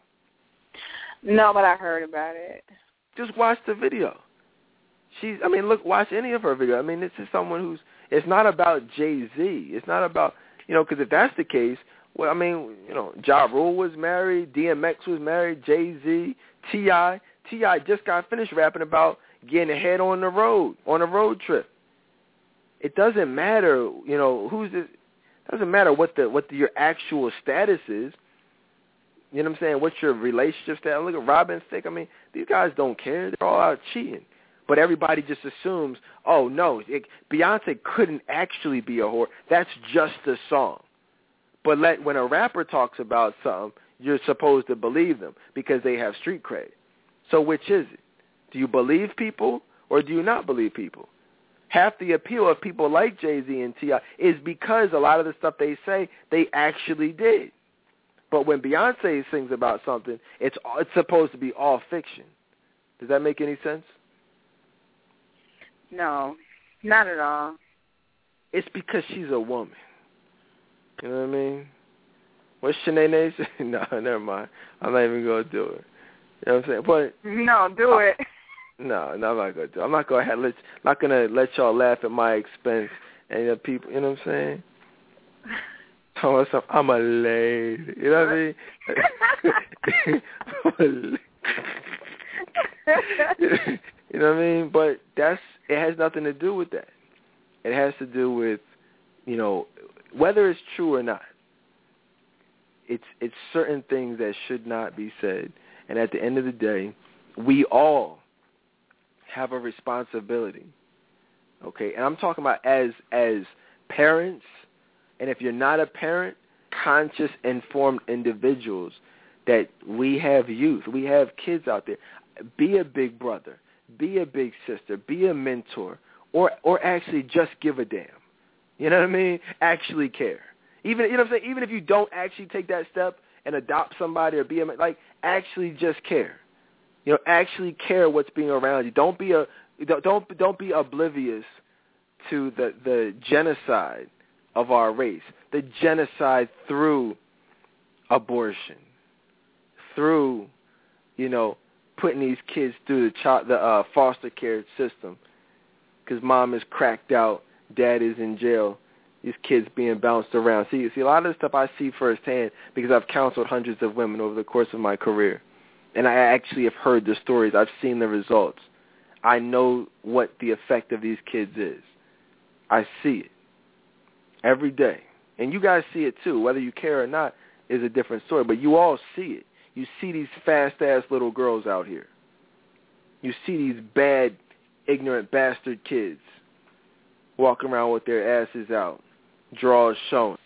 No, but I heard about it. Just watch the video. Watch any of her video. I mean, this is someone it's not about Jay-Z. It's not about, you know, because if that's the case, well, I mean, you know, Ja Rule was married, DMX was married, Jay-Z, T.I. T.I. just got finished rapping about getting ahead on a road trip. It doesn't matter, you know, it doesn't matter what your actual status is. You know what I'm saying? What's your relationship status? Look at Robin Thicke. I mean, these guys don't care. They're all out cheating. But everybody just assumes, oh, no, Beyonce couldn't actually be a whore. That's just a song. But when a rapper talks about something, you're supposed to believe them because they have street cred. So which is it? Do you believe people or do you not believe people? Half the appeal of people like Jay-Z and T.I. is because a lot of the stuff they say, they actually did. But when Beyonce sings about something, it's supposed to be all fiction. Does that make any sense? No, not at all. It's because she's a woman. You know what I mean? What's Shanae say? No, never mind. I'm not even going to do it. You know what I'm saying? But no, do it. No, I'm not going to do it. I'm not going to let y'all laugh at my expense and the people, you know what I'm saying? Tell myself I'm a lady. You know what I mean? You know what I mean? But it has nothing to do with that. It has to do with, you know, whether it's true or not. It's certain things that should not be said. And at the end of the day, we all have a responsibility. Okay? And I'm talking about as parents, and if you're not a parent, conscious, informed individuals, that we have youth, we have kids out there. Be a big brother, be a big sister, be a mentor, or actually just give a damn. You know what I mean? Actually care. Even, you know what I'm saying? Even if you don't actually take that step and adopt somebody or be a, like, actually just care. You know, actually care what's being around you. Don't be oblivious to the genocide of our race, the genocide through abortion, through, you know, putting these kids through the foster care system because mom is cracked out, dad is in jail, these kids being bounced around. See, a lot of this stuff I see firsthand because I've counseled hundreds of women over the course of my career, and I actually have heard the stories. I've seen the results. I know what the effect of these kids is. I see it every day. And you guys see it too. Whether you care or not is a different story, but you all see it. You see these fast-ass little girls out here. You see these bad, ignorant bastard kids walking around with their asses out, drawers showing.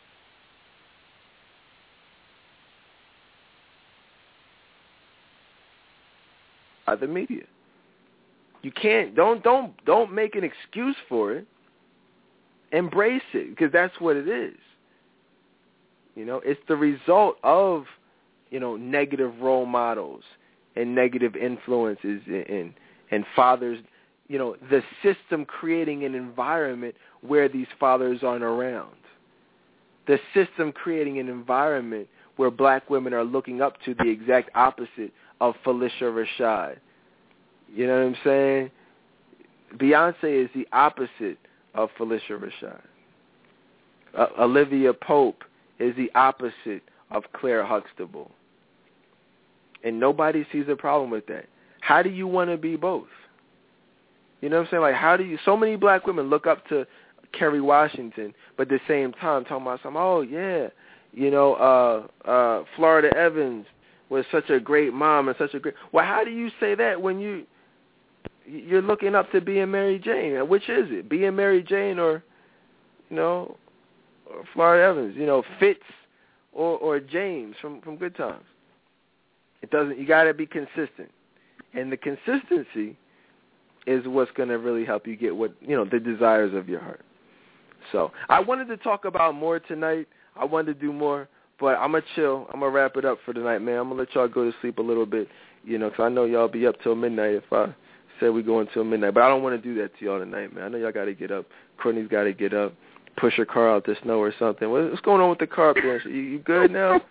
By the media. You can't, don't make an excuse for it. Embrace it, because that's what it is. You know, it's the result of, you know, negative role models and negative influences and fathers, you know, the system creating an environment where these fathers aren't around. The system creating an environment where black women are looking up to the exact opposite of Phylicia Rashad. You know what I'm saying? Beyonce is the opposite of Phylicia Rashad. Olivia Pope is the opposite of Claire Huxtable. And nobody sees a problem with that. How do you want to be both? You know what I'm saying? Like, how do you, so many black women look up to Kerry Washington, but at the same time talking about something, oh, yeah, you know, Florida Evans was such a great mom and such a great, well, how do you say that when you're looking up to being Mary Jane? Which is it? Being Mary Jane or, you know, or Florida Evans, you know, Fitz or James from Good Times. It doesn't, you got to be consistent. And the consistency is what's going to really help you get what, you know, the desires of your heart. So I wanted to talk about more tonight. I wanted to do more, but I'm going to chill. I'm going to wrap it up for tonight, man. I'm going to let y'all go to sleep a little bit, you know, because I know y'all be up till midnight if I said we go until midnight. But I don't want to do that to y'all tonight, man. I know y'all got to get up. Courtney's got to get up, push her car out the snow or something. What's going on with the car, Blanche? You good now?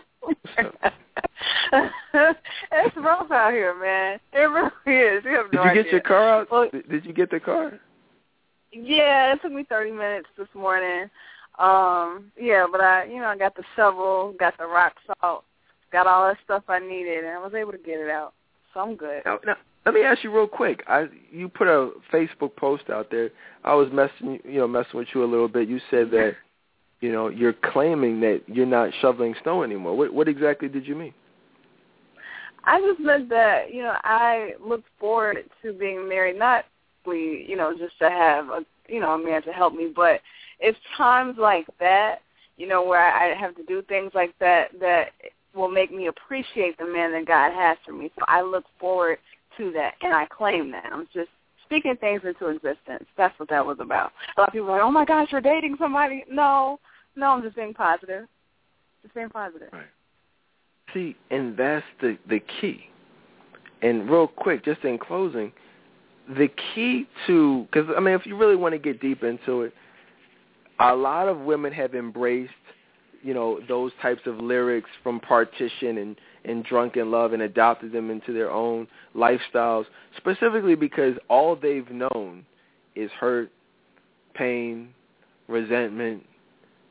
It's rough out here, man. It really is. You have no idea. Did you get your car out? Well, did you get the car? Yeah, it took me 30 minutes this morning. Yeah, but I got the shovel, got the rock salt, got all that stuff I needed, and I was able to get it out. So I'm good. Now let me ask you real quick. You put a Facebook post out there. I was messing with you a little bit. You said that, you know, you're claiming that you're not shoveling snow anymore. What exactly did you mean? I just meant that, you know, I look forward to being married, not, you know, just to have a man to help me, but it's times like that, you know, where I have to do things like that will make me appreciate the man that God has for me. So I look forward to that, and I claim that. I'm just speaking things into existence. That's what that was about. A lot of people are like, oh, my gosh, you're dating somebody. No, I'm just being positive. Just being positive. Right. See, and that's the key. And real quick, just in closing, the key to, because, I mean, if you really want to get deep into it, a lot of women have embraced, you know, those types of lyrics from Partition and Drunken Love and adopted them into their own lifestyles, specifically because all they've known is hurt, pain, resentment,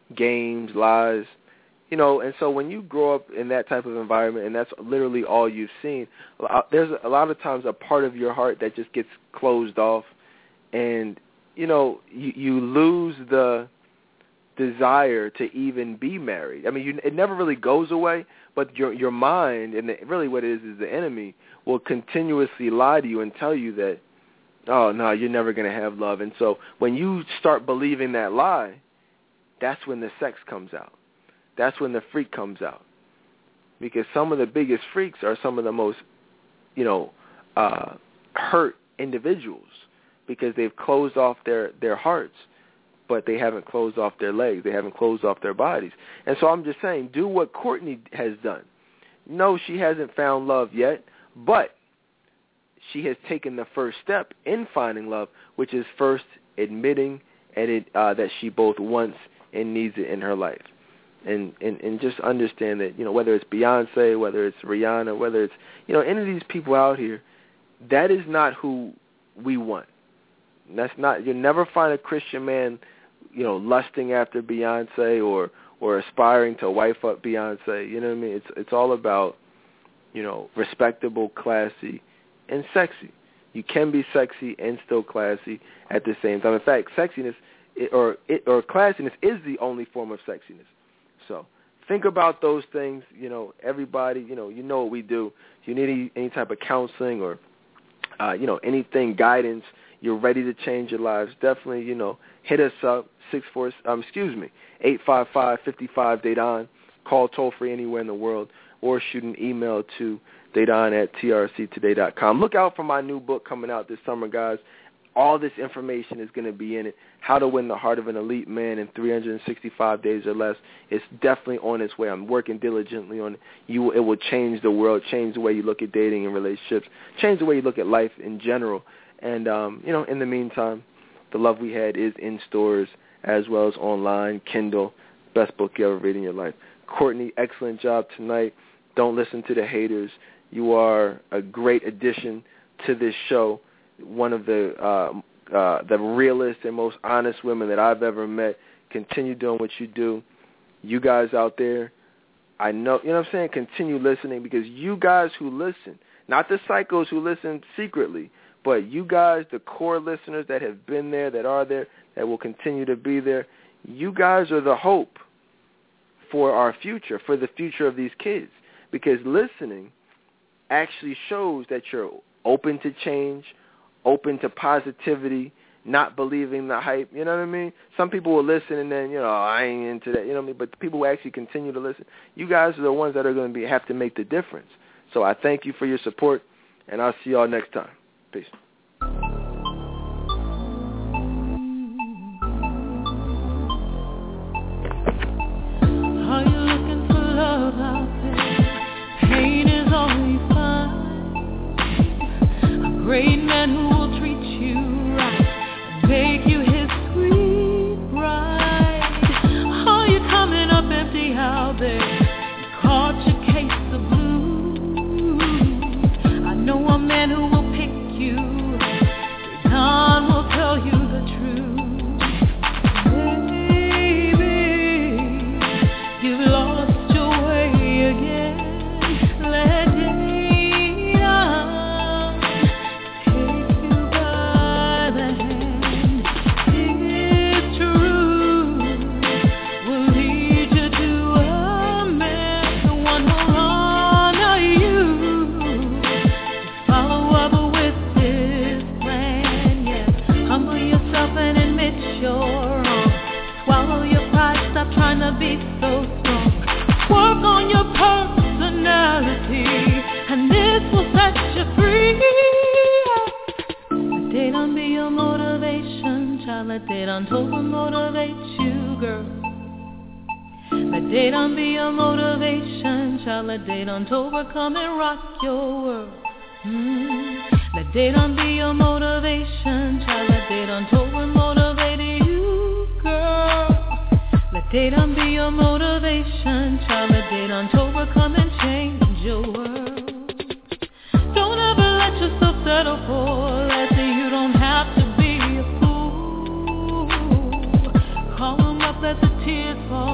games, lies, you know. And so when you grow up in that type of environment and that's literally all you've seen, there's a lot of times a part of your heart that just gets closed off, and, you know, you lose the desire to even be married. I mean, it never really goes away, but your mind, and really what it is the enemy, will continuously lie to you and tell you that, oh, no, you're never going to have love. And so when you start believing that lie, that's when the sex comes out. That's when the freak comes out. Because some of the biggest freaks are some of the most, you know, hurt individuals, because they've closed off their hearts, but they haven't closed off their legs. They haven't closed off their bodies. And so I'm just saying, do what Courtney has done. No, she hasn't found love yet, but she has taken the first step in finding love, which is first admitting that she both wants and needs it in her life. And just understand that, you know, whether it's Beyonce, whether it's Rihanna, whether it's, you know, any of these people out here, that is not who we want. That's not, you'll never find a Christian man, you know, lusting after Beyonce or aspiring to wife up Beyonce. You know what I mean? It's all about, you know, respectable, classy, and sexy. You can be sexy and still classy at the same time. In fact, sexiness or classiness is the only form of sexiness. So think about those things. You know, everybody, you know what we do. If you need any type of counseling or, you know, anything, guidance, you're ready to change your lives, definitely, you know, hit us up, 855-55-DAYDON. Call toll-free anywhere in the world, or shoot an email to daydon@trctoday.com. Look out for my new book coming out this summer, guys. All this information is going to be in it. How to Win the Heart of an Elite Man in 365 days or less. It's definitely on its way. I'm working diligently on it. It will change the world, change the way you look at dating and relationships, change the way you look at life in general. And, you know, in the meantime, The Love We Had is in stores as well as online, Kindle. Best book you ever read in your life. Courtney, excellent job tonight. Don't listen to the haters. You are a great addition to this show. One of the realest and most honest women that I've ever met. Continue doing what you do. You guys out there, I know, you know what I'm saying? Continue listening, because you guys who listen, not the psychos who listen secretly, but you guys, the core listeners that have been there, that are there, that will continue to be there, you guys are the hope for our future, for the future of these kids. Because listening actually shows that you're open to change, open to positivity, not believing the hype. You know what I mean? Some people will listen and then, you know, I ain't into that. You know what I mean? But the people who actually continue to listen, you guys are the ones that are going to have to make the difference. So I thank you for your support, and I'll see y'all next time. Peace. Are you looking for love out there? Pain is all you find. A great man who will treat you right and make you his sweet bride. Are you coming up empty out there? You caught your case of blues. I know a man who will pick you. God will tell you the truth. Baby, you've lost your way again. Let Daydon take you by the hand. It's true, will lead you to a man, the one who'll honor you. Follow up with his plan, yes. Humble yourself and admit you're wrong. Swallow your pride, stop trying to be so strong. Work on your personality, and this will set you free. Let Daydon be your motivation, child. Let Daydon totally motivate you, girl. Let Daydon be your motivation, child. Let Daydon totally come and rock your world. Let Daydon be your motivation, child. Let Daydon totally motivate you, girl. Let Daydon be your motivation, child. Let Daydon totally come and change your world. Don't ever let yourself settle for less. You don't have to be a fool. Call him up, let the tears fall.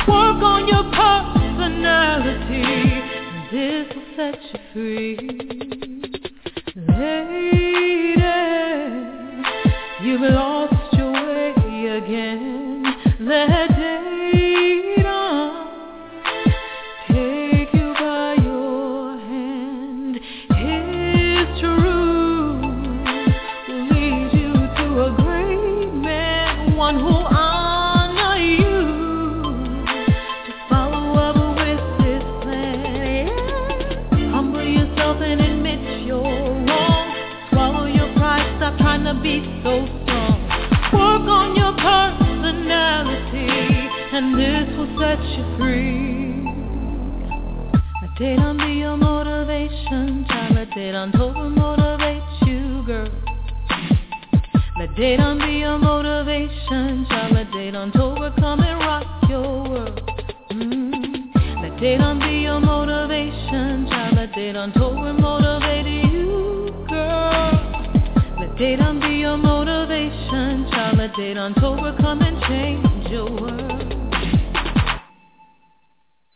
Work on your personality, and this will set you free. Lady, you've lost your way again. Let Dayton take you by your hand. His truth will lead you to a great man, one who honor you, to follow up with his plan. Humble yourself and admit you're wrong. Swallow your pride, stop trying to be so strong. Work on your personality, and this will set you free. Let Dayton be your motivation, child. Let Dayton Tova motivate you, girl. Let Dayton be your motivation, child. Let Dayton Tova come and rock your world. Let Dayton be your motivation.